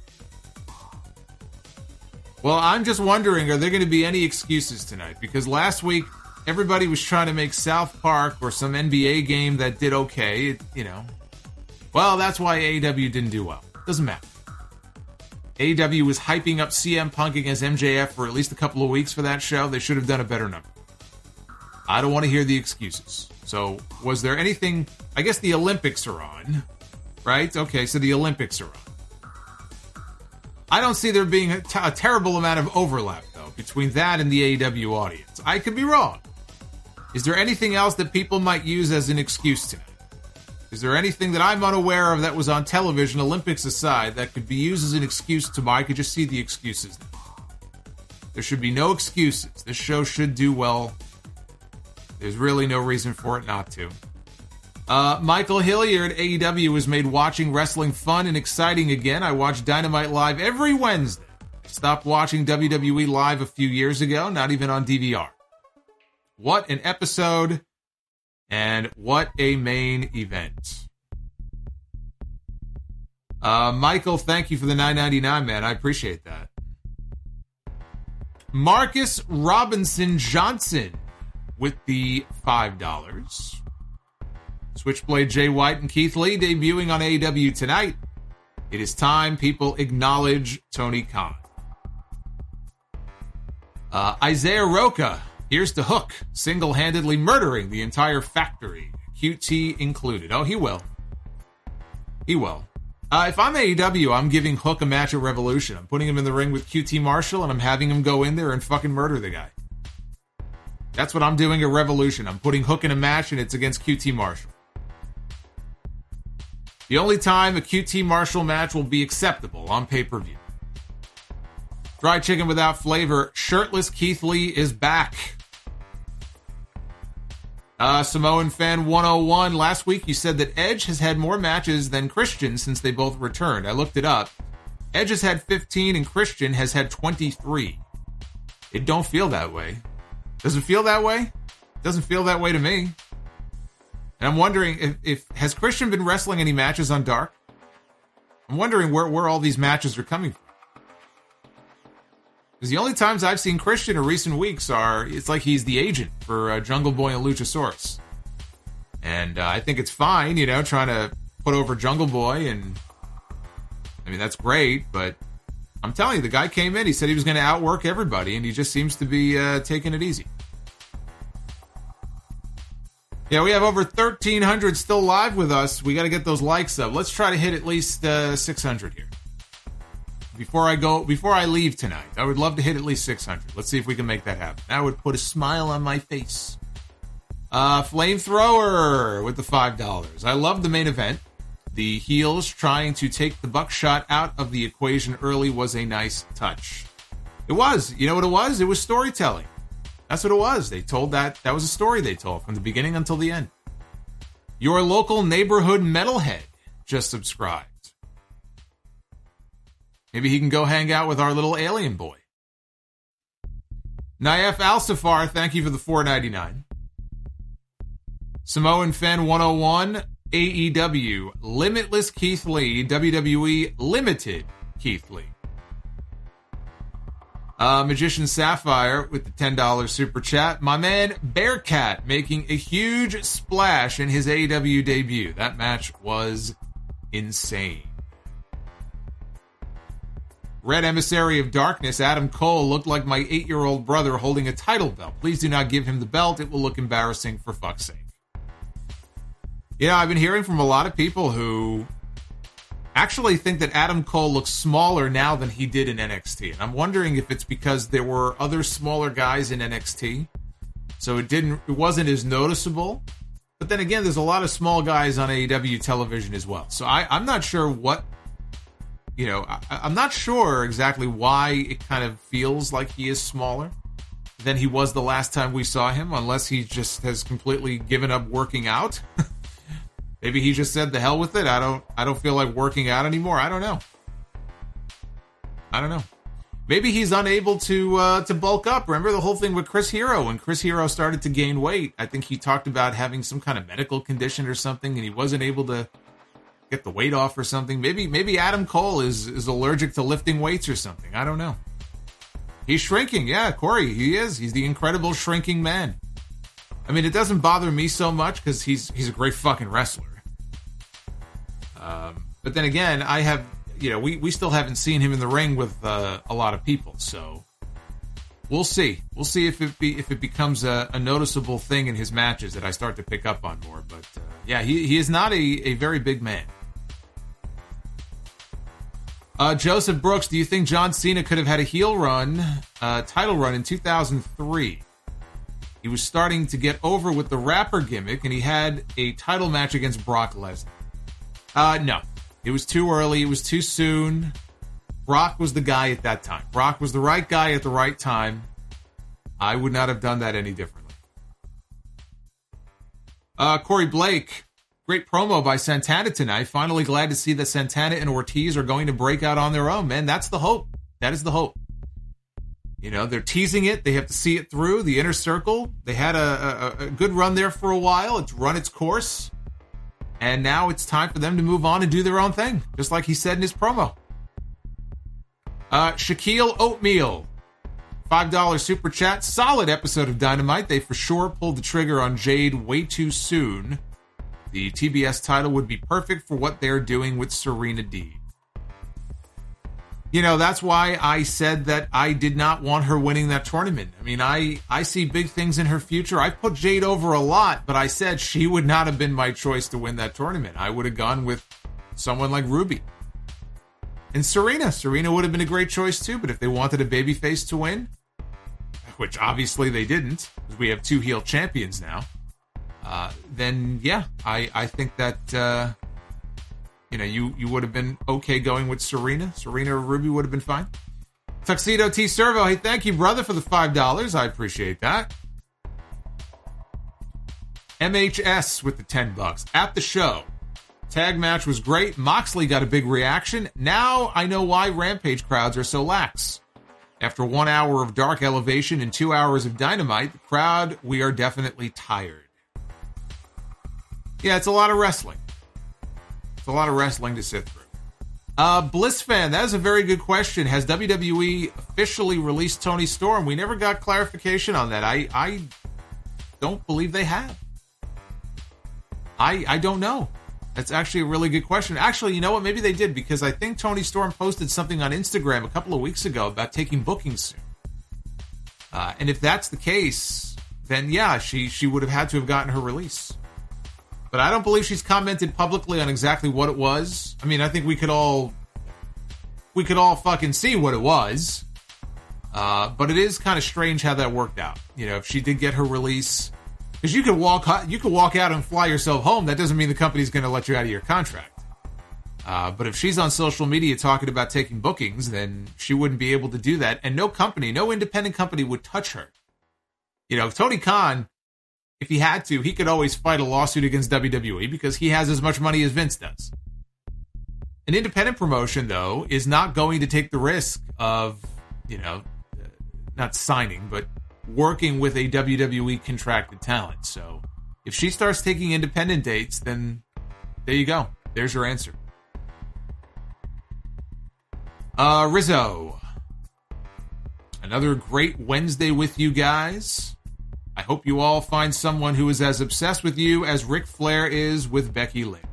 Well, I'm just wondering, are there going to be any excuses tonight? Because last week, everybody was trying to make South Park or some N B A game that did okay, it, you know. Well, that's why A E W didn't do well. Doesn't matter. A E W was hyping up C M Punk against M J F for at least a couple of weeks for that show. They should have done a better number. I don't want to hear the excuses. So, was there anything... I guess the Olympics are on, right? Okay, so the Olympics are on. I don't see there being a, t- a terrible amount of overlap, though, between that and the A E W audience. I could be wrong. Is there anything else that people might use as an excuse tonight? Is there anything that I'm unaware of that was on television, Olympics aside, that could be used as an excuse tomorrow? I could just see the excuses now. There should be no excuses. This show should do well. There's really no reason for it not to. Uh, Michael Hilliard, A E W has made watching wrestling fun and exciting again. I watch Dynamite live every Wednesday. I stopped watching W W E live a few years ago, not even on D V R. What an episode, and what a main event. Uh, Michael, thank you for the nine ninety-nine, man. I appreciate that. Marcus Robinson Johnson with the five dollars. Switchblade Jay White and Keith Lee debuting on A E W tonight. It is time people acknowledge Tony Khan. Uh, Isaiah Roca, here's to Hook, single-handedly murdering the entire factory, Q T included. Oh, he will. He will. Uh, if I'm A E W, I'm giving Hook a match at Revolution. I'm putting him in the ring with Q T Marshall, and I'm having him go in there and fucking murder the guy. That's what I'm doing at Revolution. I'm putting Hook in a match, and it's against Q T Marshall. The only time a Q T Marshall match will be acceptable on pay-per-view. Fried chicken without flavor. Shirtless Keith Lee is back. Uh, Samoan Fan one oh one. Last week you said that Edge has had more matches than Christian since they both returned. I looked it up. Edge has had fifteen and Christian has had twenty-three. It don't feel that way. Does it feel that way? It doesn't feel that way to me. And I'm wondering if, if has Christian been wrestling any matches on Dark? I'm wondering where, where all these matches are coming from. Because the only times I've seen Christian in recent weeks are, it's like he's the agent for uh, Jungle Boy and Luchasaurus. And uh, I think it's fine, you know, trying to put over Jungle Boy, and I mean, that's great, but I'm telling you, the guy came in, he said he was going to outwork everybody, and he just seems to be uh, taking it easy. Yeah, we have over thirteen hundred still live with us. We got to get those likes up. Let's try to hit at least uh, six hundred here. Before I go, before I leave tonight, I would love to hit at least six hundred. Let's see if we can make that happen. That would put a smile on my face. Uh, Flamethrower with the five dollars. I love the main event. The heels trying to take the buckshot out of the equation early was a nice touch. It was. You know what it was? It was storytelling. That's what it was. They told that. That was a story they told from the beginning until the end. Your local neighborhood metalhead just subscribed. Maybe he can go hang out with our little alien boy. Naif Al-Safar, thank you for the four ninety-nine. Samoan Fan one oh one, A E W, Limitless Keith Lee, W W E, Limited Keith Lee. Uh, Magician Sapphire with the ten dollars super chat. My man Bearcat making a huge splash in his A E W debut. That match was insane. Red Emissary of Darkness, Adam Cole, looked like my eight-year-old brother holding a title belt. Please do not give him the belt. It will look embarrassing, for fuck's sake. You know, I've been hearing from a lot of people who actually think that Adam Cole looks smaller now than he did in N X T. And I'm wondering if it's because there were other smaller guys in N X T, so it didn't, it wasn't as noticeable. But then again, there's a lot of small guys on A E W television as well. So I, I'm not sure what... You know, I, I'm not sure exactly why it kind of feels like he is smaller than he was the last time we saw him, unless he just has completely given up working out. Maybe he just said, the hell with it. I don't I don't feel like working out anymore. I don't know. I don't know. Maybe he's unable to uh, to bulk up. Remember the whole thing with Chris Hero? When Chris Hero started to gain weight, I think he talked about having some kind of medical condition or something, and he wasn't able to get the weight off or something. Maybe maybe Adam Cole is, is allergic to lifting weights or something. I don't know. He's shrinking. Yeah, Corey, he is. He's the incredible shrinking man. I mean, it doesn't bother me so much because he's he's a great fucking wrestler. Um, but then again, I have, you know, we, we still haven't seen him in the ring with uh, a lot of people. So we'll see. We'll see if it be, if it becomes a, a noticeable thing in his matches that I start to pick up on more. But uh, yeah, he, he is not a, a very big man. Uh, Joseph Brooks, do you think John Cena could have had a heel run, uh, title run in two thousand three? He was starting to get over with the rapper gimmick, and he had a title match against Brock Lesnar. Uh, no. It was too early. It was too soon. Brock was the guy at that time. Brock was the right guy at the right time. I would not have done that any differently. Uh, Corey Blake, great promo by Santana tonight. Finally glad to see that Santana and Ortiz are going to break out on their own, man. That's the hope. That is the hope. You know, they're teasing it. They have to see it through. The Inner Circle, they had a, a, a good run there for a while. It's run its course. And now it's time for them to move on and do their own thing, just like he said in his promo. Uh, Shaquille Oatmeal, five dollars super chat. Solid episode of Dynamite. They for sure pulled the trigger on Jade way too soon. The T B S title would be perfect for what they're doing with Serena Deeb. You know, that's why I said that I did not want her winning that tournament. I mean, I, I see big things in her future. I've put Jade over a lot, but I said she would not have been my choice to win that tournament. I would have gone with someone like Ruby. And Serena. Serena would have been a great choice too, but if they wanted a babyface to win, which obviously they didn't, we have two heel champions now, uh, then yeah, I, I think that, uh, you know, you, you would have been okay going with Serena. Serena or Ruby would have been fine. Tuxedo T Servo, hey, thank you, brother, for the five dollars. I appreciate that. M H S with the ten bucks. At the show, tag match was great. Moxley got a big reaction. Now I know why Rampage crowds are so lax. After one hour of Dark Elevation and two hours of Dynamite, the crowd, we are definitely tired. Yeah, it's a lot of wrestling. It's a lot of wrestling to sit through. Uh, Bliss fan, that is a very good question. Has W W E officially released Toni Storm? We never got clarification on that. I, I don't believe they have. I, I don't know. That's actually a really good question. Actually, you know what? Maybe they did, because I think Toni Storm posted something on Instagram a couple of weeks ago about taking bookings soon. Uh, and if that's the case, then yeah, she, she would have had to have gotten her release. But I don't believe she's commented publicly on exactly what it was. I mean, I think we could all, we could all fucking see what it was. Uh, but it is kind of strange how that worked out. You know, if she did get her release, because you could walk, you could walk out and fly yourself home. That doesn't mean the company's going to let you out of your contract. Uh, but if she's on social media talking about taking bookings, then she wouldn't be able to do that. And no company, no independent company would touch her. You know, Tony Khan, if he had to, he could always fight a lawsuit against W W E because he has as much money as Vince does. An independent promotion, though, is not going to take the risk of, you know, not signing, but working with a W W E contracted talent. So if she starts taking independent dates, then there you go. There's your answer. Uh, Rizzo. Another great Wednesday with you guys. I hope you all find someone who is as obsessed with you as Ric Flair is with Becky Lynch.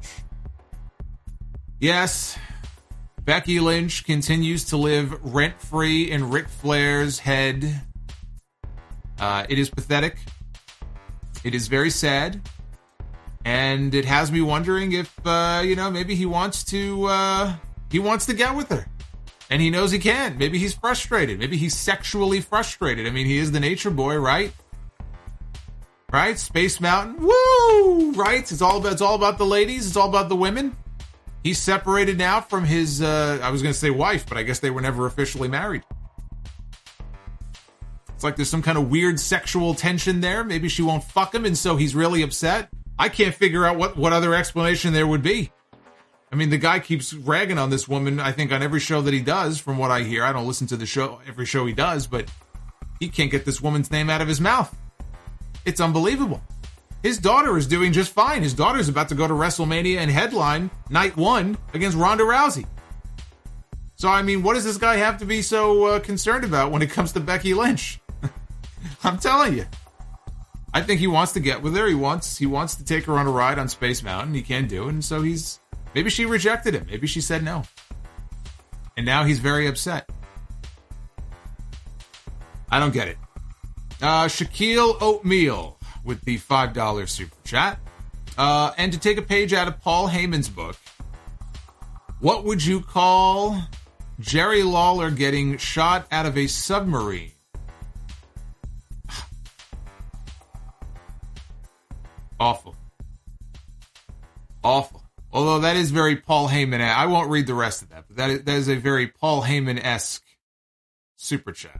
Yes, Becky Lynch continues to live rent-free in Ric Flair's head. Uh, it is pathetic. It is very sad. And it has me wondering if, uh, you know, maybe he wants to, uh, he wants to get with her. And he knows he can. Maybe he's frustrated. Maybe he's sexually frustrated. I mean, he is the nature boy, right? Right? Space Mountain. Woo! Right? It's all about, it's all about the ladies. It's all about the women. He's separated now from his, uh, I was going to say wife, but I guess they were never officially married. It's like there's some kind of weird sexual tension there. Maybe she won't fuck him, and so he's really upset. I can't figure out what, what other explanation there would be. I mean, the guy keeps ragging on this woman, I think, on every show that he does, from what I hear. I don't listen to the show, every show he does, but he can't get this woman's name out of his mouth. It's unbelievable. His daughter is doing just fine. His daughter's about to go to WrestleMania and headline night one against Ronda Rousey. So, I mean, what does this guy have to be so uh, concerned about when it comes to Becky Lynch? I'm telling you. I think he wants to get with her. He wants he wants to take her on a ride on Space Mountain. He can't do it, and so he's... Maybe she rejected him. Maybe she said no. And now he's very upset. I don't get it. Uh, Shaquille Oatmeal with the five dollars super chat. Uh, and to take a page out of Paul Heyman's book, what would you call Jerry Lawler getting shot out of a submarine? Awful. Awful. Although that is very Paul Heyman. I won't read the rest of that, but that is, that is a very Paul Heyman-esque super chat.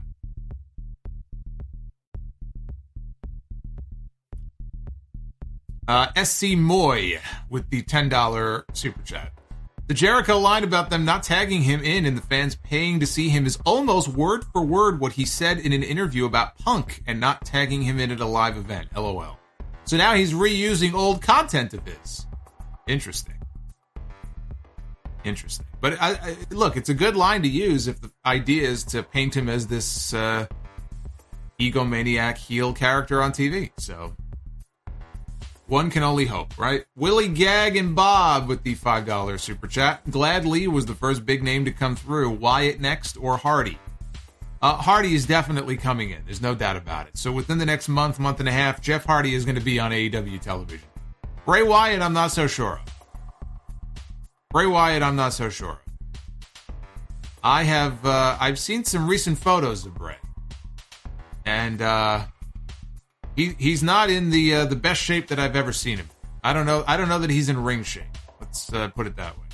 Uh, S C Moy with the ten dollars super chat. The Jericho line about them not tagging him in and the fans paying to see him is almost word for word what he said in an interview about Punk and not tagging him in at a live event. LOL. So now he's reusing old content of his. Interesting. Interesting. But I, I, look, it's a good line to use if the idea is to paint him as this uh, egomaniac heel character on T V. So one can only hope, right? Willie Gag and Bob with the five dollars super chat. Glad Lee was the first big name to come through. Wyatt next or Hardy? Uh, Hardy is definitely coming in. There's no doubt about it. So within the next month, month and a half, Jeff Hardy is going to be on A E W television. Bray Wyatt, I'm not so sure of. Bray Wyatt, I'm not so sure of. I have, uh, I've seen some recent photos of Bray. And, uh, He he's not in the uh, the best shape that I've ever seen him. I don't know. I don't know that he's in ring shape. Let's uh, put it that way.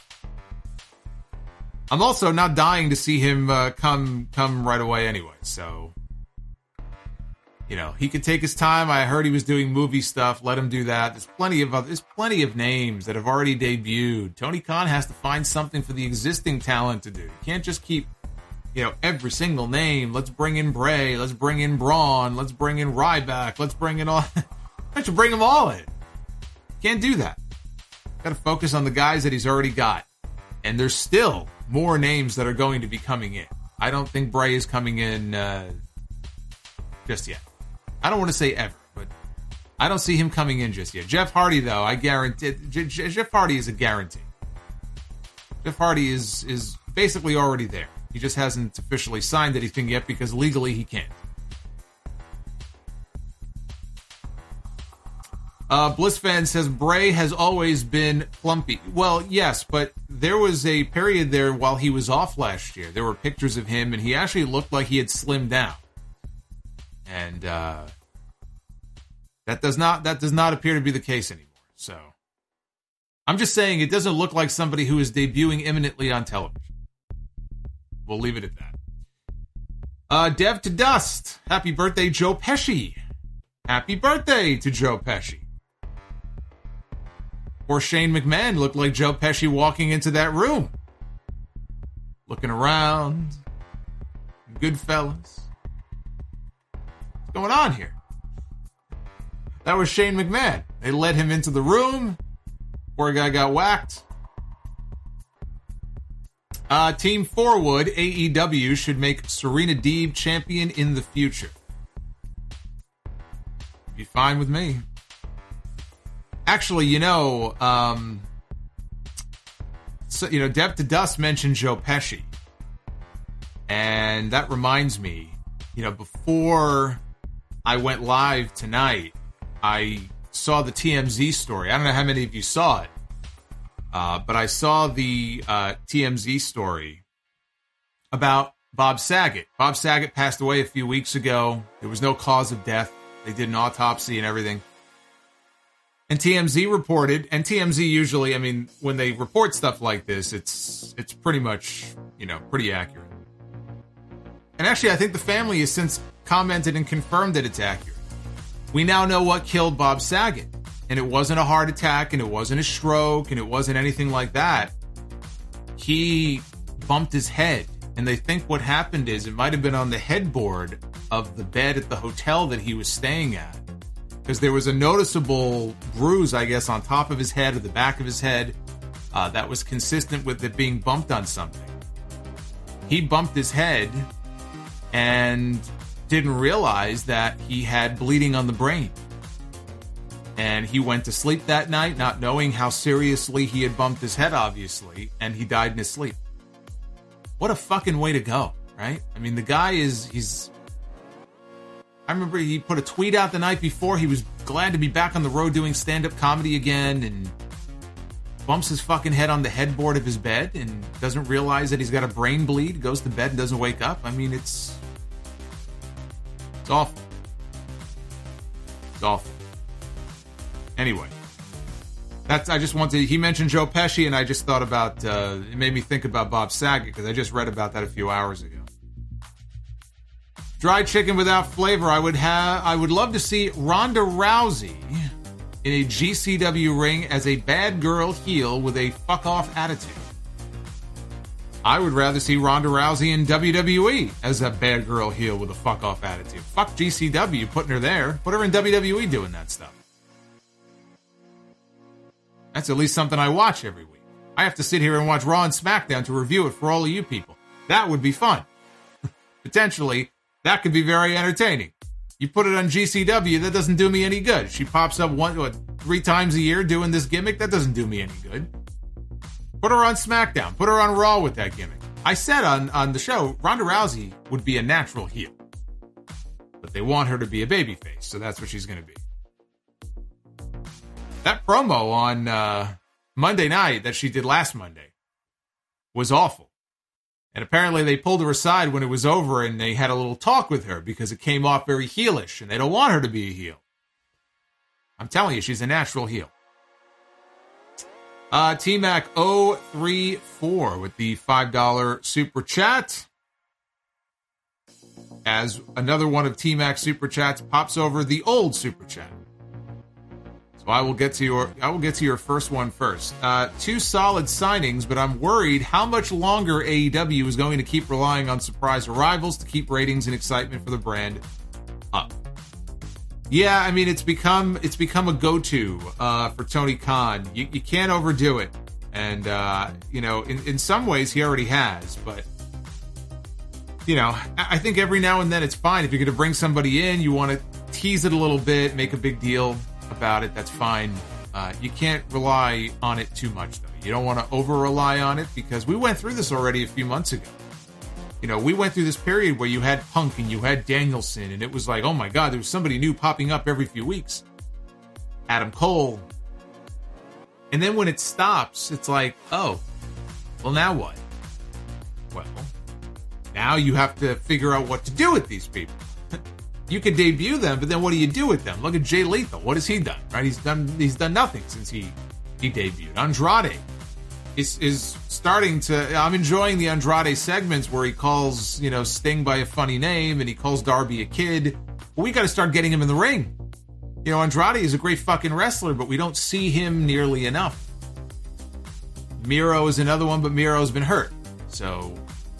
I'm also not dying to see him uh, come come right away anyway. So, you know, he could take his time. I heard he was doing movie stuff. Let him do that. There's plenty of other, there's plenty of names that have already debuted. Tony Khan has to find something for the existing talent to do. You can't just keep, you know, every single name. Let's bring in Bray. Let's bring in Braun. Let's bring in Ryback. Let's bring in all. Let's bring them all in. Can't do that. Got to focus on the guys that he's already got. And there's still more names that are going to be coming in. I don't think Bray is coming in uh, just yet. I don't want to say ever, but I don't see him coming in just yet. Jeff Hardy, though, I guarantee. J- J- Jeff Hardy is a guarantee. Jeff Hardy is is basically already there. He just hasn't officially signed anything yet because legally he can't. Uh, BlissFan says Bray has always been plumpy. Well, yes, but there was a period there while he was off last year. There were pictures of him, and he actually looked like he had slimmed down. And uh, that does not that does not appear to be the case anymore. So I'm just saying it doesn't look like somebody who is debuting imminently on television. We'll leave it at that. Uh, Dev to Dust. Happy birthday, Joe Pesci. Happy birthday to Joe Pesci. Or Shane McMahon looked like Joe Pesci walking into that room. Looking around. Goodfellas. What's going on here? That was Shane McMahon. They led him into the room. Poor guy got whacked. Uh, Team Forward, A E W, should make Serena Deeb champion in the future. Be fine with me. Actually, you know, um, so, you know, Dev to Dust mentioned Joe Pesci. And that reminds me, you know, before I went live tonight, I saw the T M Z story. I don't know how many of you saw it. Uh, but I saw the uh, T M Z story about Bob Saget. Bob Saget passed away a few weeks ago. There was no cause of death. They did an autopsy and everything. And T M Z reported, and T M Z usually, I mean, when they report stuff like this, it's it's pretty much, you know, pretty accurate. And actually, I think the family has since commented and confirmed that it's accurate. We now know what killed Bob Saget. And it wasn't a heart attack, and it wasn't a stroke, and it wasn't anything like that. He bumped his head. And they think what happened is it might have been on the headboard of the bed at the hotel that he was staying at. Because there was a noticeable bruise, I guess, on top of his head or the back of his head uh, that was consistent with it being bumped on something. He bumped his head and didn't realize that he had bleeding on the brain. And he went to sleep that night, not knowing how seriously he had bumped his head, obviously, and he died in his sleep. What a fucking way to go, right? I mean, the guy is, he's... I remember he put a tweet out the night before. He was glad to be back on the road doing stand-up comedy again, and bumps his fucking head on the headboard of his bed and doesn't realize that he's got a brain bleed, goes to bed and doesn't wake up. I mean, it's... It's awful. It's awful. Anyway, that's, I just wanted, he mentioned Joe Pesci, and I just thought about, uh, it made me think about Bob Saget, because I just read about that a few hours ago. Dry chicken without flavor. I would have, I would love to see Ronda Rousey in a G C W ring as a bad girl heel with a fuck-off attitude. I would rather see Ronda Rousey in W W E as a bad girl heel with a fuck-off attitude. Fuck G C W putting her there. Put her in W W E doing that stuff. That's at least something I watch every week. I have to sit here and watch Raw and SmackDown to review it for all of you people. That would be fun. Potentially, that could be very entertaining. You put it on G C W, that doesn't do me any good. She pops up one, what, three times a year doing this gimmick, that doesn't do me any good. Put her on SmackDown. Put her on Raw with that gimmick. I said on, on the show, Ronda Rousey would be a natural heel. But they want her to be a babyface, so that's what she's going to be. That promo on uh, Monday night that she did last Monday was awful. And apparently they pulled her aside when it was over and they had a little talk with her because it came off very heelish and they don't want her to be a heel. I'm telling you, she's a natural heel. Uh, T-Mac oh three four with the five dollar super chat. As another one of T-Mac's super chats pops over the old super chat. So I will get to your I will get to your first one first. Uh, two solid signings, but I'm worried how much longer A E W is going to keep relying on surprise arrivals to keep ratings and excitement for the brand up. Yeah, I mean it's become it's become a go-to uh, for Tony Khan. You, you can't overdo it, and uh, you know in, in some ways he already has. But you know, I think every now and then it's fine if you're going to bring somebody in. You want to tease it a little bit, make a big deal about it. That's fine. Uh, you can't rely on it too much, though. You don't want to over-rely on it because we went through this already a few months ago. You know, we went through this period where you had Punk and you had Danielson, and it was like, oh my God, there was somebody new popping up every few weeks. Adam Cole. And then when it stops, it's like, oh, well, now what? Well, now you have to figure out what to do with these people. You could debut them, but then what do you do with them? Look at Jay Lethal. What has he done? Right? He's done. He's done nothing since he he debuted. Andrade is is starting to. I'm enjoying the Andrade segments where he calls you know Sting by a funny name and he calls Darby a kid. But we got to start getting him in the ring. You know, Andrade is a great fucking wrestler, but we don't see him nearly enough. Miro is another one, but Miro's been hurt, so.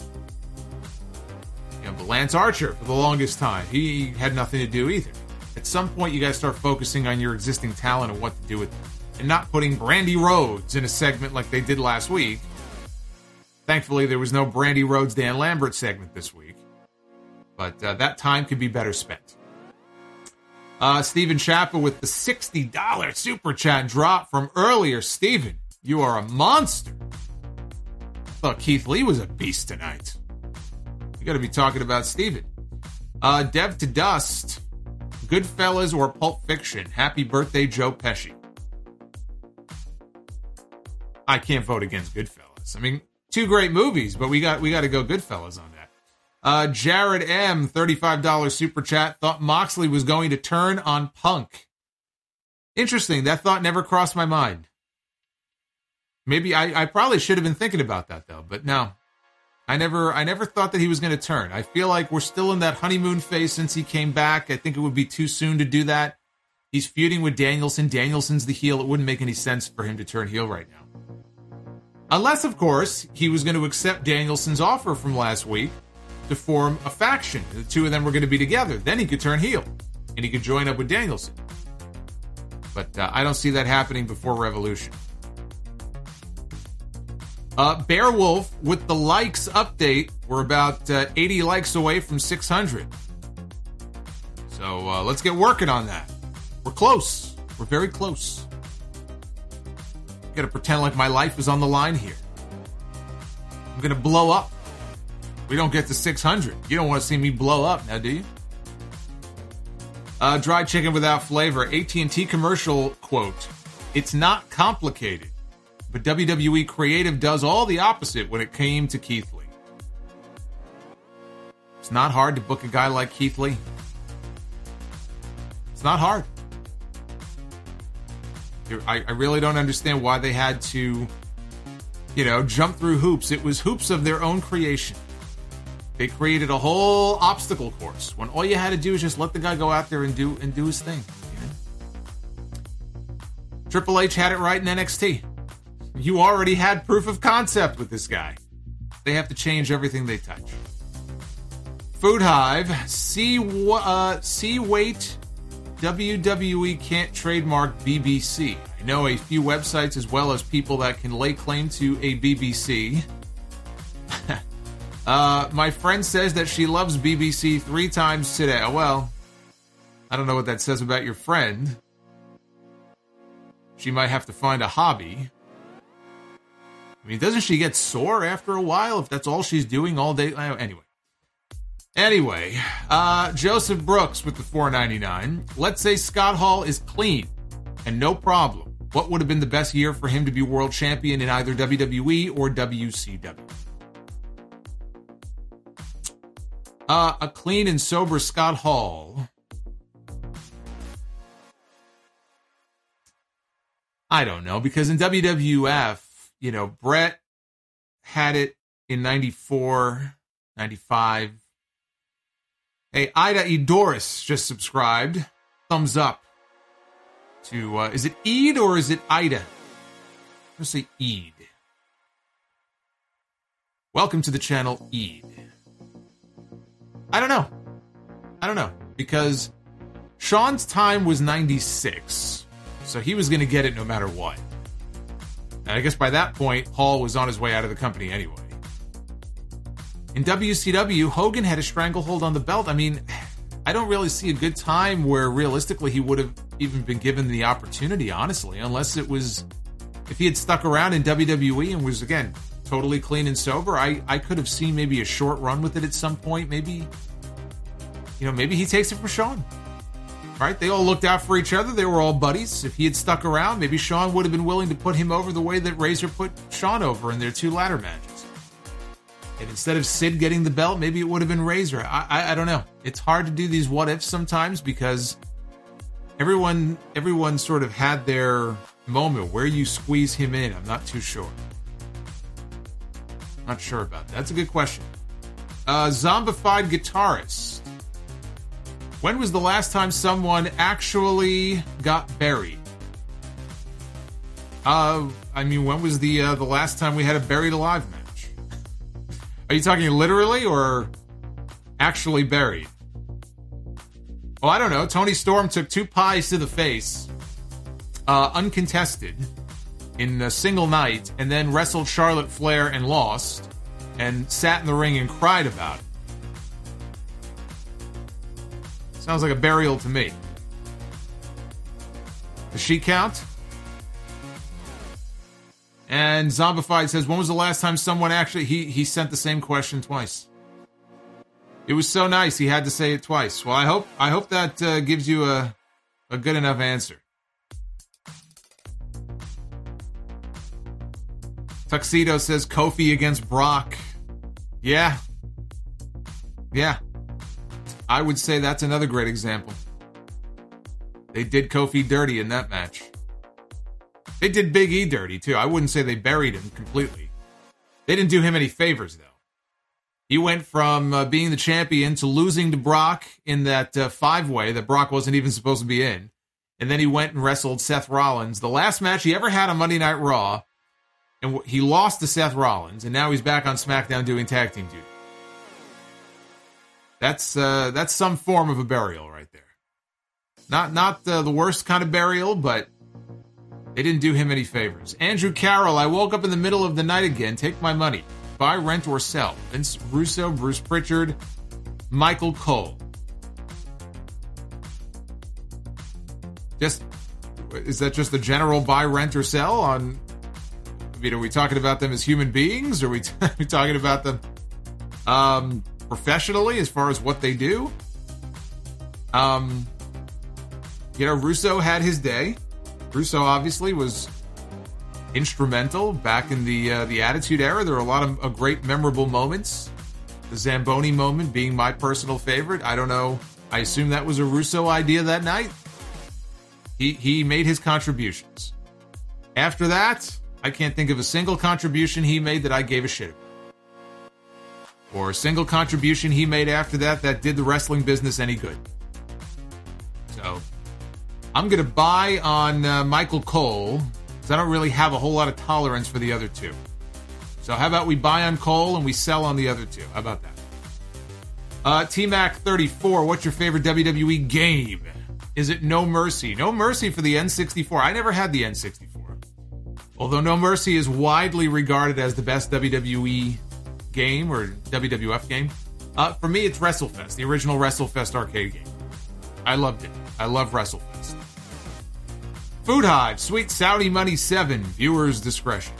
But Lance Archer, for the longest time, he had nothing to do either. At some point, you got to start focusing on your existing talent and what to do with them. And not putting Brandy Rhodes in a segment like they did last week. Thankfully, there was no Brandy Rhodes, Dan Lambert segment this week. But uh, that time could be better spent. Uh, Steven Chappa with the sixty dollar super chat drop from earlier. Steven, you are a monster. I thought Keith Lee was a beast tonight. You got to be talking about Steven. Uh, Dev to Dust. Goodfellas or Pulp Fiction. Happy birthday, Joe Pesci. I can't vote against Goodfellas. I mean, two great movies, but we got we got to go Goodfellas on that. Uh, Jared M, thirty-five dollar super chat, thought Moxley was going to turn on Punk. Interesting. That thought never crossed my mind. Maybe I, I probably should have been thinking about that, though, but no. I never I never thought that he was going to turn. I feel like we're still in that honeymoon phase since he came back. I think it would be too soon to do that. He's feuding with Danielson. Danielson's the heel. It wouldn't make any sense for him to turn heel right now. Unless, of course, he was going to accept Danielson's offer from last week to form a faction. The two of them were going to be together. Then he could turn heel, and he could join up with Danielson. But uh, I don't see that happening before Revolution. Uh, Bearwolf with the likes update. We're about uh, eighty likes away from six hundred. So uh, let's get working on that. We're close. We're very close. Gotta pretend like my life is on the line here. I'm gonna blow up. We don't get to six hundred. You don't want to see me blow up now, do you? Uh, dry chicken without flavor. A T and T commercial quote. It's not complicated. But W W E Creative does all the opposite when it came to Keith Lee. It's not hard to book a guy like Keith Lee. It's not hard. I, I really don't understand why they had to, you know, jump through hoops. It was hoops of their own creation. They created a whole obstacle course when all you had to do is just let the guy go out there and do and do his thing. You know? Triple H had it right in N X T. You already had proof of concept with this guy. They have to change everything they touch. Food Hive, C uh, C weight W W E can't trademark B B C. I know a few websites as well as people that can lay claim to a B B C. uh, my friend says that she loves B B C three times today. Well, I don't know what that says about your friend. She might have to find a hobby. I mean, doesn't she get sore after a while if that's all she's doing all day? Anyway. Anyway, uh, Joseph Brooks with the four ninety-nine. Let's say Scott Hall is clean and no problem. What would have been the best year for him to be world champion in either W W E or W C W? Uh, a clean and sober Scott Hall. I don't know, because in W W F, you know, Brett had it in ninety-four, ninety-five. Hey, Ida Edoris just subscribed. Thumbs up to, uh, is it Eid or is it Ida? I'm going to say Eid. Welcome to the channel, Eid. I don't know. I don't know, because Shawn's time was ninety-six, so he was going to get it no matter what. And I guess by that point, Hall was on his way out of the company anyway. In W C W, Hogan had a stranglehold on the belt. I mean, I don't really see a good time where realistically he would have even been given the opportunity, honestly, unless it was, if he had stuck around in W W E and was, again, totally clean and sober, I, I could have seen maybe a short run with it at some point. Maybe, you know, maybe he takes it from Shawn. Right? They all looked out for each other. They were all buddies. If he had stuck around, maybe Shawn would have been willing to put him over the way that Razor put Shawn over in their two ladder matches. And instead of Sid getting the belt, maybe it would have been Razor. I, I I don't know. It's hard to do these what ifs sometimes because everyone everyone sort of had their moment where you squeeze him in. I'm not too sure. Not sure about that. That's a good question. Uh, zombified guitarist. When was the last time someone actually got buried? Uh, I mean, when was the uh, the last time we had a buried alive match? Are you talking literally or actually buried? Oh, I don't know. Tony Storm took two pies to the face, uh, uncontested, in a single night, and then wrestled Charlotte Flair and lost, and sat in the ring and cried about it. Sounds like a burial to me. Does she count? And Zombified says, when was the last time someone actually... He, he sent the same question twice. It was so nice he had to say it twice. Well, I hope I hope that uh, gives you a, a good enough answer. Tuxedo says, Kofi against Brock. Yeah. Yeah. I would say that's another great example. They did Kofi dirty in that match. They did Big E dirty, too. I wouldn't say they buried him completely. They didn't do him any favors, though. He went from uh, being the champion to losing to Brock in that uh, five-way that Brock wasn't even supposed to be in. And then he went and wrestled Seth Rollins. The last match he ever had on Monday Night Raw. And w- he lost to Seth Rollins. And now he's back on SmackDown doing tag team duty. That's uh, that's some form of a burial right there. Not not uh, the worst kind of burial, but they didn't do him any favors. Andrew Carroll, I woke up in the middle of the night again. Take my money. Buy, rent, or sell. Vince Russo, Bruce Pritchard, Michael Cole. Just is that just a general buy, rent, or sell on? I mean, are we talking about them as human beings? Or are we, t- are we talking about them um, professionally as far as what they do? Um, you know, Russo had his day. Russo obviously was instrumental back in the uh, the Attitude Era. There were a lot of uh, great memorable moments. The Zamboni moment being my personal favorite. I don't know. I assume that was a Russo idea that night. He he made his contributions. After that, I can't think of a single contribution he made that I gave a shit about. Or a single contribution he made after that that did the wrestling business any good. So, I'm going to buy on uh, Michael Cole, because I don't really have a whole lot of tolerance for the other two. So how about we buy on Cole and we sell on the other two? How about that? Uh, T-Mac thirty-four, what's your favorite W W E game? Is it No Mercy? No Mercy for the N sixty-four. I never had the N sixty-four. Although No Mercy is widely regarded as the best W W E game or W W F game. Uh, for me, it's WrestleFest, the original WrestleFest arcade game. I loved it. I love WrestleFest. Food Hive, Sweet Saudi Money seven, viewers' discretion.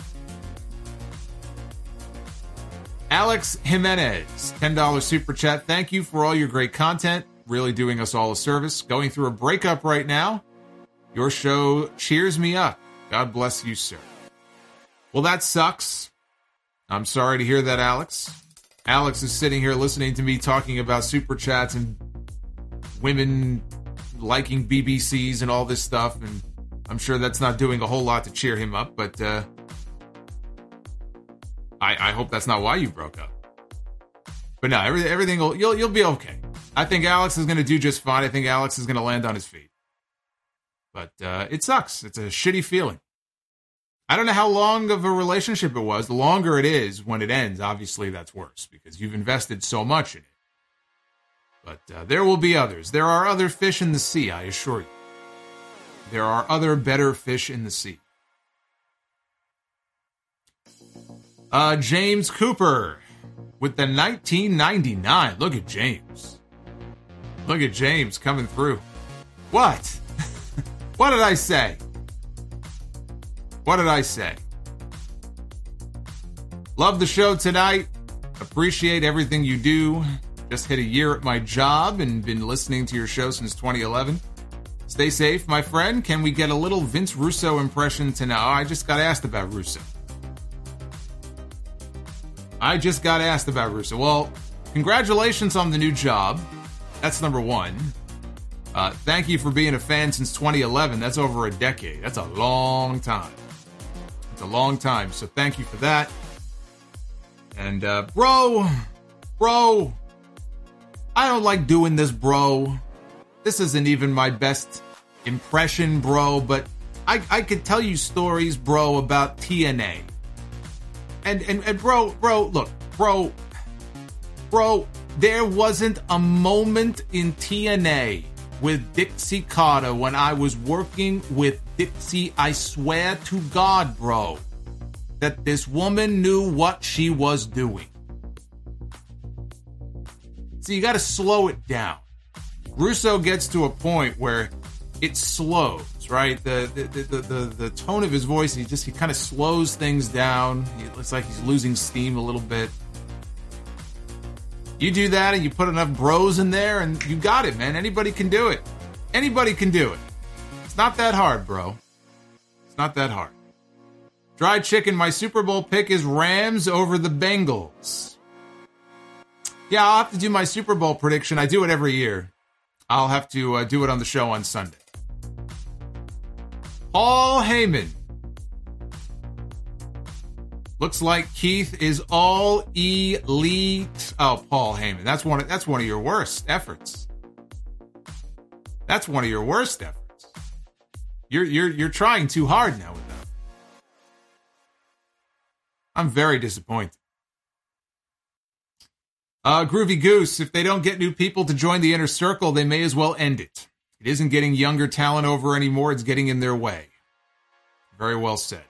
Alex Jimenez, ten dollars super chat. Thank you for all your great content. Really doing us all a service. Going through a breakup right now. Your show cheers me up. God bless you, sir. Well, that sucks. I'm sorry to hear that, Alex. Alex is sitting here listening to me talking about super chats and women liking B B Cs and all this stuff. And I'm sure that's not doing a whole lot to cheer him up, but uh, I, I hope that's not why you broke up. But no, every, everything will, you'll you'll be okay. I think Alex is going to do just fine. I think Alex is going to land on his feet. But uh, it sucks. It's a shitty feeling. I don't know how long of a relationship it was. The longer it is, when it ends, obviously that's worse because you've invested so much in it. But uh, there will be others. There are other fish in the sea, I assure you. There are other better fish in the sea. Uh, James Cooper with the nineteen ninety-nine. Look at James. Look at James coming through. What? What did I say? What did I say? Love the show tonight. Appreciate everything you do. Just hit a year at my job and been listening to your show since twenty eleven. Stay safe, my friend. Can we get a little Vince Russo impression tonight? Oh, I just got asked about Russo. I just got asked about Russo. Well, congratulations on the new job. That's number one. Uh, thank you for being a fan since twenty eleven. That's over a decade. That's a long time. It's a long time. So thank you for that. And, uh, bro, bro, I don't like doing this, bro. This isn't even my best impression, bro, but I, I could tell you stories, bro, about T N A. And, and, and bro, bro, look, bro, bro, there wasn't a moment in T N A with Dixie Carter when I was working with Dixie. I swear to God, bro, that this woman knew what she was doing. So you got to slow it down. Russo gets to a point where it slows, right? The the the the, the, the tone of his voice, he just he kind of slows things down. It looks like he's losing steam a little bit. You do that and you put enough bros in there and you got it, man. Anybody can do it. Anybody can do it. It's not that hard, bro. It's not that hard. Dried chicken, my Super Bowl pick is Rams over the Bengals. Yeah, I'll have to do my Super Bowl prediction. I do it every year. I'll have to uh, do it on the show on Sunday. Paul Heyman. Looks like Keith is all elite. Oh, Paul Heyman. That's one of, that's one of your worst efforts. That's one of your worst efforts. You're you're you're trying too hard now with that. I'm very disappointed. Uh, Groovy Goose, if they don't get new people to join the inner circle, they may as well end it. It isn't getting younger talent over anymore, it's getting in their way. Very well said.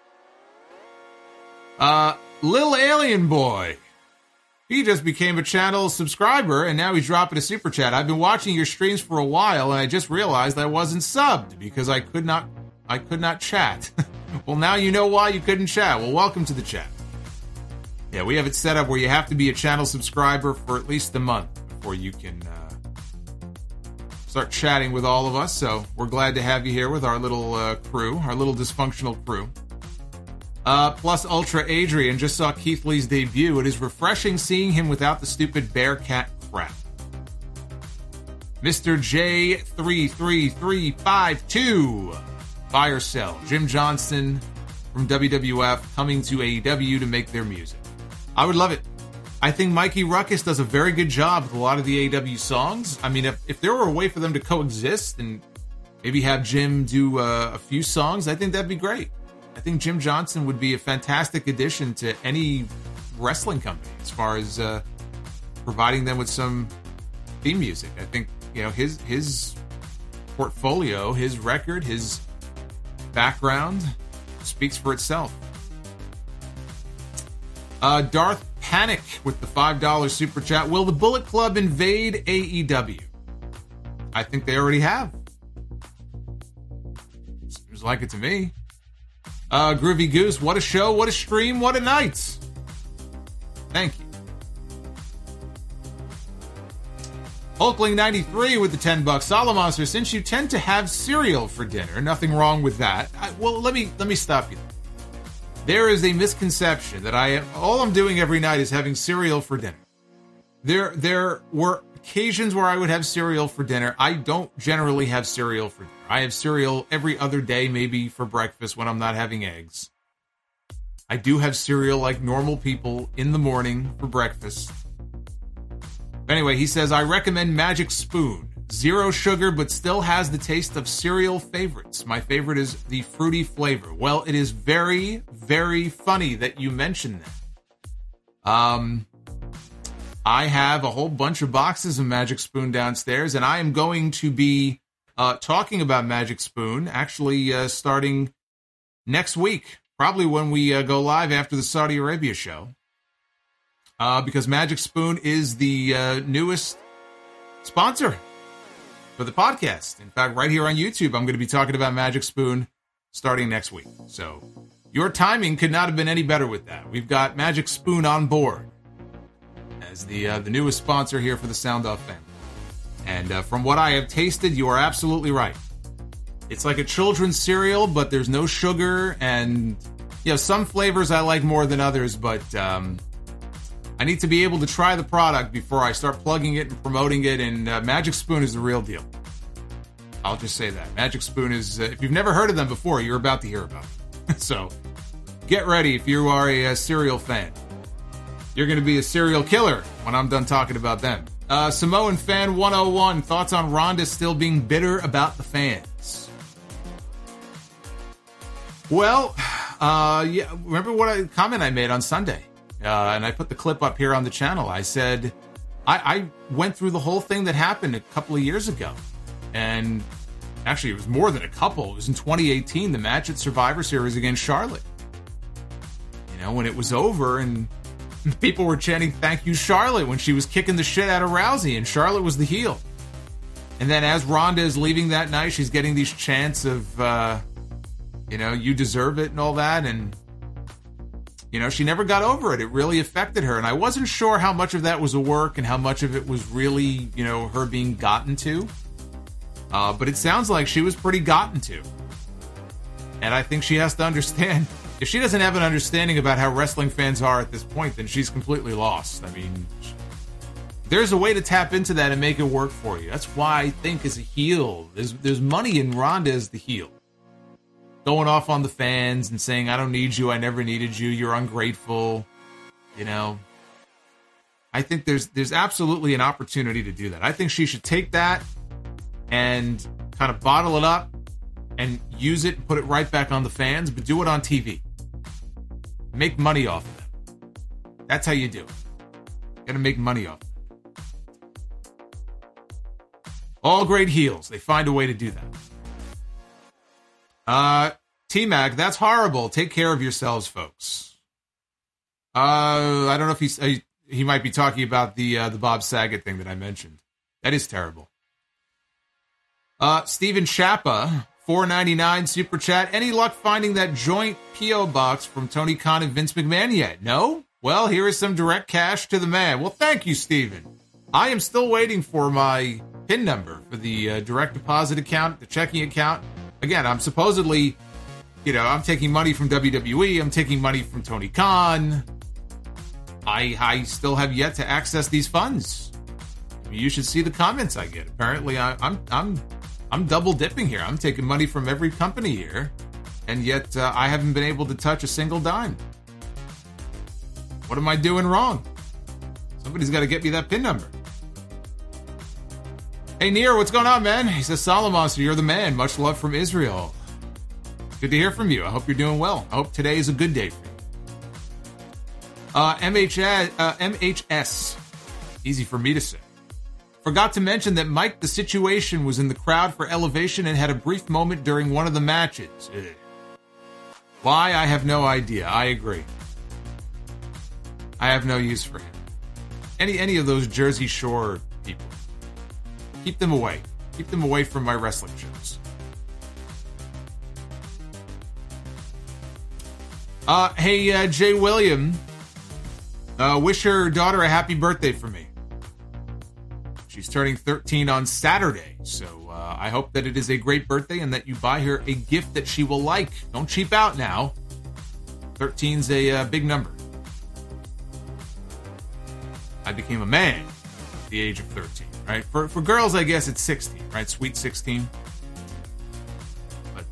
Uh, Lil Alien Boy. He just became a channel subscriber, and now he's dropping a super chat. I've been watching your streams for a while, and I just realized I wasn't subbed because I could not, I could not chat. Well, now you know why you couldn't chat. Well, welcome to the chat. Yeah, we have it set up where you have to be a channel subscriber for at least a month before you can uh, start chatting with all of us. So we're glad to have you here with our little uh, crew, our little dysfunctional crew. Uh, plus Ultra Adrian just saw Keith Lee's debut. It is refreshing seeing him without the stupid Bearcat crap. Mister J three three three five two. Buy or sell. Jim Johnston from W W F coming to A E W to make their music. I would love it. I think Mikey Ruckus does a very good job with a lot of the A E W songs. I mean, if, if there were a way for them to coexist and maybe have Jim do uh, a few songs, I think that'd be great. I think Jim Johnson would be a fantastic addition to any wrestling company as far as uh, providing them with some theme music. I think, you know, his his portfolio, his record, his background speaks for itself. Uh, Darth Panic with the five dollars super chat. Will the Bullet Club invade A E W? I think they already have. Seems like it to me. Uh, Groovy Goose, what a show, what a stream, what a night. Thank you. Hulkling ninety-three with the ten bucks. Solomonster, since you tend to have cereal for dinner, nothing wrong with that. I, well, let me let me stop you. There is a misconception that I am, all I'm doing every night is having cereal for dinner. There there were occasions where I would have cereal for dinner. I don't generally have cereal for dinner. I have cereal every other day, maybe for breakfast when I'm not having eggs. I do have cereal like normal people in the morning for breakfast. Anyway, he says, I recommend Magic Spoon. Zero sugar, but still has the taste of cereal favorites. My favorite is the fruity flavor. Well, it is very, very funny that you mentioned that. Um, I have a whole bunch of boxes of Magic Spoon downstairs, and I am going to be uh, talking about Magic Spoon actually uh, starting next week, probably when we uh, go live after the Saudi Arabia show, uh, because Magic Spoon is the uh, newest sponsor for the podcast. In fact, right here on YouTube, I'm going to be talking about Magic Spoon starting next week. So your timing could not have been any better with that. We've got Magic Spoon on board as the uh, the newest sponsor here for the Sound Off family. And uh, from what I have tasted, you are absolutely right. It's like a children's cereal, but there's no sugar. And, you know, some flavors I like more than others, but um, I need to be able to try the product before I start plugging it and promoting it. And uh, Magic Spoon is the real deal. I'll just say that. Magic Spoon is, uh, if you've never heard of them before, you're about to hear about them. So get ready if you are a, a cereal fan. You're going to be a serial killer when I'm done talking about them. Uh, Samoan Fan one oh one, thoughts on Ronda still being bitter about the fans? Well, uh, yeah, remember what I comment I made on Sunday? Uh, and I put the clip up here on the channel. I said, I, I went through the whole thing that happened a couple of years ago. And actually, it was more than a couple. It was in twenty eighteen, the match at Survivor Series against Charlotte. You know, when it was over and people were chanting, thank you, Charlotte, when she was kicking the shit out of Rousey, and Charlotte was the heel. And then as Ronda is leaving that night, she's getting these chants of, uh, you know, you deserve it and all that. And, you know, she never got over it. It really affected her. And I wasn't sure how much of that was a work and how much of it was really, you know, her being gotten to. Uh, but it sounds like she was pretty gotten to. And I think she has to understand. If she doesn't have an understanding about how wrestling fans are at this point, then she's completely lost. I mean, there's a way to tap into that and make it work for you. That's why I think as a heel, there's there's money in Ronda as the heel. Going off on the fans and saying, I don't need you, I never needed you, you're ungrateful. You know, I think there's there's absolutely an opportunity to do that. I think she should take that and kind of bottle it up and use it and put it right back on the fans, but do it on T V. Make money off of them. That's how you do it. You gotta make money off of them. All great heels. They find a way to do that. Uh, T-Mac, that's horrible. Take care of yourselves, folks. Uh, I don't know if he's, uh, he might be talking about the uh, the Bob Saget thing that I mentioned. That is terrible. Uh, Steven Chappa, four ninety-nine super chat. Any luck finding that joint P O box from Tony Khan and Vince McMahon yet? No? Well, here is some direct cash to the man. Well, thank you, Steven. I am still waiting for my PIN number for the uh, direct deposit account, the checking account. Again, I'm supposedly, you know, I'm taking money from W W E. I'm taking money from Tony Khan. I, I still have yet to access these funds. You should see the comments I get. Apparently, I, I'm I'm I'm double dipping here. I'm taking money from every company here, and yet uh, I haven't been able to touch a single dime. What am I doing wrong? Somebody's got to get me that PIN number. Hey, Neer, what's going on, man? He says, Solomon, you're the man. Much love from Israel. Good to hear from you. I hope you're doing well. I hope today is a good day for you. Uh, M H S, uh, M H S. Easy for me to say. Forgot to mention that Mike the Situation was in the crowd for Elevation and had a brief moment during one of the matches. Ugh. Why? I have no idea. I agree. I have no use for him. Any any of those Jersey Shore people. Keep them away. Keep them away from my wrestling shows. Uh, hey, uh, Jay William. Uh, wish her daughter a happy birthday for me. She's turning thirteen on Saturday, so uh, I hope that it is a great birthday and that you buy her a gift that she will like. Don't cheap out now. thirteen's a uh, big number. I became a man at the age of thirteen, right? For for girls, I guess it's sixteen, right? Sweet sixteen.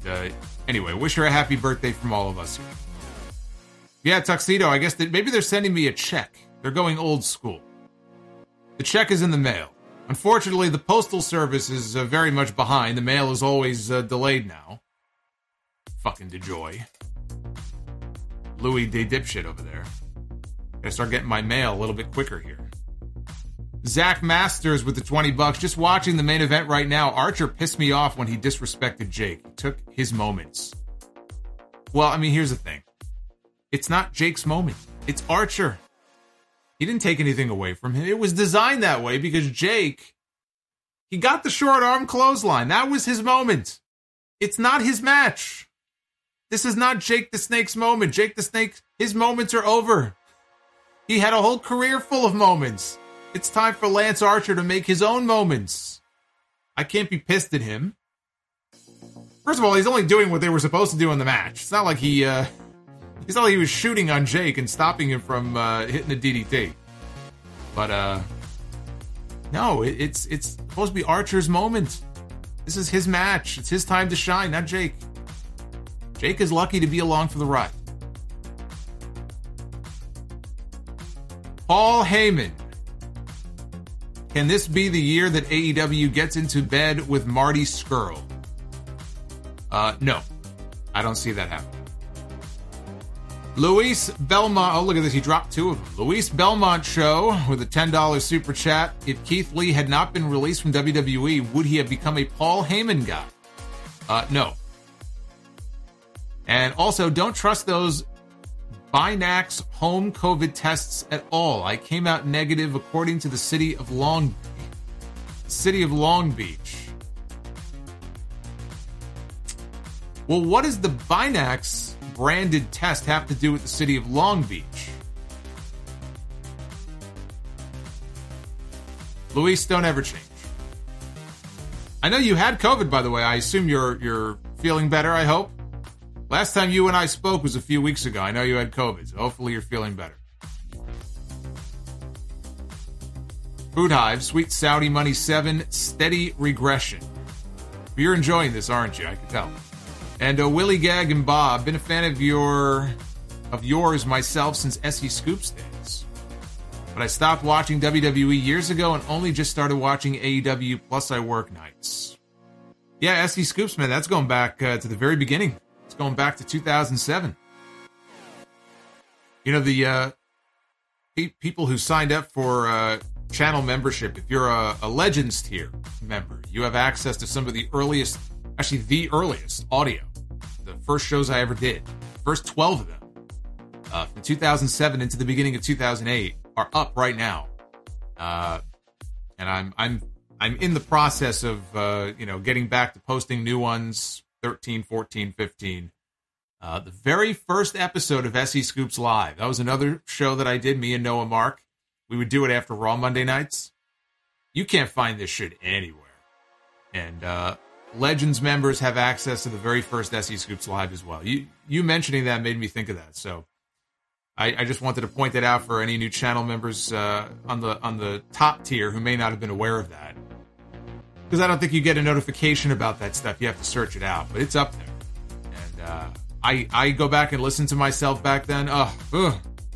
uh, anyway, wish her a happy birthday from all of us here. Yeah, Tuxedo, I guess that maybe they're sending me a check. They're going old school. The check is in the mail. Unfortunately, the postal service is uh, very much behind. The mail is always uh, delayed now. Fucking DeJoy. Louis Day dipshit over there. Gotta start getting my mail a little bit quicker here. Zach Masters with the twenty bucks. Just watching the main event right now. Archer pissed me off when he disrespected Jake. He took his moments. Well, I mean, here's the thing. It's not Jake's moment. It's Archer. He didn't take anything away from him. It was designed that way because Jake, he got the short arm clothesline. That was his moment. It's not his match. This is not Jake the Snake's moment. Jake the Snake, his moments are over. He had a whole career full of moments. It's time for Lance Archer to make his own moments. I can't be pissed at him. First of all, he's only doing what they were supposed to do in the match. It's not like he, uh, it's not like he was shooting on Jake and stopping him from uh, hitting the D D T. But, uh, no, it, it's it's supposed to be Archer's moment. This is his match. It's his time to shine, not Jake. Jake is lucky to be along for the ride. Paul Heyman. Can this be the year that A E W gets into bed with Marty Scurll? Uh, no. I don't see that happening. Luis Belmont. Oh, look at this. He dropped two of them. Luis Belmont Show with a ten dollars super chat. If Keith Lee had not been released from W W E, would he have become a Paul Heyman guy? Uh, no. And also, don't trust those Binax home COVID tests at all. I came out negative according to the city of Long City of Long Beach. Well, what does the Binax branded test have to do with the city of Long Beach? Luis, don't ever change. I know you had COVID, by the way. I assume you're you're feeling better, I hope. Last time you and I spoke was a few weeks ago. I know you had COVID, so hopefully you're feeling better. Food Hive, Sweet Saudi Money seven, Steady Regression. You're enjoying this, aren't you? I can tell. And uh, Willie Gag and Bob, been a fan of your of yours myself since S E Scoops days. But I stopped watching W W E years ago and only just started watching A E W, plus I work nights. Yeah, S E Scoops, man, that's going back uh, to the very beginning. It's going back to two thousand seven. You know, the uh, pe- people who signed up for uh, channel membership, if you're a, a Legends tier member, you have access to some of the earliest, actually the earliest audio. The first shows I ever did, first twelve of them, uh, from two thousand seven into the beginning of two thousand eight, are up right now. Uh, and I'm I'm I'm in the process of uh, you know getting back to posting new ones. thirteen, fourteen, fifteen. Uh, the very first episode of S E Scoops Live. That was another show that I did, me and Noah Mark. We would do it after Raw Monday nights. You can't find this shit anywhere. And uh, Legends members have access to the very first S E Scoops Live as well. You you mentioning that made me think of that. So I, I just wanted to point that out for any new channel members uh, on the on the top tier who may not have been aware of that. Because I don't think you get a notification about that stuff. You have to search it out, but it's up there. And uh, I I go back and listen to myself back then. Oh, ugh.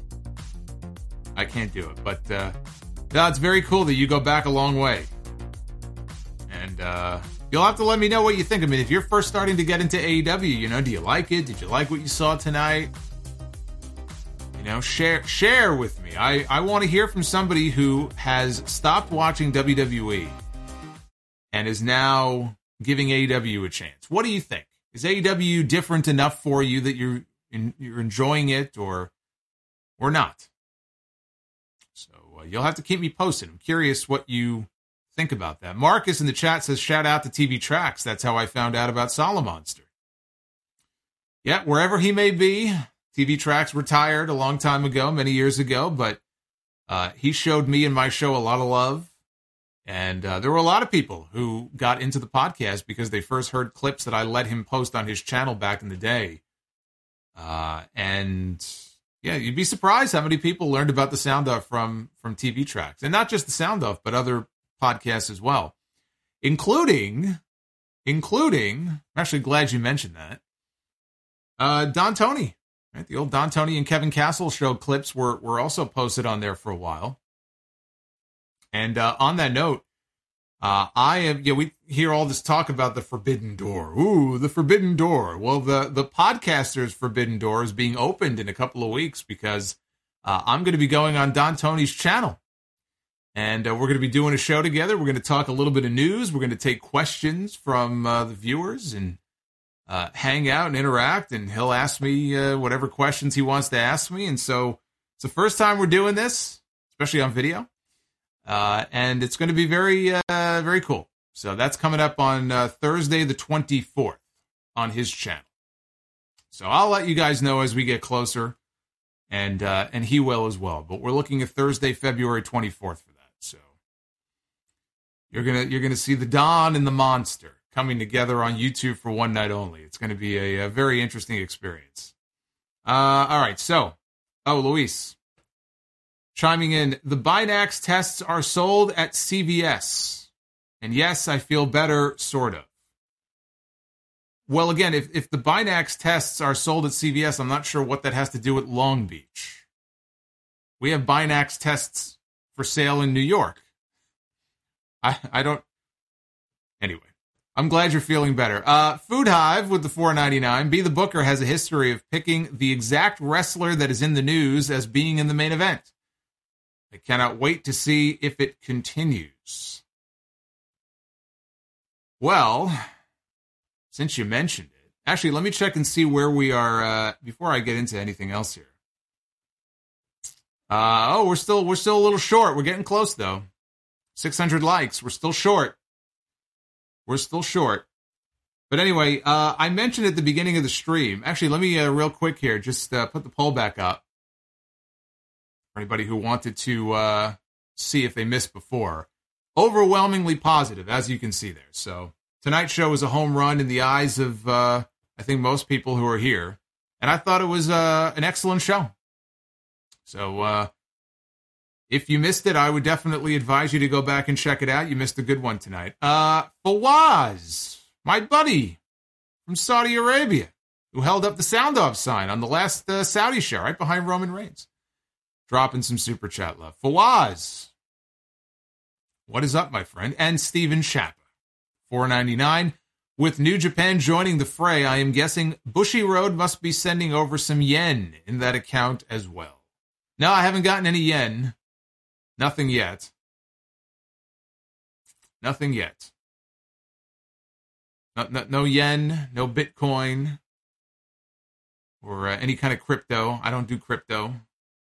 I can't do it. But uh, no, it's very cool that you go back a long way. And uh, you'll have to let me know what you think. I mean, if you're first starting to get into A E W, you know, do you like it? Did you like what you saw tonight? You know, share share with me. I, I want to hear from somebody who has stopped watching W W E and is now giving A E W a chance. What do you think? Is A E W different enough for you that you're in, you're enjoying it, or or not? So uh, you'll have to keep me posted. I'm curious what you think about that. Marcus in the chat says, shout out to T V Tracks. That's how I found out about Solomonster. Yeah, wherever he may be, T V Tracks retired a long time ago, many years ago, but uh, he showed me and my show a lot of love. And uh, there were a lot of people who got into the podcast because they first heard clips that I let him post on his channel back in the day. Uh, and yeah, you'd be surprised how many people learned about the Sound Off from, from T V Tracks. And not just the Sound Off, but other podcasts as well, including including, I'm actually glad you mentioned that, uh, Don Tony. Right? The old Don Tony and Kevin Castle show clips were, were also posted on there for a while. And uh, on that note, uh, I have, yeah, we hear all this talk about the forbidden door. Ooh, the forbidden door. Well, the, the podcaster's forbidden door is being opened in a couple of weeks because uh, I'm going to be going on Don Tony's channel. And uh, we're going to be doing a show together. We're going to talk a little bit of news. We're going to take questions from uh, the viewers and uh, hang out and interact. And he'll ask me uh, whatever questions he wants to ask me. And so it's the first time we're doing this, especially on video. Uh, and it's going to be very, uh, very cool. So that's coming up on uh, Thursday, the twenty-fourth on his channel. So I'll let you guys know as we get closer. And uh, and he will as well. But we're looking at Thursday, February twenty-fourth for that. So you're gonna you're gonna see the Don and the Monster coming together on YouTube for one night only. It's gonna be a, a very interesting experience. Uh, all right, so oh, Luis chiming in. The Binax tests are sold at C V S, and yes, I feel better, sort of. Well, again, if, if the Binax tests are sold at C V S, I'm not sure what that has to do with Long Beach. We have Binax tests for sale in New York. I I don't... Anyway, I'm glad you're feeling better. Uh, Food Hive with the four ninety-nine. Be the Booker has a history of picking the exact wrestler that is in the news as being in the main event. I cannot wait to see if it continues. Well... Since you mentioned it, actually, let me check and see where we are uh, before I get into anything else here. Uh, oh, we're still we're still a little short. We're getting close though. six hundred likes. We're still short. We're still short. But anyway, uh, I mentioned at the beginning of the stream. Actually, let me uh, real quick here just uh, put the poll back up for anybody who wanted to uh, see if they missed before. Overwhelmingly positive, as you can see there. So. Tonight's show was a home run in the eyes of, uh, I think, most people who are here. And I thought it was uh, an excellent show. So uh, if you missed it, I would definitely advise you to go back and check it out. You missed a good one tonight. Uh, Fawaz, my buddy from Saudi Arabia, who held up the sound off sign on the last uh, Saudi show, right behind Roman Reigns. Dropping some super chat love. Fawaz, what is up, my friend? And Steven Shappa. four ninety-nine. With New Japan joining the fray, I am guessing Bushy Road must be sending over some yen in that account as well. No, I haven't gotten any yen. Nothing yet. Nothing yet. No, no, no yen, no Bitcoin, or uh, any kind of crypto. I don't do crypto.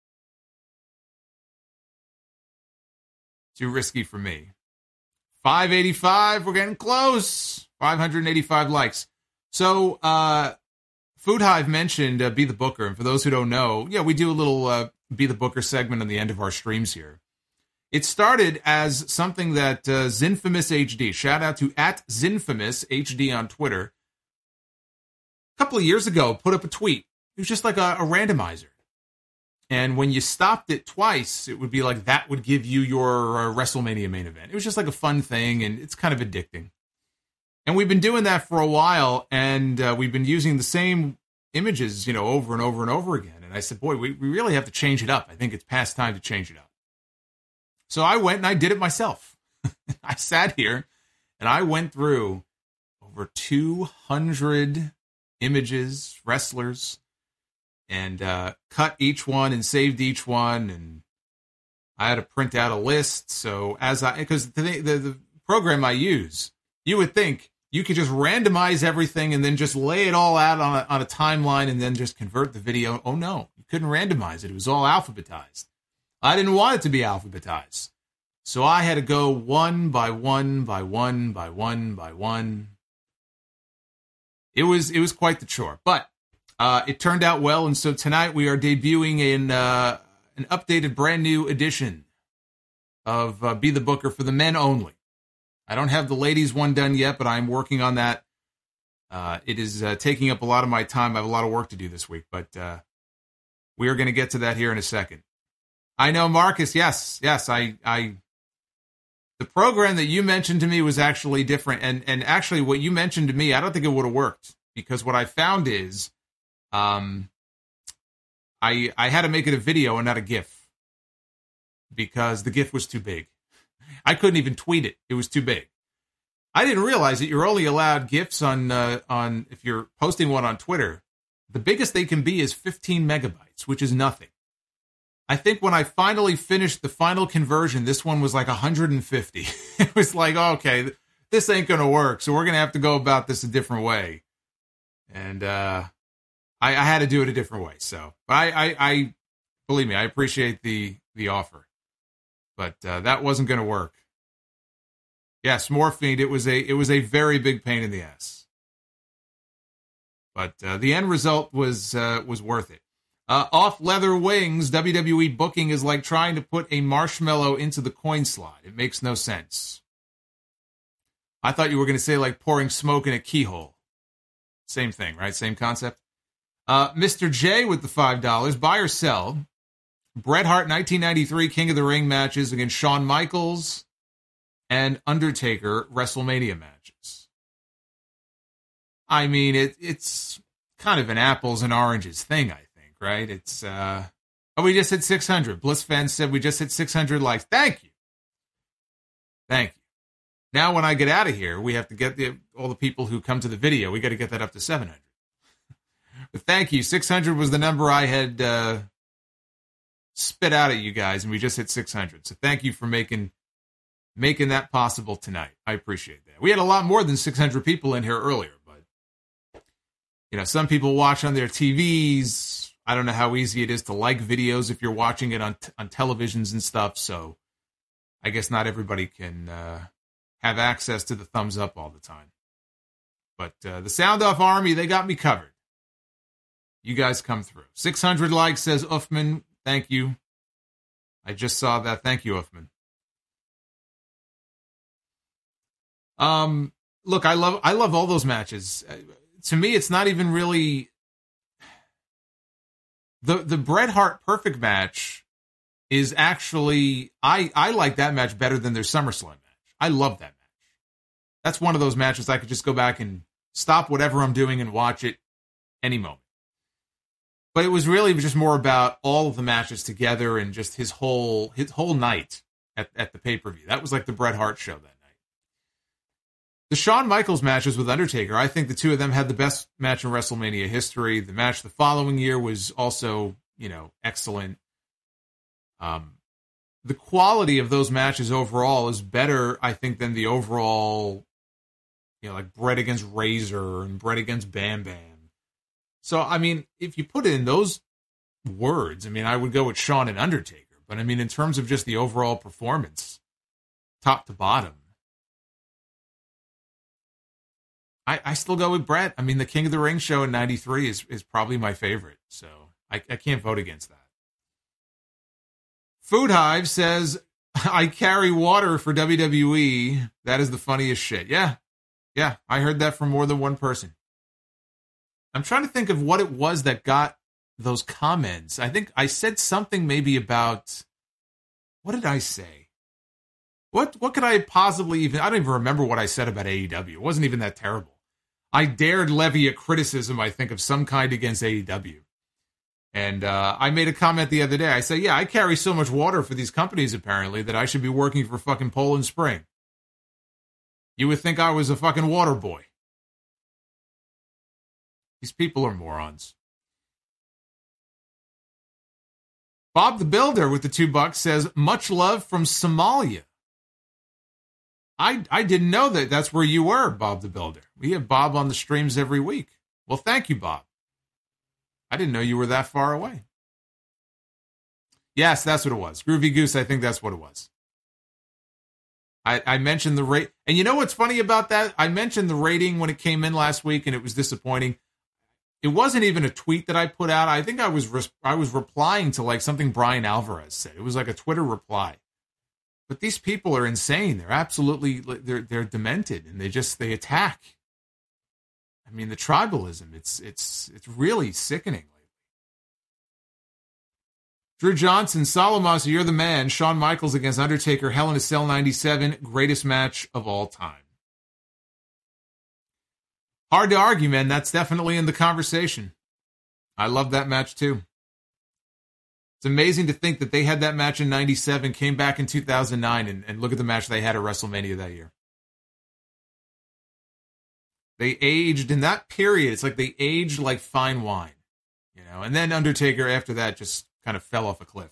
Too risky for me. five eighty-five, we're getting close. five hundred eighty-five likes. So, uh, Food Hive mentioned uh, Be the Booker. And for those who don't know, yeah, we do a little uh, Be the Booker segment on the end of our streams here. It started as something that uh, Zinfamous H D, shout out to at Zinfamous H D on Twitter, a couple of years ago put up a tweet. It was just like a, a randomizer. And when you stopped it twice, it would be like that would give you your uh, WrestleMania main event. It was just like a fun thing, and it's kind of addicting. And we've been doing that for a while, and uh, we've been using the same images, you know, over and over and over again. And I said, boy, we, we really have to change it up. I think it's past time to change it up. So I went and I did it myself. I sat here, and I went through over two hundred images, wrestlers, and uh, cut each one and saved each one, and I had to print out a list. So as I, because the, the the program I use, you would think you could just randomize everything and then just lay it all out on a, on a timeline and then just convert the video. Oh no, you couldn't randomize it. It was all alphabetized. I didn't want it to be alphabetized, so I had to go one by one by one by one by one. It was it was quite the chore, but. Uh, it turned out well, and so tonight we are debuting an, uh, an updated, brand new edition of uh, Be the Booker for the men only. I don't have the ladies one done yet, but I'm working on that. Uh, it is uh, taking up a lot of my time. I have a lot of work to do this week, but uh, we are going to get to that here in a second. I know, Marcus, yes, yes, I, I The program that you mentioned to me was actually different. And, and actually what you mentioned to me, I don't think it would have worked, because what I found is um, I, I had to make it a video and not a GIF, because the GIF was too big. I couldn't even tweet it. It was too big. I didn't realize that you're only allowed GIFs on, uh, on if you're posting one on Twitter. The biggest they can be is fifteen megabytes, which is nothing. I think when I finally finished the final conversion, this one was like one hundred fifty. It was like, okay, this ain't going to work, so we're going to have to go about this a different way. And uh, I, I had to do it a different way. So, but I, I, I believe me, I appreciate the the offer. But uh, that wasn't going to work. Yes, Morphine, it was a it was a very big pain in the ass. But uh, the end result was uh, was worth it. Uh, off leather wings, W W E booking is like trying to put a marshmallow into the coin slot. It makes no sense. I thought you were going to say like pouring smoke in a keyhole. Same thing, right? Same concept. Uh, Mister J with the five dollars. Buy or sell. Bret Hart nineteen ninety-three King of the Ring matches against Shawn Michaels and Undertaker WrestleMania matches. I mean, it, it's kind of an apples and oranges thing, I think, right? It's, uh, oh, we just hit six hundred. Bliss fans said we just hit six hundred likes. Thank you. Thank you. Now, when I get out of here, we have to get the, all the people who come to the video. We got to get that up to seven hundred. But thank you. six hundred was the number I had uh, spit out at you guys, and we just hit six hundred. So thank you for making making that possible tonight. I appreciate that. We had a lot more than six hundred people in here earlier, but you know, some people watch on their T Vs. I don't know how easy it is to like videos if you're watching it on t- on televisions and stuff. So I guess not everybody can uh, have access to the thumbs up all the time. But uh, the Sound Off Army, they got me covered. You guys come through. six hundred likes, says Uffman. Thank you. I just saw that. Thank you, Uffman. Um, look, I love I love all those matches. Uh, to me, it's not even really the the Bret Hart Perfect match is actually I I like that match better than their SummerSlam match. I love that match. That's one of those matches I could just go back and stop whatever I'm doing and watch it any moment. But it was really just more about all of the matches together and just his whole his whole night at, at the pay-per-view. That was like the Bret Hart show that night. The Shawn Michaels matches with Undertaker, I think the two of them had the best match in WrestleMania history. The match the following year was also, you know, excellent. Um, the quality of those matches overall is better, I think, than the overall, you know, like Bret against Razor and Bret against Bam Bam. So, I mean, if you put it in those words, I mean, I would go with Shawn and Undertaker. But, I mean, in terms of just the overall performance, top to bottom, I, I still go with Bret. I mean, the King of the Ring show in ninety-three is, is probably my favorite. So, I, I can't vote against that. Food Hive says, I carry water for W W E. That is the funniest shit. Yeah. Yeah, I heard that from more than one person. I'm trying to think of what it was that got those comments. I think I said something maybe about, what did I say? What what could I possibly even, I don't even remember what I said about A E W. It wasn't even that terrible. I dared levy a criticism, I think, of some kind against A E W. And uh, I made a comment the other day. I said, yeah, I carry so much water for these companies, apparently, that I should be working for fucking Poland Spring. You would think I was a fucking water boy. These people are morons. Bob the Builder with the two bucks says, much love from Somalia. I I didn't know that that's where you were, Bob the Builder. We have Bob on the streams every week. Well, thank you, Bob. I didn't know you were that far away. Yes, that's what it was. Groovy Goose, I think that's what it was. I, I mentioned the rate. And you know what's funny about that? I mentioned the rating when it came in last week, and it was disappointing. It wasn't even a tweet that I put out. I think I was res- I was replying to like something Brian Alvarez said. It was like a Twitter reply. But these people are insane. They're absolutely they're they're demented, and they just they attack. I mean, the tribalism, it's it's it's really sickening. Drew Johnson, Solomon, you're the man. Shawn Michaels against Undertaker, Hell in a Cell ninety-seven, greatest match of all time. Hard to argue, man. That's definitely in the conversation. I love that match, too. It's amazing to think that they had that match in ninety-seven, came back in two thousand nine, and, and look at the match they had at WrestleMania that year. They aged in that period. It's like they aged like fine wine, you know. And then Undertaker after that just kind of fell off a cliff.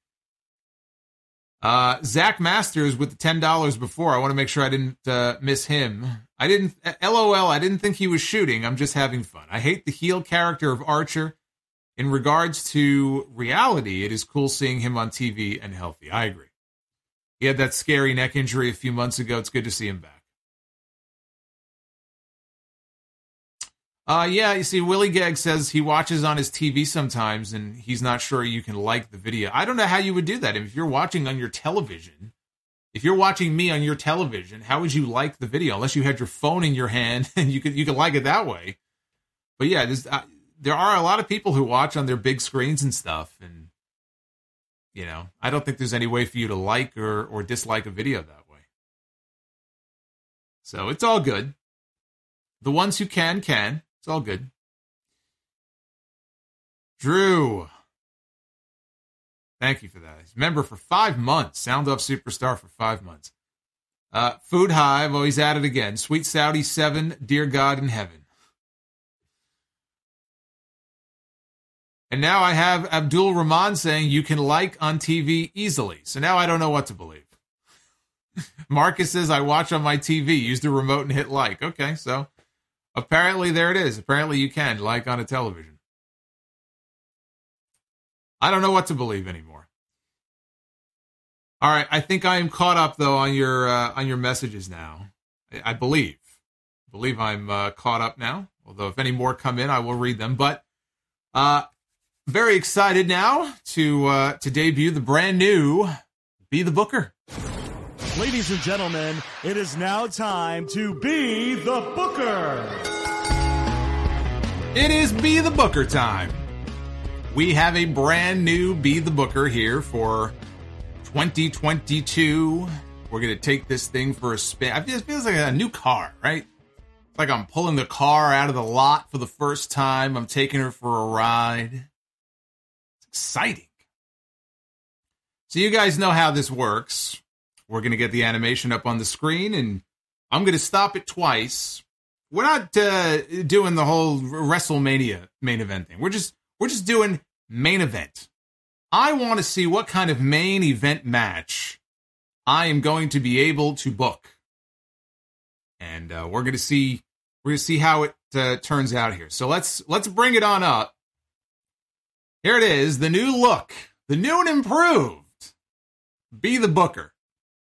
Uh, Zach Masters with the ten dollars before. I want to make sure I didn't uh, miss him. I didn't, LOL, I didn't think he was shooting. I'm just having fun. I hate the heel character of Archer. In regards to reality, it is cool seeing him on T V and healthy. I agree. He had that scary neck injury a few months ago. It's good to see him back. Uh, yeah, you see, Willie Gagg says he watches on his T V sometimes, and he's not sure you can like the video. I don't know how you would do that. If you're watching on your television, if you're watching me on your television, how would you like the video? Unless you had your phone in your hand, and you could you could like it that way. But yeah, there's, uh, there are a lot of people who watch on their big screens and stuff, and, you know, I don't think there's any way for you to like or, or dislike a video that way. So it's all good. The ones who can, can. It's all good. Drew. Thank you for that. He's a member for five months. Sound Off Superstar for five months. Uh, Food Hive. Oh, he's at it again. Sweet Saudi seven. Dear God in Heaven. And now I have Abdul Rahman saying you can like on T V easily. So now I don't know what to believe. Marcus says I watch on my T V. Use the remote and hit like. Okay, so apparently there it is. Apparently you can like on a television. I don't know what to believe anymore. All right, I think I am caught up though on your uh, on your messages now. I, I believe, I believe I'm uh, caught up now. Although if any more come in, I will read them. But uh, very excited now to uh, to debut the brand new Be the Booker. Ladies and gentlemen, it is now time to Be the Booker. It is Be the Booker time. We have a brand new Be the Booker here for twenty twenty-two. We're going to take this thing for a spin. It feels like a new car, right? It's like I'm pulling the car out of the lot for the first time. I'm taking her for a ride. It's exciting. So you guys know how this works. We're going to get the animation up on the screen, and I'm going to stop it twice. We're not uh, doing the whole WrestleMania main event thing. We're just we're just doing main event. I want to see what kind of main event match I am going to be able to book, and uh, we're going to see we're going to see how it uh, turns out here. So let's let's bring it on up. Here it is, the new look, the new and improved Be the Booker.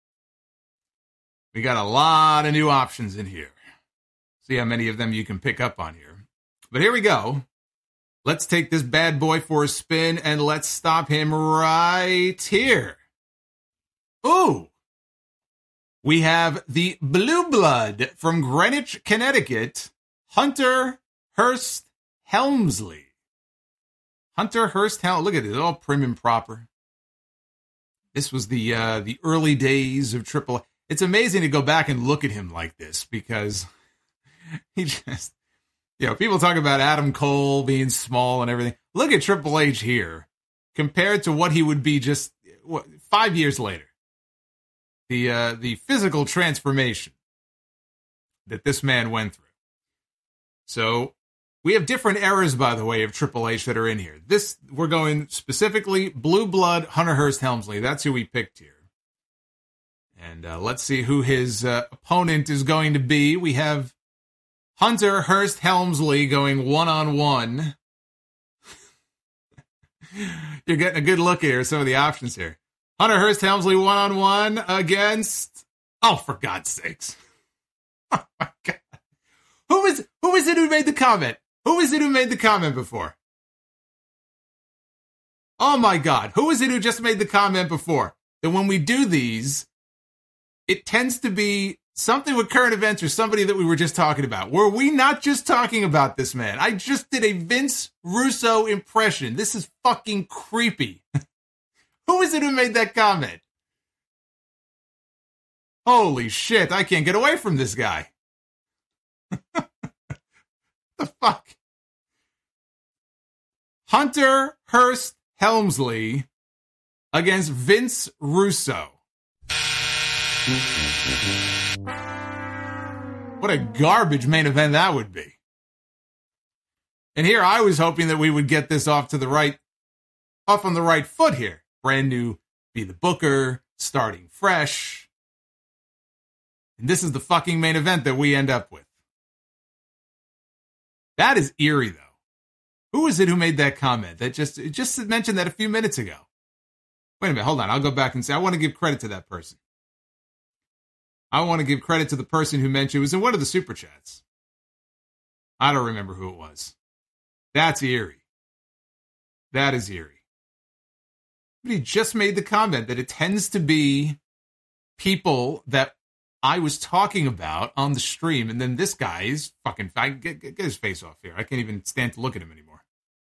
We got a lot of new options in here. See how many of them you can pick up on here. But here we go. Let's take this bad boy for a spin, and let's stop him right here. Ooh. We have the Blue Blood from Greenwich, Connecticut, Hunter Hearst Helmsley. Hunter Hearst Helmsley. Look at it, all prim and proper. This was the uh, the early days of Triple A. It's amazing to go back and look at him like this because he just, you know, people talk about Adam Cole being small and everything. Look at Triple H here compared to what he would be just what, five years later. The uh, the physical transformation that this man went through. So we have different eras, by the way, of Triple H that are in here. This, we're going specifically Blue Blood, Hunter Hearst Helmsley. That's who we picked here. And uh, let's see who his uh, opponent is going to be. We have Hunter Hearst Helmsley going one-on-one. You're getting a good look here at some of the options here. Hunter Hearst Helmsley one-on-one against... Oh, for God's sakes. Oh, my God. Who was, who was it who made the comment? Who was it who made the comment before? Oh, my God. Who was it who just made the comment before? That when we do these... it tends to be something with current events or somebody that we were just talking about. Were we not just talking about this man? I just did a Vince Russo impression. This is fucking creepy. Who is it who made that comment? Holy shit, I can't get away from this guy. The fuck? Hunter Hearst Helmsley against Vince Russo. What a garbage main event that would be. And here I was hoping that we would get this off to the right, off on the right foot here. Brand new, be the booker, starting fresh. And this is the fucking main event that we end up with. That is eerie, though. Who is it who made that comment? That just it just mentioned that a few minutes ago. Wait a minute, hold on. I'll go back and say, I want to give credit to that person. I want to give credit to the person who mentioned it was in one of the super chats. I don't remember who it was. That's eerie. That is eerie. But he just made the comment that it tends to be people that I was talking about on the stream, and then this guy is fucking... I, get, get his face off here. I can't even stand to look at him anymore.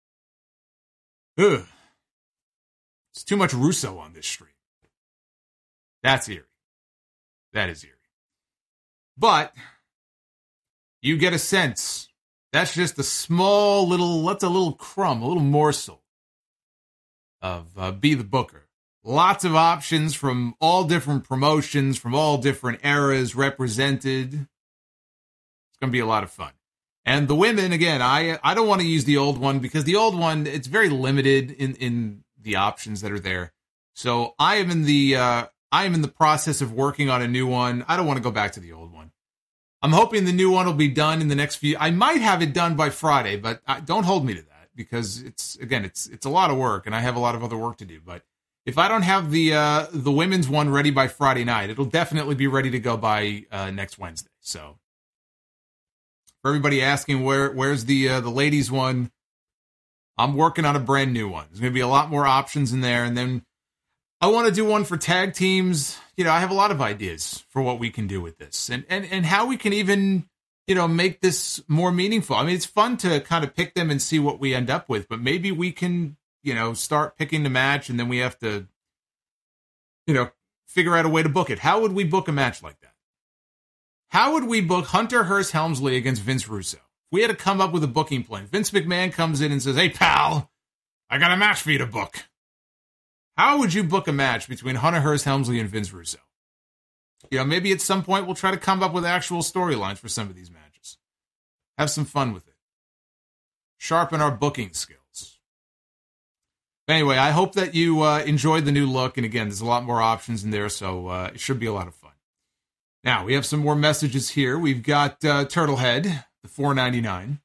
Ugh. It's too much Russo on this stream. That's eerie. That is eerie. But you get a sense. That's just a small little, that's a little crumb, a little morsel of uh, Be the Booker. Lots of options from all different promotions, from all different eras represented. It's going to be a lot of fun. And the women, again, I I don't want to use the old one because the old one, it's very limited in, in the options that are there. So I am in the uh, I am in the process of working on a new one. I don't want to go back to the old one. I'm hoping the new one will be done in the next few. I might have it done by Friday, but I, don't hold me to that because it's again, it's it's a lot of work, and I have a lot of other work to do. But if I don't have the uh, the women's one ready by Friday night, it'll definitely be ready to go by uh, next Wednesday. So for everybody asking where where's the uh, the ladies one, I'm working on a brand new one. There's going to be a lot more options in there, and then I want to do one for tag teams. You know, I have a lot of ideas for what we can do with this, and and and how we can even, you know, make this more meaningful. I mean, it's fun to kind of pick them and see what we end up with, but maybe we can, you know, start picking the match, and then we have to, you know, figure out a way to book it. How would we book a match like that? How would we book Hunter Hearst Helmsley against Vince Russo? If we had to come up with a booking plan. Vince McMahon comes in and says, hey, pal, I got a match for you to book. How would you book a match between Hunter Hearst Helmsley and Vince Russo? You know, maybe at some point we'll try to come up with actual storylines for some of these matches. Have some fun with it. Sharpen our booking skills. Anyway, I hope that you uh, enjoyed the new look. And again, there's a lot more options in there, so uh, it should be a lot of fun. Now, we have some more messages here. We've got uh, Turtlehead, the four ninety-nine.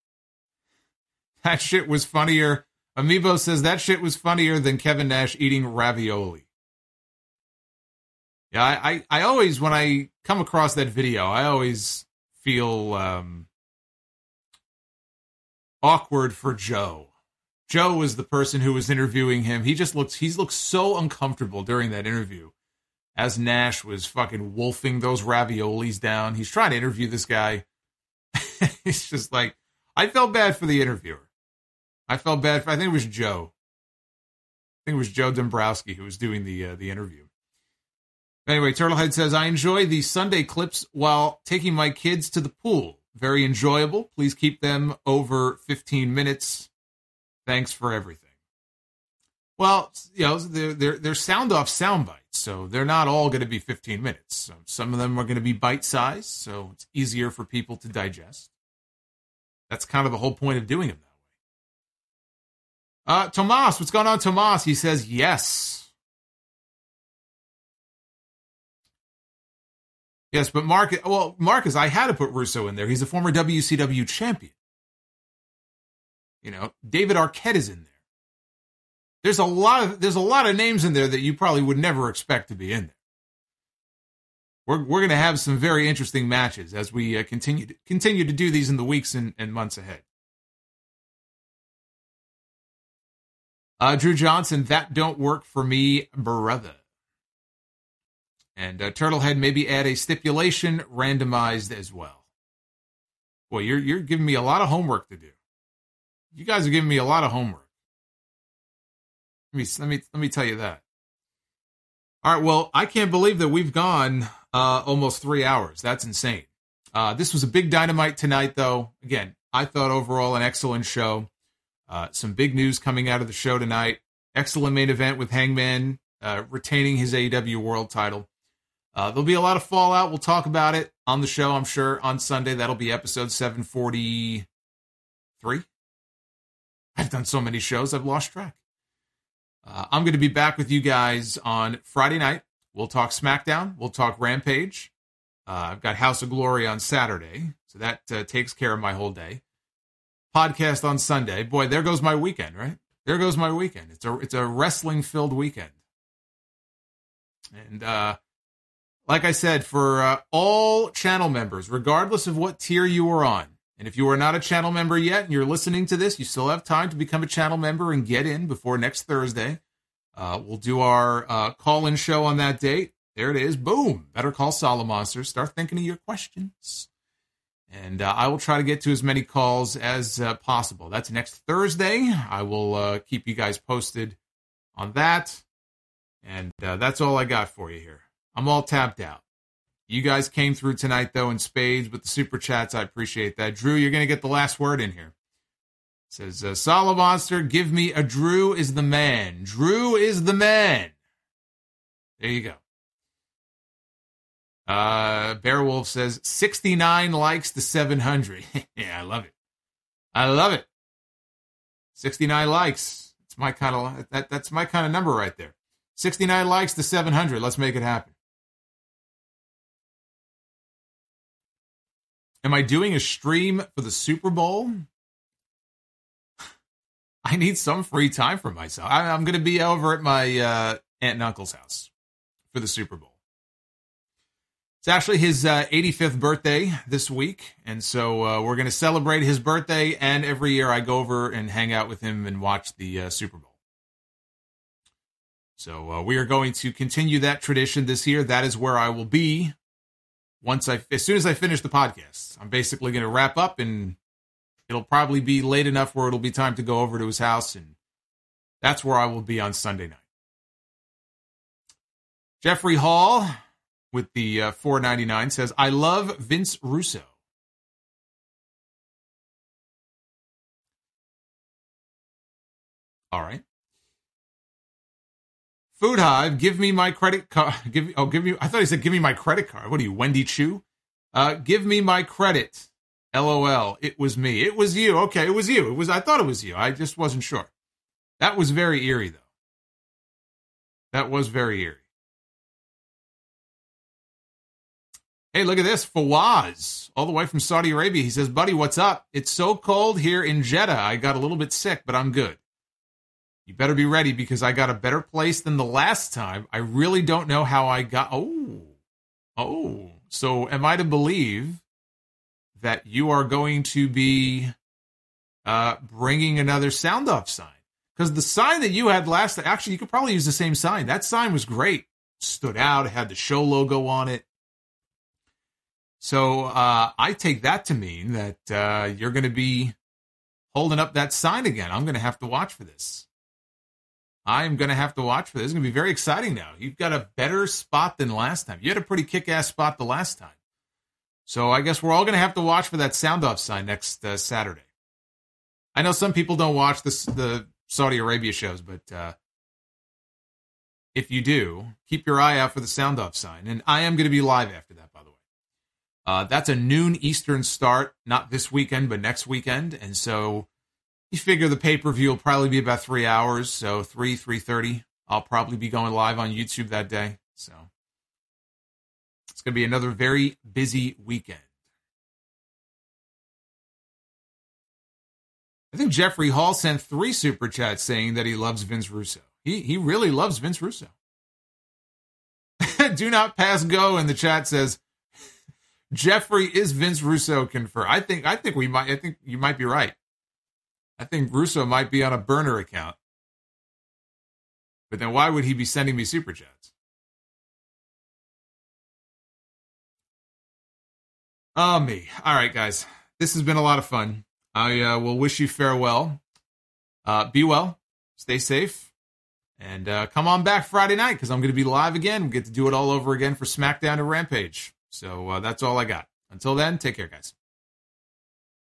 That shit was funnier. Amiibo says that shit was funnier than Kevin Nash eating ravioli. Yeah, I, I, I always, when I come across that video, I always feel um, awkward for Joe. Joe was the person who was interviewing him. He just looks, he looks so uncomfortable during that interview as Nash was fucking wolfing those raviolis down. He's trying to interview this guy. It's just like, I felt bad for the interviewer. I felt bad for, I think it was Joe. I think it was Joe Dombrowski who was doing the uh, the interview. Anyway, Turtlehead says, I enjoy the Sunday clips while taking my kids to the pool. Very enjoyable. Please keep them over fifteen minutes. Thanks for everything. Well, you know, they're, they're, they're sound-off sound bites, so they're not all going to be fifteen minutes. So some of them are going to be bite-sized, so it's easier for people to digest. That's kind of the whole point of doing them. Uh, Tomas, what's going on, Tomas? He says, yes. Yes, but Marcus, well, Marcus, I had to put Russo in there. He's a former W C W champion. You know, David Arquette is in there. There's a lot of, there's a lot of names in there that you probably would never expect to be in there. We're, we're going to have some very interesting matches as we uh, continue, to, continue to do these in the weeks and, and months ahead. Uh, Drew Johnson, that don't work for me, brother. And uh, Turtlehead, maybe add a stipulation, randomized as well. Boy, you're you're giving me a lot of homework to do. You guys are giving me a lot of homework. Let me let me let me tell you that. All right, well, I can't believe that we've gone uh, almost three hours. That's insane. Uh, this was a big Dynamite tonight, though. Again, I thought overall an excellent show. Uh, some big news coming out of the show tonight. Excellent main event with Hangman uh, retaining his A E W World title. Uh, there'll be a lot of fallout. We'll talk about it on the show, I'm sure, on Sunday. That'll be episode seven forty-three. I've done so many shows, I've lost track. Uh, I'm going to be back with you guys on Friday night. We'll talk SmackDown. We'll talk Rampage. Uh, I've got House of Glory on Saturday, so that uh, takes care of my whole day. Podcast on Sunday. Boy, there goes my weekend, right? There goes my weekend. It's a it's a wrestling-filled weekend. And uh, like I said, for uh, all channel members, regardless of what tier you are on, and if you are not a channel member yet and you're listening to this, you still have time to become a channel member and get in before next Thursday. Uh, we'll do our uh, call-in show on that date. There it is. Boom. Better Call Saul Monsters. Start thinking of your questions. And uh, I will try to get to as many calls as uh, possible. That's next Thursday. I will uh, keep you guys posted on that. And uh, that's all I got for you here. I'm all tapped out. You guys came through tonight, though, in spades with the super chats. I appreciate that. Drew, you're going to get the last word in here. It says, uh, Saul Monster, give me a Drew is the man. Drew is the man. There you go. Uh, Bearwolf says, sixty-nine likes to seven hundred. Yeah, I love it. I love it. sixty-nine likes. It's my kind of, that, that's my kind of number right there. sixty-nine likes to seven hundred. Let's make it happen. Am I doing a stream for the Super Bowl? I need some free time for myself. I, I'm going to be over at my uh, aunt and uncle's house for the Super Bowl. It's actually his uh, eighty-fifth birthday this week, and so uh, we're going to celebrate his birthday, and every year I go over and hang out with him and watch the uh, Super Bowl. So uh, we are going to continue that tradition this year. That is where I will be. Once I, as soon as I finish the podcast, I'm basically going to wrap up, and it'll probably be late enough where it'll be time to go over to his house, and that's where I will be on Sunday night. Jeffrey Hall with the uh, four ninety-nine says, I love Vince Russo. All right. Food Hive, give me my credit card. Give oh, give me. I thought he said, "Give me my credit card." What are you, Wendy Chu? Uh, give me my credit. L O L. It was me. It was you. Okay, it was you. It was. I thought it was you. I just wasn't sure. That was very eerie, though. That was very eerie. Hey, look at this. Fawaz, all the way from Saudi Arabia. He says, "Buddy, what's up? It's so cold here in Jeddah. I got a little bit sick, but I'm good. You better be ready because I got a better place than the last time. I really don't know how I got... Oh. Oh. So am I to believe that you are going to be uh, bringing another sound off sign? Because the sign that you had last... Actually, you could probably use the same sign. That sign was great. Stood out. It had the show logo on it. So uh, I take that to mean that uh, you're going to be holding up that sign again. I'm going to have to watch for this. I'm going to have to watch for this. It's going to be very exciting now. You've got a better spot than last time. You had a pretty kick-ass spot the last time. So I guess we're all going to have to watch for that sound-off sign next uh, Saturday. I know some people don't watch this, the Saudi Arabia shows, but uh, if you do, keep your eye out for the sound-off sign. And I am going to be live after that, by the way. Uh, that's a noon Eastern start, not this weekend, but next weekend. And so... You figure the pay-per-view will probably be about three hours, so three, three thirty. I'll probably be going live on YouTube that day. So it's going to be another very busy weekend. I think Jeffrey Hall sent three super chats saying that he loves Vince Russo. He he really loves Vince Russo. Do not pass go in the chat says Jeffrey is Vince Russo confirmed. I think I think we might I think you might be right. I think Russo might be on a burner account. But then why would he be sending me super chats? Oh, me. All right, guys. This has been a lot of fun. I uh, will wish you farewell. Uh, be well. Stay safe. And uh, come on back Friday night because I'm going to be live again. We get to do it all over again for SmackDown and Rampage. So uh, that's all I got. Until then, take care, guys.